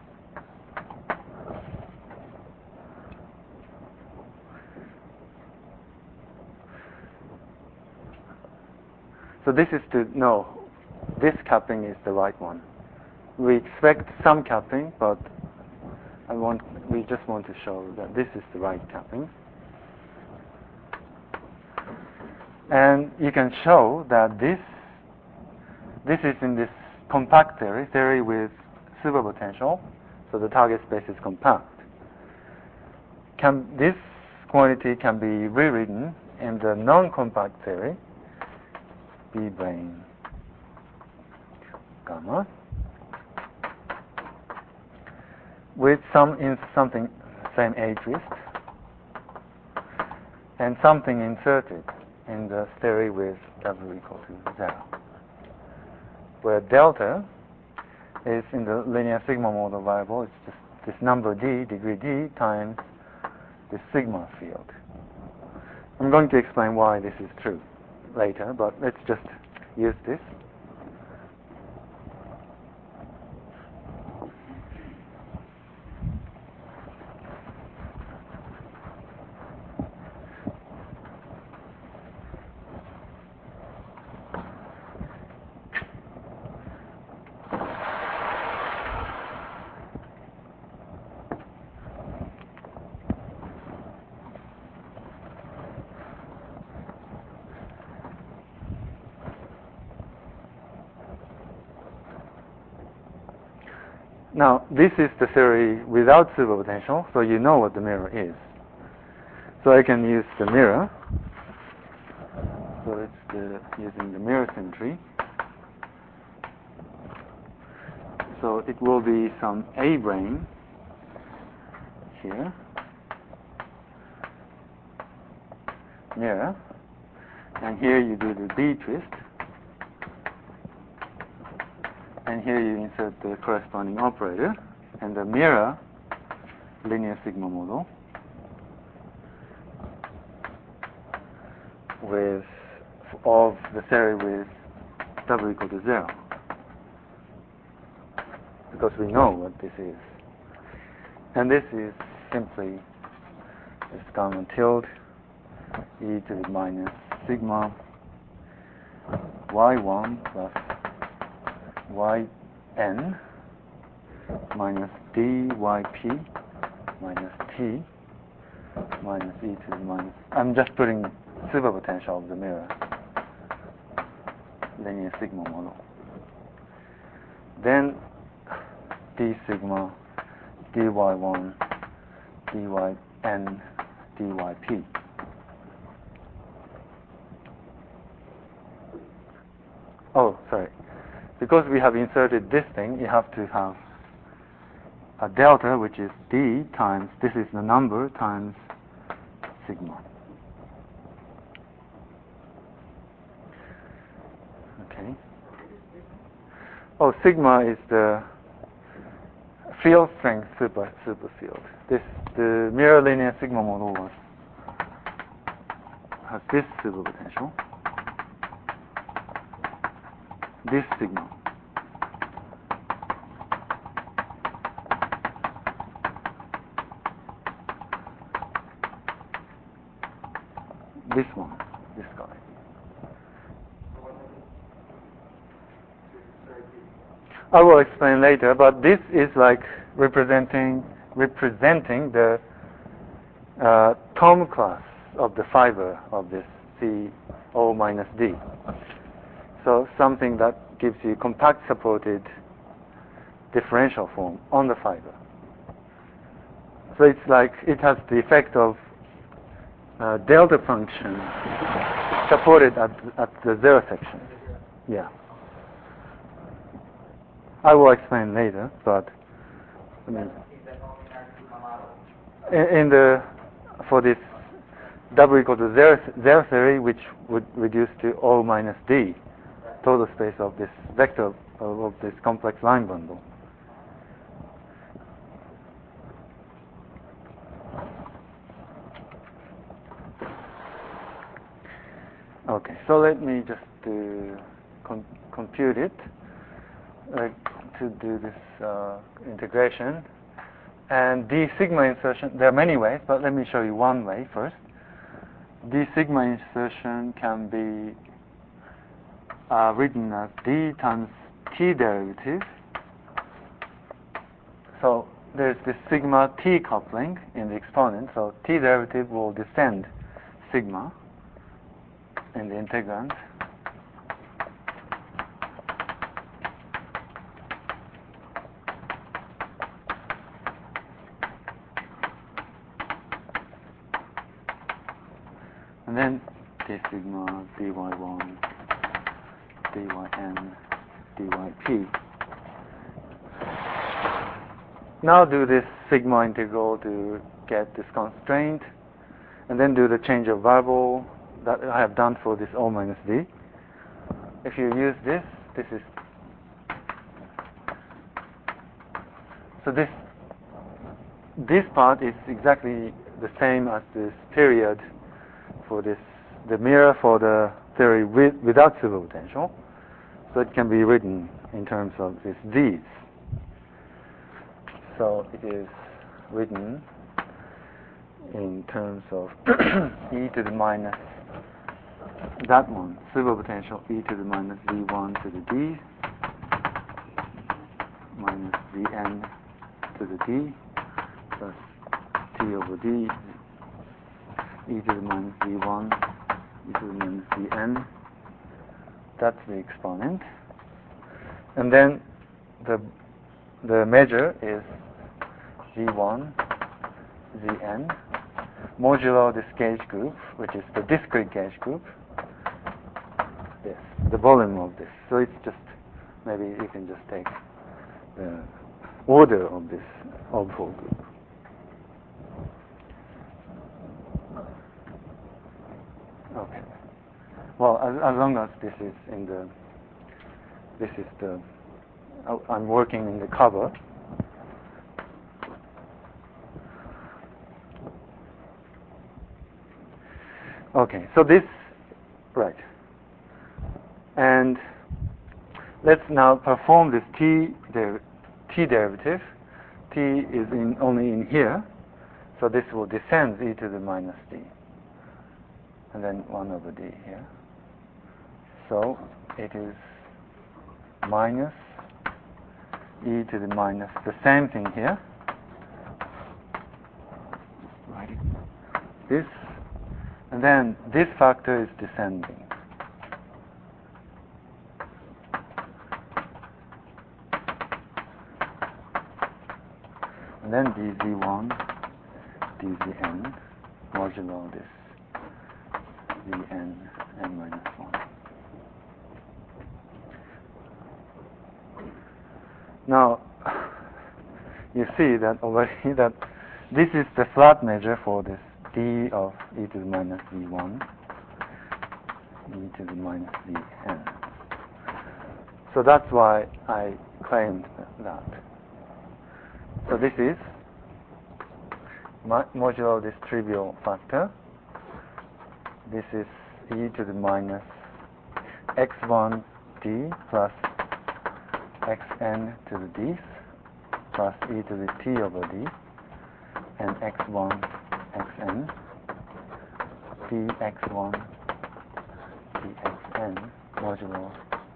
So this is to know this capping is the right one. We expect some capping, but we just want to show that this is the right capping. And you can show that this is in this compact theory with superpotential, so the target space is compact. This quantity can be rewritten in the non-compact theory, B brane gamma, with something same A twist, and something inserted in the theory with W equal to 0, where delta is in the linear sigma model variable. It's just this number d, degree d, times the sigma field. I'm going to explain why this is true later, but let's just use this. Now, this is the theory without superpotential, so you know what the mirror is. So I can use the mirror. So it's using the mirror symmetry. So it will be some A brane here, mirror, and here you do the B twist, and here you insert the corresponding operator and the mirror linear sigma model with of the theory with W equal to 0, because we know what this is. And this is simply this gamma tilde e to the minus sigma y1 plus yn minus dyp minus t minus e to the minus. I'm just putting superpotential of the mirror linear sigma model. Then d sigma dy1 dyn dyp. Oh, sorry. Because we have inserted this thing, you have to have a delta, which is d times, this is the number, times sigma. Okay. Oh, sigma is the field strength superfield. The mirror linear sigma model has this superpotential, this sigma. This one, this guy. I will explain later, but this is like representing the Thom class of the fiber of this CO minus D. So something that gives you compact supported differential form on the fiber. So it's like it has the effect of delta function supported at the zero section. Yeah. I will explain later, but I mean, for this W equal to zero theory, which would reduce to O minus D, total space of this vector of this complex line bundle. Okay, so let me just compute it to do this integration. And d sigma insertion, there are many ways, but let me show you one way first. D sigma insertion can be written as d times t derivative. So there's this sigma t coupling in the exponent, so t derivative will descend sigma in the integrand. And then d sigma dy1 dyn dyp. Now do this sigma integral to get this constraint, and then do the change of variable that I have done for this O minus D. If you use this is, so this part is exactly the same as this period for this, the mirror for the theory without superpotential. So it can be written in terms of this D's. So it is written in terms of e to the minus that one, superpotential e to the minus d1 to the d minus dn to the d plus t over d e to the minus d1 e to the minus dn. That's the exponent. And then the the measure is Z1, Zn, modulo this gauge group, which is the discrete gauge group, this, the volume of this. So it's just, maybe you can just take the order of this orbifold group. Okay. Well, as long as this is in the, I'm working in the cover. Okay, so this, right. And let's now perform this t derivative. T is only in here, so this will descend e to the minus d. And then 1 over d here. So it is minus e to the minus, the same thing here. Right. This, and then this factor is descending. And then dz1, dzn, modulo this Vn n minus 1. Now, you see that already that this is the flat measure for this d of e to the minus v1, e to the minus vn. So that's why I claimed that. So this is modulo this trivial factor. This is e to the minus x1 d plus xn to the d plus e to the t over d and x1 xn dx1 dxn modulo.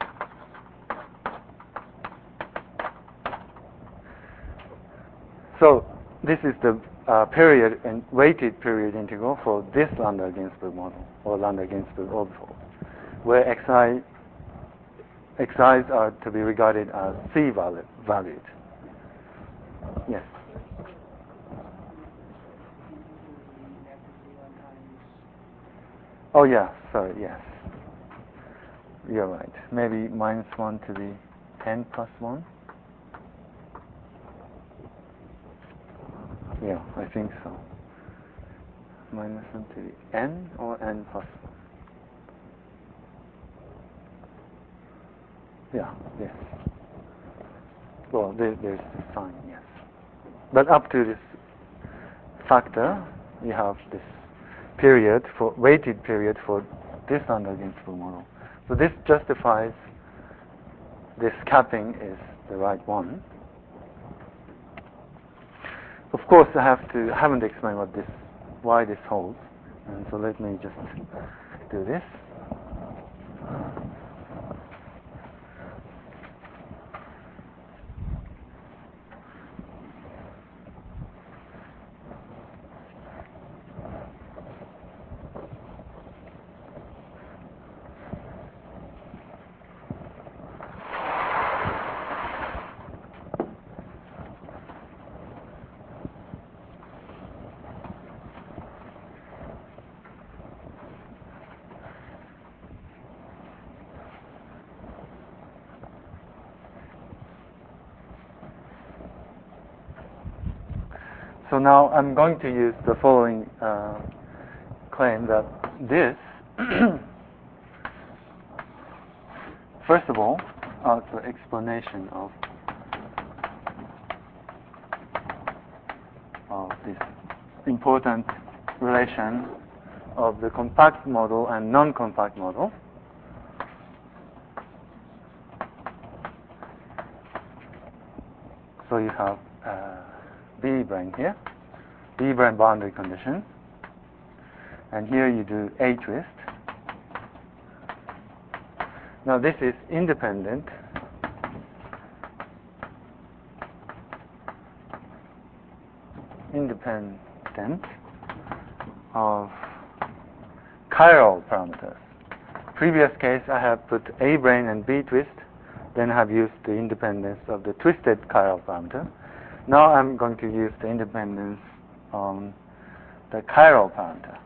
So this is the period and weighted period integral for this Landau-Ginzburg model, or Landau-Ginzburg orbifold, where xi's are to be regarded as C valued. Yes. Oh yeah, sorry, yes. You're right. Maybe minus 1 to the n plus 1? Yeah, I think so. Minus 1 to the n or n plus 1? Yeah, yes. Well, there's the sign, yes. But up to this factor, you have this period, for weighted period for this Landau-Ginzburg model. So this justifies this capping is the right one. Of course, I haven't explained why this holds, and so let me just do this. So now I'm going to use the following claim that this, first of all, the explanation of this important relation of the compact model and non-compact model. So you have B-brane here, B-brane boundary condition, and here you do A twist. Now this is independent of chiral parameters. Previous case I have put A-brane and B twist then I have used the independence of the twisted chiral parameter. Now I'm going to use the independence on the chiral parameter.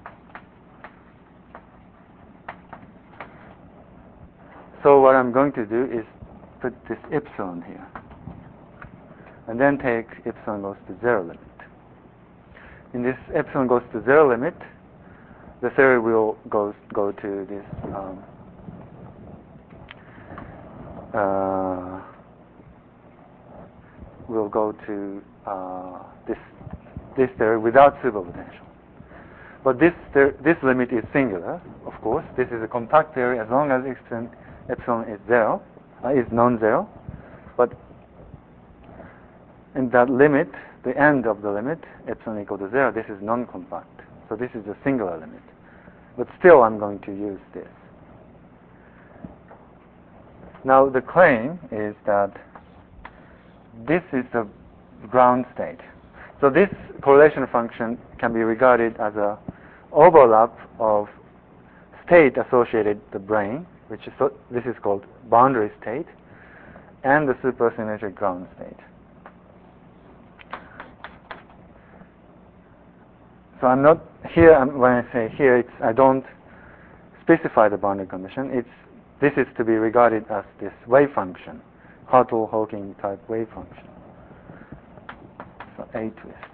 So what I'm going to do is put this epsilon here, and then take epsilon goes to 0 limit. In this epsilon goes to 0 limit, the theory will go to this will go to this theory without superpotential. But this limit is singular, of course. This is a compact theory as long as epsilon is zero, is non-zero. But in that limit, the end of the limit, epsilon equal to 0, this is non-compact. So this is a singular limit. But still, I'm going to use this. Now, the claim is that this is the ground state. So this correlation function can be regarded as an overlap of state associated with the brane, which is this is called boundary state, and the supersymmetric ground state. So I'm not here. When I say here, I don't specify the boundary condition. This is to be regarded as this wave function, Hartle-Hawking type wave function. So A twist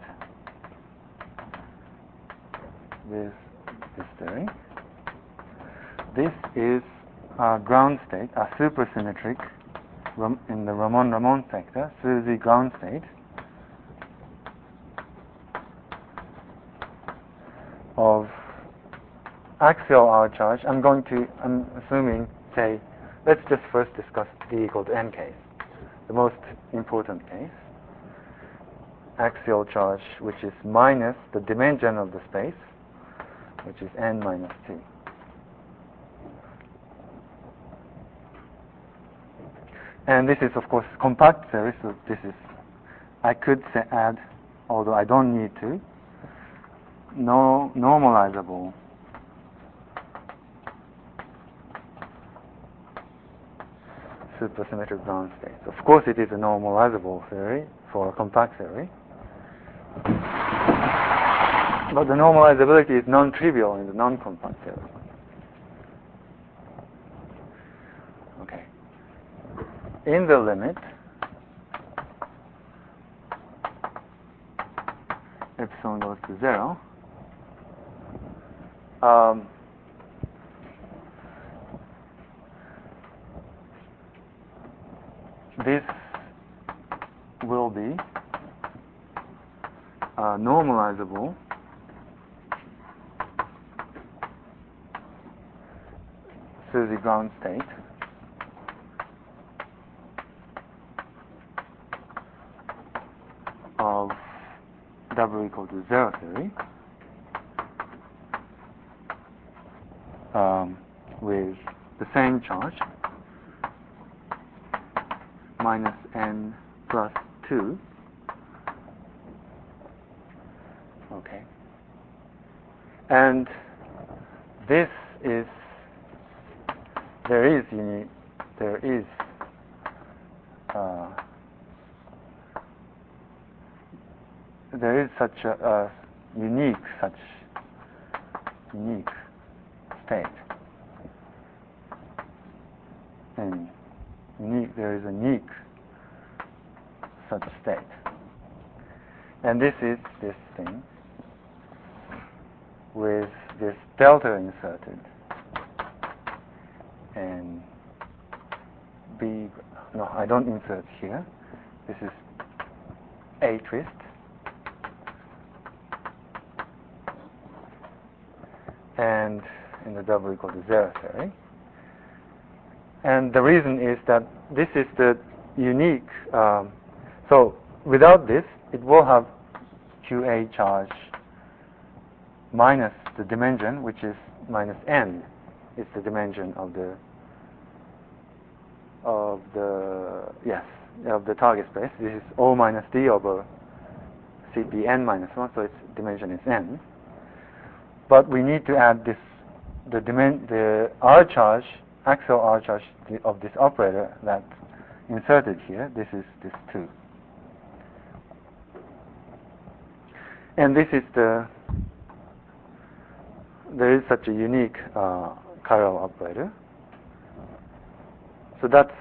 with this theory. This is a ground state, a supersymmetric in the Ramon-Ramon sector, SUSY ground state of axial R charge. I'm assuming, say, let's just first discuss D equal to N case, the most important case. Axial charge, which is minus the dimension of the space, which is N minus T. And this is, of course, compact theory, so this is, I could add, although I don't need to, no normalizable supersymmetric ground state. Of course, it is a normalizable theory for a compact theory, but the normalizability is non-trivial in the non-compact theory. Okay. In the limit, epsilon goes to 0, this will be normalizable SUSY ground state of W equal to 0 theory with the same charge minus N plus 2. Okay. And this is, there is such a unique state. And there is a unique such state. And this is this thing with this delta inserted and B, no, I don't insert here. This is A twist. And in the W equal to 0 theory. And the reason is that this is the unique, so without this, it will have QA charge minus the dimension, which is minus N. It's the dimension of the target space. This is O minus D over CP N minus 1, so its dimension is N. But we need to add this, the R charge axial R charge of this operator that's inserted here. This is this 2. And this is there is such a unique chiral operator. So that's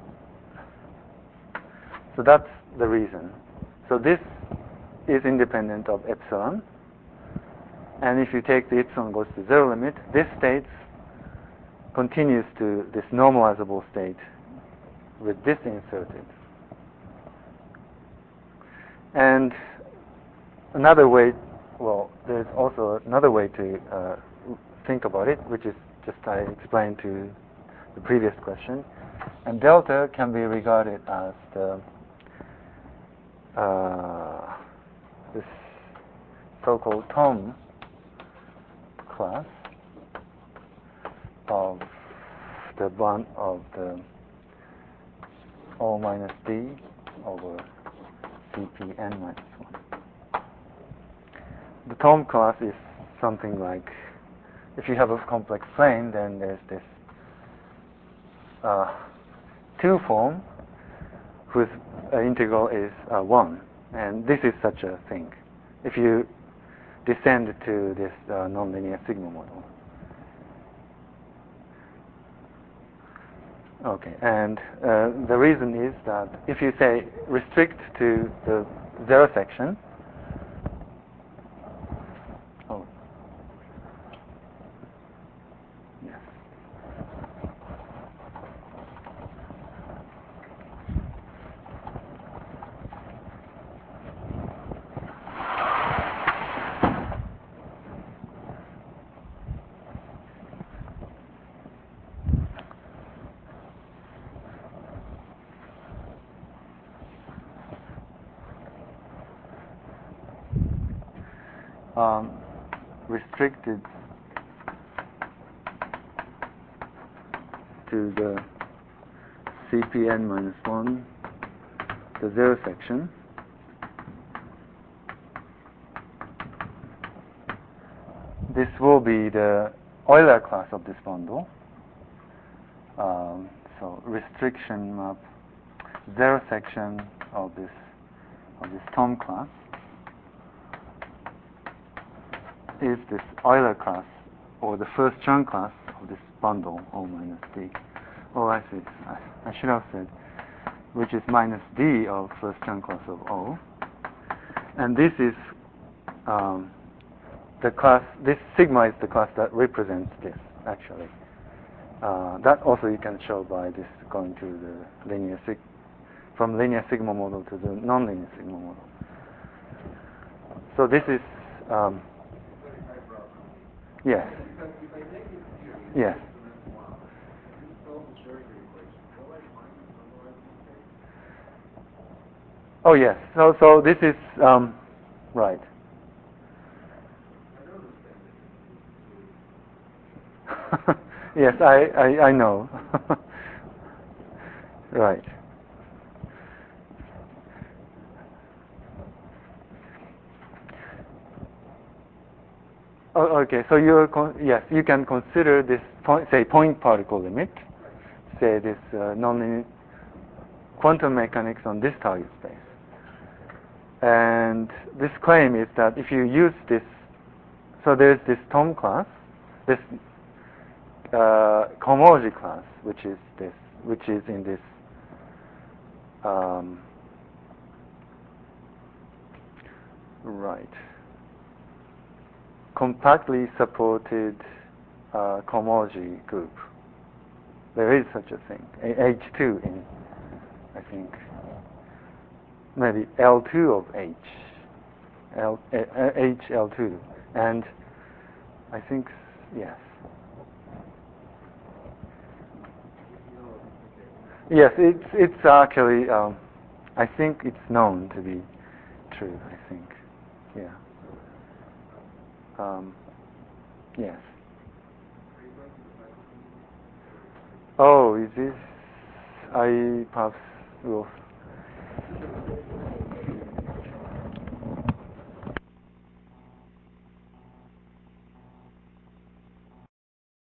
the reason. So this is independent of epsilon. And if you take the epsilon goes to 0 limit, this state continues to this normalizable state with this inserted. And another way, well, there's also another way to think about it, which is just I explained to the previous question. And delta can be regarded as the this so-called Thom class of the bond of the O minus D over Cpn minus 1. The Thom class is something like, if you have a complex plane, then there's this 2 form whose integral is 1. And this is such a thing. If you descend to this nonlinear sigma model. Okay, and the reason is that if you say restrict to the 0 section, yes. Restricted to the Cpn minus 1, the 0 section. This will be the Euler class of this bundle. So restriction map 0 section of this Thom class is this Euler class, or the first Chern class of this bundle, O minus D. Oh, I see. I should have said, which is minus D of first Chern class of O. And this is the class, this sigma is the class that represents this, actually. That also you can show by this going to the linear from linear sigma model to the nonlinear sigma model. So this is yes. Yes. Oh yes. So this is right. Yes, I know. Right. Oh, okay, so yes, you can consider this point particle limit, say this nonlinear quantum mechanics on this target space. And this claim is that if you use this, so there's this Thom class, this cohomology class, which is in this right. Compactly supported cohomology group. There is such a thing. H2 in, I think, maybe L2 of H. HL2. And I think, yes. Yes, it's actually, I think it's known to be true, I think. Yeah. Yes. Oh, is this? I perhaps will